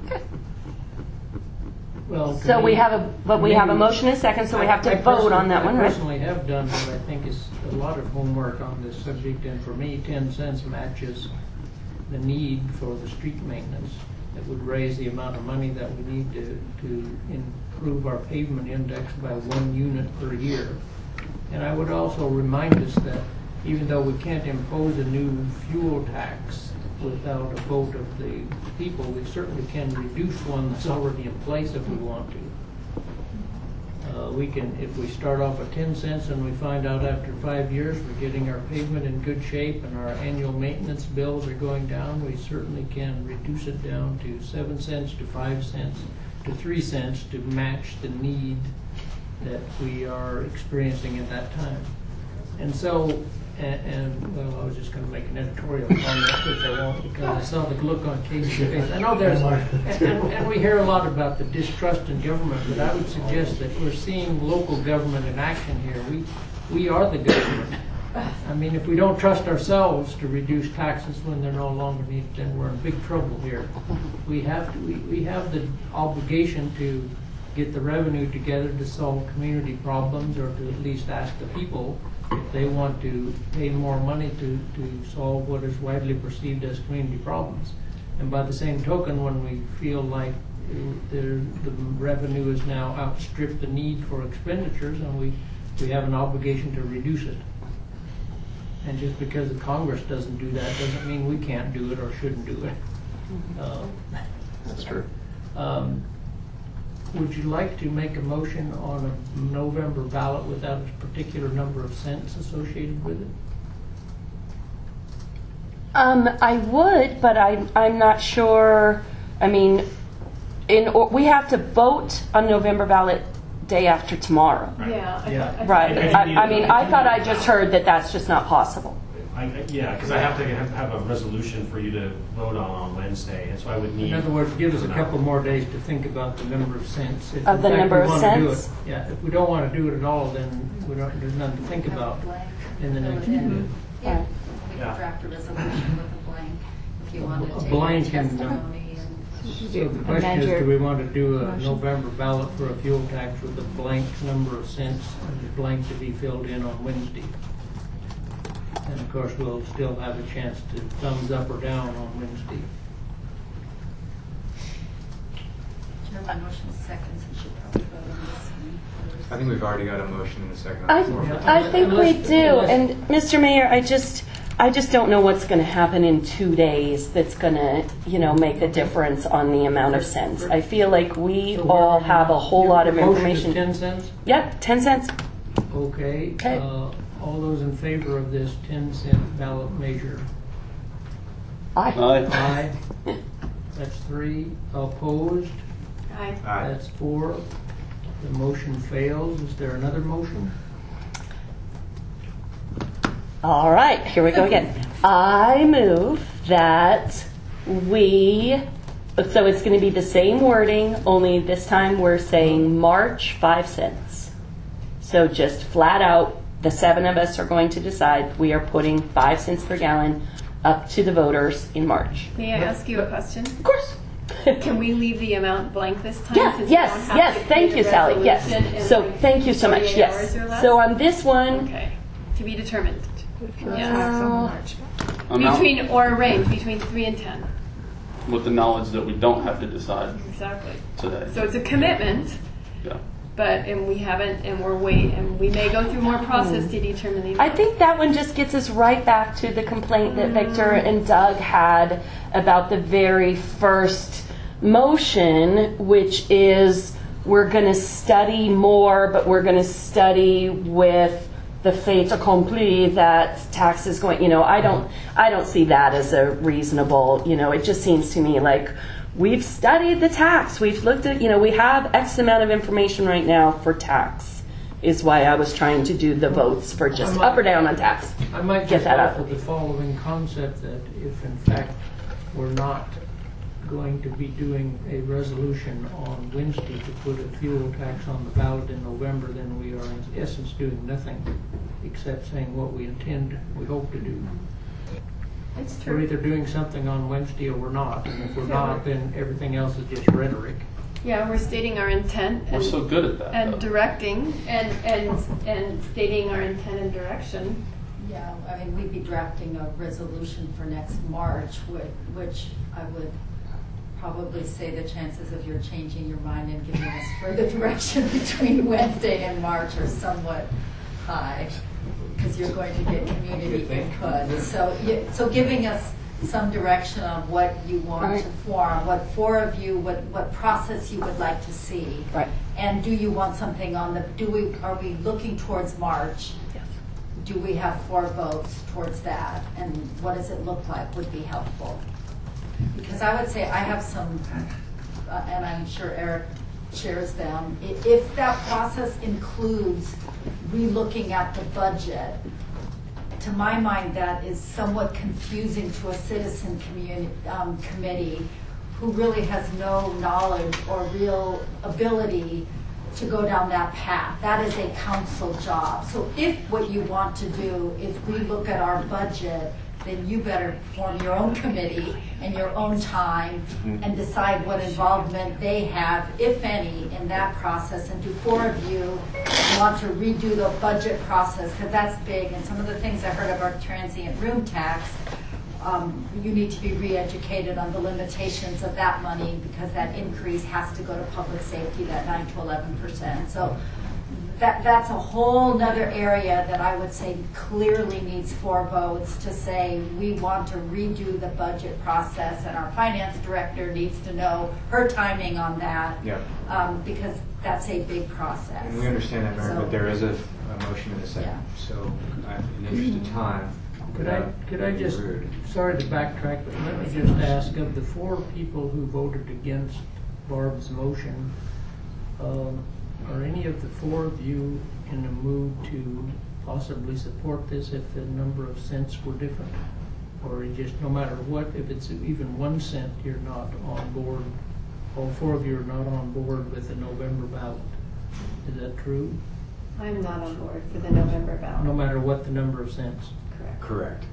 S1: Well, to
S11: So we
S1: me-
S11: have a, but we have a motion and a second, so we have
S1: I- I
S11: to vote on
S1: personally-
S11: that one,
S1: I
S11: right?
S1: personally have done what I think is a lot of homework on this subject, and for me, ten cents matches the need for the street maintenance. It would raise the amount of money that we need to, to improve our pavement index by one unit per year. And I would also remind us that even though we can't impose a new fuel tax without a vote of the people. We certainly can reduce one that's already in place if we want to. Uh, we can, if we start off at ten cents and we find out after five years we're getting our pavement in good shape and our annual maintenance bills are going down, we certainly can reduce it down to seven cents, to five cents, to three cents to match the need that we are experiencing at that time. And so, and, and well, I was just going to make an editorial on that, which I won't because I saw the look on Casey's face. I know there's, and, and, and we hear a lot about the distrust in government, but I would suggest that we're seeing local government in action here. We, we are the government. I mean, if we don't trust ourselves to reduce taxes when they're no longer needed, then we're in big trouble here. We have to, we, we have the obligation to get the revenue together to solve community problems, or to at least ask the people if they want to pay more money to, to solve what is widely perceived as community problems. And by the same token, when we feel like the, the revenue is now outstripped the need for expenditures, and we, we have an obligation to reduce it. And just because the Congress doesn't do that doesn't mean we can't do it or shouldn't do it. Uh,
S13: That's true.
S1: Um, would you like to make a motion on a November ballot without a particular number of cents associated with it?
S11: Um, I would, but I, I'm not sure. I mean, in or, we have to vote on November ballot day after tomorrow.
S4: Yeah. I
S1: Yeah.
S4: thought- I
S11: Right.
S10: I-
S11: I, I mean, I thought I just heard that that's just not possible.
S10: I, I- yeah, because I have to have, have a resolution for you to vote on on Wednesday, and so I would need.
S1: In other words, give us a
S10: an
S1: couple
S10: hour.
S1: more days to think about the number of cents. If
S11: Of
S1: in
S11: the
S1: fact
S11: number
S1: we
S11: of
S1: wanna do
S11: cents?
S1: it- Yeah, if we don't want to do it at all, then we don't, there's nothing to think about in the next meeting.
S15: Yeah,
S11: Right.
S15: we
S10: Yeah.
S15: can draft a resolution with a blank if you wanted
S1: A
S15: to take
S1: blank
S15: your
S1: and, uh,
S15: testimony. and-
S1: So the question is, do we want to do a November ballot for a fuel tax with a blank number of cents and a blank to be filled in on Wednesday? And of course, we'll still have a chance to thumbs up or down on Wednesday.
S15: Do you have a motion second, since you probably voted on this one?
S5: I think we've already got a motion and a second on
S11: I,
S5: the floor.
S11: I think we
S1: Unless-
S11: do.
S1: unless-
S11: And Mister Mayor, I just, I just don't know what's going to happen in two days that's going to, you know, make a difference on the amount of cents. I feel like we
S1: So where
S11: all
S1: are you
S11: have a
S1: now?
S11: whole
S1: Your
S11: lot of
S1: motion is
S11: information.
S1: ten cents?
S11: Yeah, ten cents.
S1: Okay.
S11: Okay.
S1: Uh, all those in favor of this ten cent ballot measure?
S11: Aye.
S6: Aye.
S1: Aye. That's three. Opposed?
S4: I,
S5: Aye.
S1: That's four. The motion fails. Is there another motion?
S11: All right, here we go again. I move that we, so it's going to be the same wording, only this time we're saying March five cents. So just flat out, the seven of us are going to decide we are putting five cents per gallon up to the voters in March.
S4: may I ask you a question?
S11: Of course.
S4: Can we leave the amount blank this time?
S11: Yeah,
S4: since we
S11: yes,
S4: don't have
S11: yes,
S4: to
S11: thank
S4: create
S11: you,
S4: a
S11: Sally, yes.
S4: resolution in
S11: So
S4: like
S11: thank you so much,
S4: forty-eight
S11: yes.
S4: hours or less?
S11: So on this one,
S4: Okay, to be determined.
S11: Uh,
S4: Yes.
S6: Amount
S4: Between, or a range between three and ten.
S6: with the knowledge that we don't have to decide
S4: Exactly.
S6: today.
S4: So it's a commitment,
S6: Yeah.
S4: but, and we haven't, and we're wait, and we may go through more process to determine the
S11: I
S4: amount.
S11: think that one just gets us right back to the complaint that Victor and Doug had about the very first motion, which is we're going to study more, but we're going to study with the fait accompli that tax is going, you know, I don't, I don't see that as a reasonable, you know, it just seems to me like we've studied the tax, we've looked at, you know, we have X amount of information right now for tax, is why I was trying to do the votes for just up or down on tax.
S1: I might
S11: Get
S1: just
S11: that out.
S1: offer the following concept, that if in fact we're not going to be doing a resolution on Wednesday to put a fuel tax on the ballot in November, then we are in essence doing nothing except saying what we intend, we hope to do.
S4: It's
S1: We're
S4: true.
S1: either doing something on Wednesday or we're not, and if we're not, then everything else is just rhetoric.
S4: Yeah, we're stating our intent
S6: We're
S4: and,
S6: so good at that.
S4: and
S6: though.
S4: directing, and, and, and stating our intent and direction.
S15: Yeah, I mean, we'd be drafting a resolution for next March, which, which I would probably say the chances of your changing your mind and giving us further direction between Wednesday and March are somewhat high, because you're going to get community input. So, you- so giving us some direction on what you want
S11: Right.
S15: to form, what four of you, what, what process you would like to see.
S11: Right.
S15: And do you want something on the, do we, are we looking towards March?
S11: Yes.
S15: Do we have four votes towards that? And what does it look like would be helpful? Because I would say I have some, uh, and I'm sure Eric shares them, I- if that process includes relooking at the budget, to my mind, that is somewhat confusing to a citizen communi- um, committee who really has no knowledge or real ability to go down that path. That is a council job. So if what you want to do is relook at our budget, then you better form your own committee in your own time and decide what involvement they have, if any, in that process. And do four of you want to redo the budget process, because that's big. And some of the things I heard about transient room tax, um, you need to be re-educated on the limitations of that money, because that increase has to go to public safety, that nine to eleven percent. So that, that's a whole nother area that I would say clearly needs four votes to say we want to redo the budget process, and our finance director needs to know her timing on that.
S5: Yeah.
S15: Um, because that's a big process.
S5: And we understand that, Mary,
S15: So-
S5: but there is a, a motion in a second.
S15: Yeah.
S5: So, uh, in the interest of time,
S1: Could I,
S5: without
S1: could I
S5: being
S1: just,
S5: rude.
S1: sorry to backtrack, but let me just ask, of the four people who voted against Barb's motion, um, are any of the four of you in a mood to possibly support this if the number of cents were different? Or you just, no matter what, if it's even one cent, you're not on board, all four of you are not on board with the November ballot? Is that true?
S4: I'm not on board for the November ballot.
S1: No matter what the number of cents?
S4: Correct.
S5: Correct.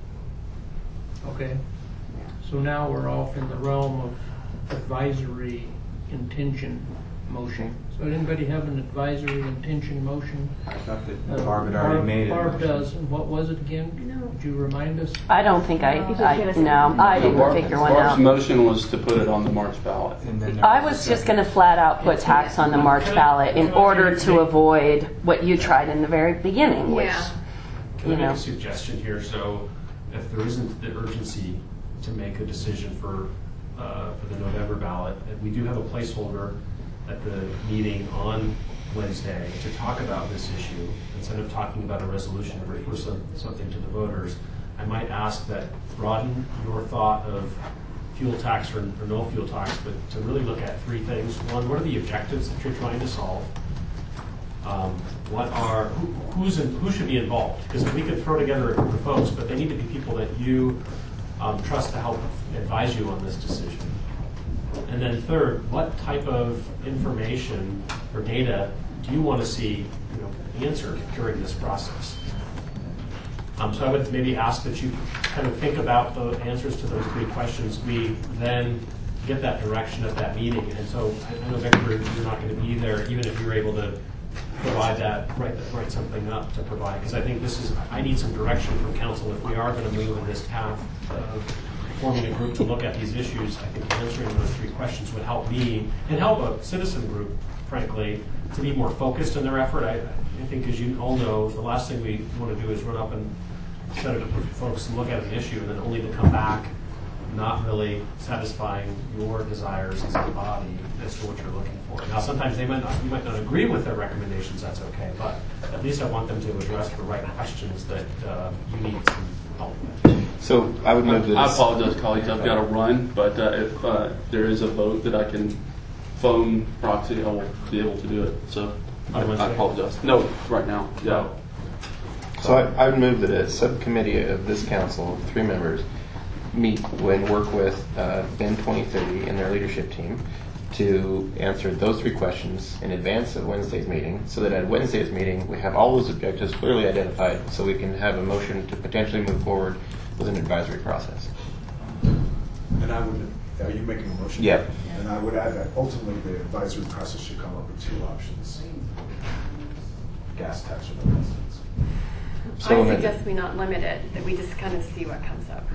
S1: Okay. So now we're off in the realm of advisory intention motion. So did anybody have an advisory intention motion?
S5: I thought that
S1: Uh,
S5: Barb had already
S1: Barb-
S5: made it.
S1: Barb does. And what was it again?
S4: No.
S1: Would you remind us?
S11: I don't think I,
S4: No.
S11: I no, I didn't
S6: Barb-
S11: figure one
S6: Barb's
S11: out.
S6: motion was to put it on the March ballot.
S5: And then there
S11: I
S5: a
S11: was just
S5: second.
S11: going to flat out put tax on the March ballot in order to avoid what you tried in the very beginning, which,
S4: Yeah.
S10: Can
S11: you
S10: I make
S11: know.
S10: a suggestion here? So if there isn't the urgency to make a decision for, uh, for the November ballot, and we do have a placeholder at the meeting on Wednesday to talk about this issue, instead of talking about a resolution or refer some, something to the voters, I might ask that broaden your thought of fuel tax or, or no fuel tax, but to really look at three things. One, what are the objectives that you're trying to solve? Um, what are who, who's in, who should be involved? Because we could throw together a group of folks, but they need to be people that you um, trust to help advise you on this decision. And then third, what type of information or data do you want to see, you know, answered during this process? Um, so I would maybe ask that you kind of think about the answers to those three questions. We then get that direction at that meeting. And so I, I know, Victor, you're not going to be there, even if you're able to provide that, write, write something up to provide. Because I think this is, I need some direction from council if we are going to move in this path of forming a group to look at these issues. I think answering those three questions would help me and help a citizen group, frankly, to be more focused in their effort. I, I think, as you all know, the last thing we want to do is run up and set a group of folks and look at an issue and then only to come back not really satisfying your desires as a body as to what you're looking for. Now, sometimes they might not, you might not agree with their recommendations, that's okay, but at least I want them to address the right questions that uh, you need some help with.
S13: So I would move that.
S6: I apologize, colleagues, I've got to run, but uh, if uh, there is a vote that I can phone proxy, I will be able to do it. So I, I apologize. No, right now, yeah.
S13: So I, I would move that a subcommittee of this council, three members, meet and work with uh, Ben twenty thirty and their leadership team to answer those three questions in advance of Wednesday's meeting, so that at Wednesday's meeting we have all those objectives clearly identified, so we can have a motion to potentially move forward with an advisory process.
S12: And I would, are you making a motion?
S13: Yep.
S12: And I would add that ultimately the advisory process should come up with two options. Gas tax or no gas tax.
S13: So
S4: I
S13: amended.
S4: suggest we not limit it, that we just kind of see what comes up.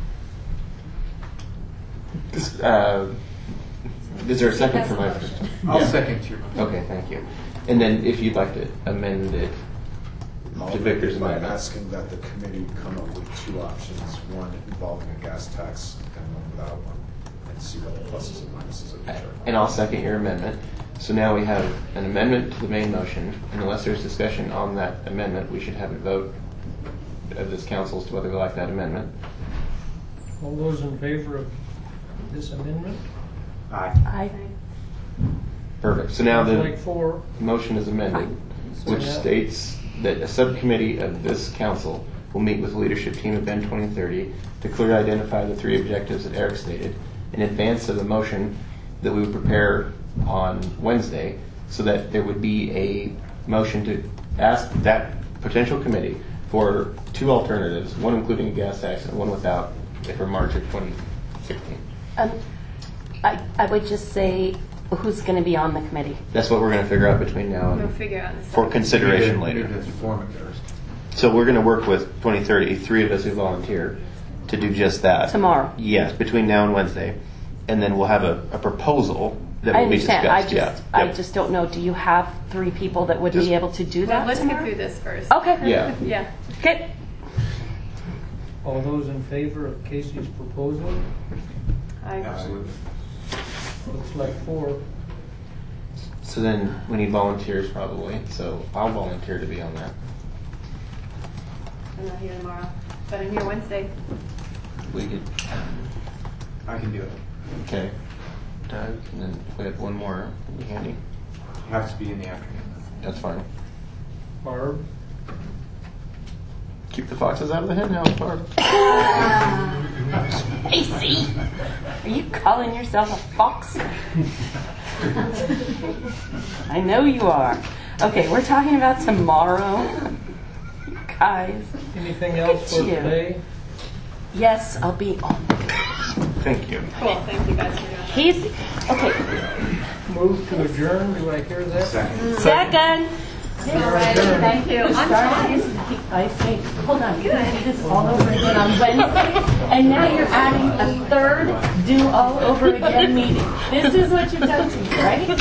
S13: This, uh, is there a second for my
S15: That's a
S13: first?
S15: motion.
S5: I'll
S13: Yeah.
S5: second your motion.
S13: Okay, thank you. And then if you'd like to amend it,
S12: I'll
S13: to Victor's
S12: begin by
S13: amendment.
S12: asking that the committee come up with two options, one involving a gas tax and one without one, and see what the pluses and minuses of each are.
S13: And I'll second your amendment. So now we have an amendment to the main motion, and unless there's discussion on that amendment, we should have a vote of this council as to whether we like that amendment.
S1: All those in favor of this amendment?
S5: Aye.
S11: I,
S13: Perfect. So now
S1: Sounds
S13: the
S1: like four.
S13: motion is amended, which
S1: Yeah.
S13: states that a subcommittee of this council will meet with the leadership team of Ben twenty thirty to clearly identify the three objectives that Eric stated in advance of the motion that we would prepare on Wednesday, so that there would be a motion to ask that potential committee for two alternatives, one including a gas tax and one without, for March of twenty sixteen.
S11: um, I, I would just say, who's going to be on the committee?
S13: That's what we're going to figure out between now
S4: We'll
S13: and
S4: figure out in a
S13: for
S4: second.
S13: consideration
S5: We need
S13: later.
S5: to- we need to form it first.
S13: So we're going to work with twenty thirty, three of us who volunteer, to do just that.
S11: Tomorrow.
S13: Yes, between now and Wednesday. And then we'll have a, a proposal that
S11: I
S13: will be
S11: understand.
S13: discussed.
S11: I just,
S13: yeah.
S11: I
S13: Yep.
S11: just don't know. Do you have three people that would
S13: Just-
S11: be able to do
S4: Well,
S11: that
S4: let's get
S11: tomorrow?
S4: through this first.
S11: Okay.
S13: Yeah.
S4: Yeah.
S11: Okay.
S1: All those in favor of Casey's proposal?
S4: I,
S5: Absolutely.
S1: Looks like four.
S13: So then we need volunteers probably. So I'll volunteer to be on that.
S4: I'm not here tomorrow, but I'm here Wednesday.
S13: We could,
S5: I can do it.
S13: okay. Doug, and then if we have one more, it'd be handy.
S5: It has to be in the afternoon.
S13: That's fine.
S1: Barb?
S13: Keep the foxes out of the hen house, Barb.
S11: Casey, are you calling yourself a fox? I know you are. Okay, we're talking about tomorrow. You guys.
S1: Anything
S11: Look
S1: else
S11: at
S1: for
S11: you.
S1: today?
S11: Yes, I'll be on.
S13: Thank you.
S4: Cool. Thank you guys for doing that.
S11: Casey, okay.
S1: Move to adjourn, do I hear that?
S5: Second.
S11: Second.
S4: All right. Thank you. I'm sorry.
S11: I say, hold on, you're gonna do this all over again on Wednesday, and now you're adding a third do all over again meeting. This is what you've done to me, right?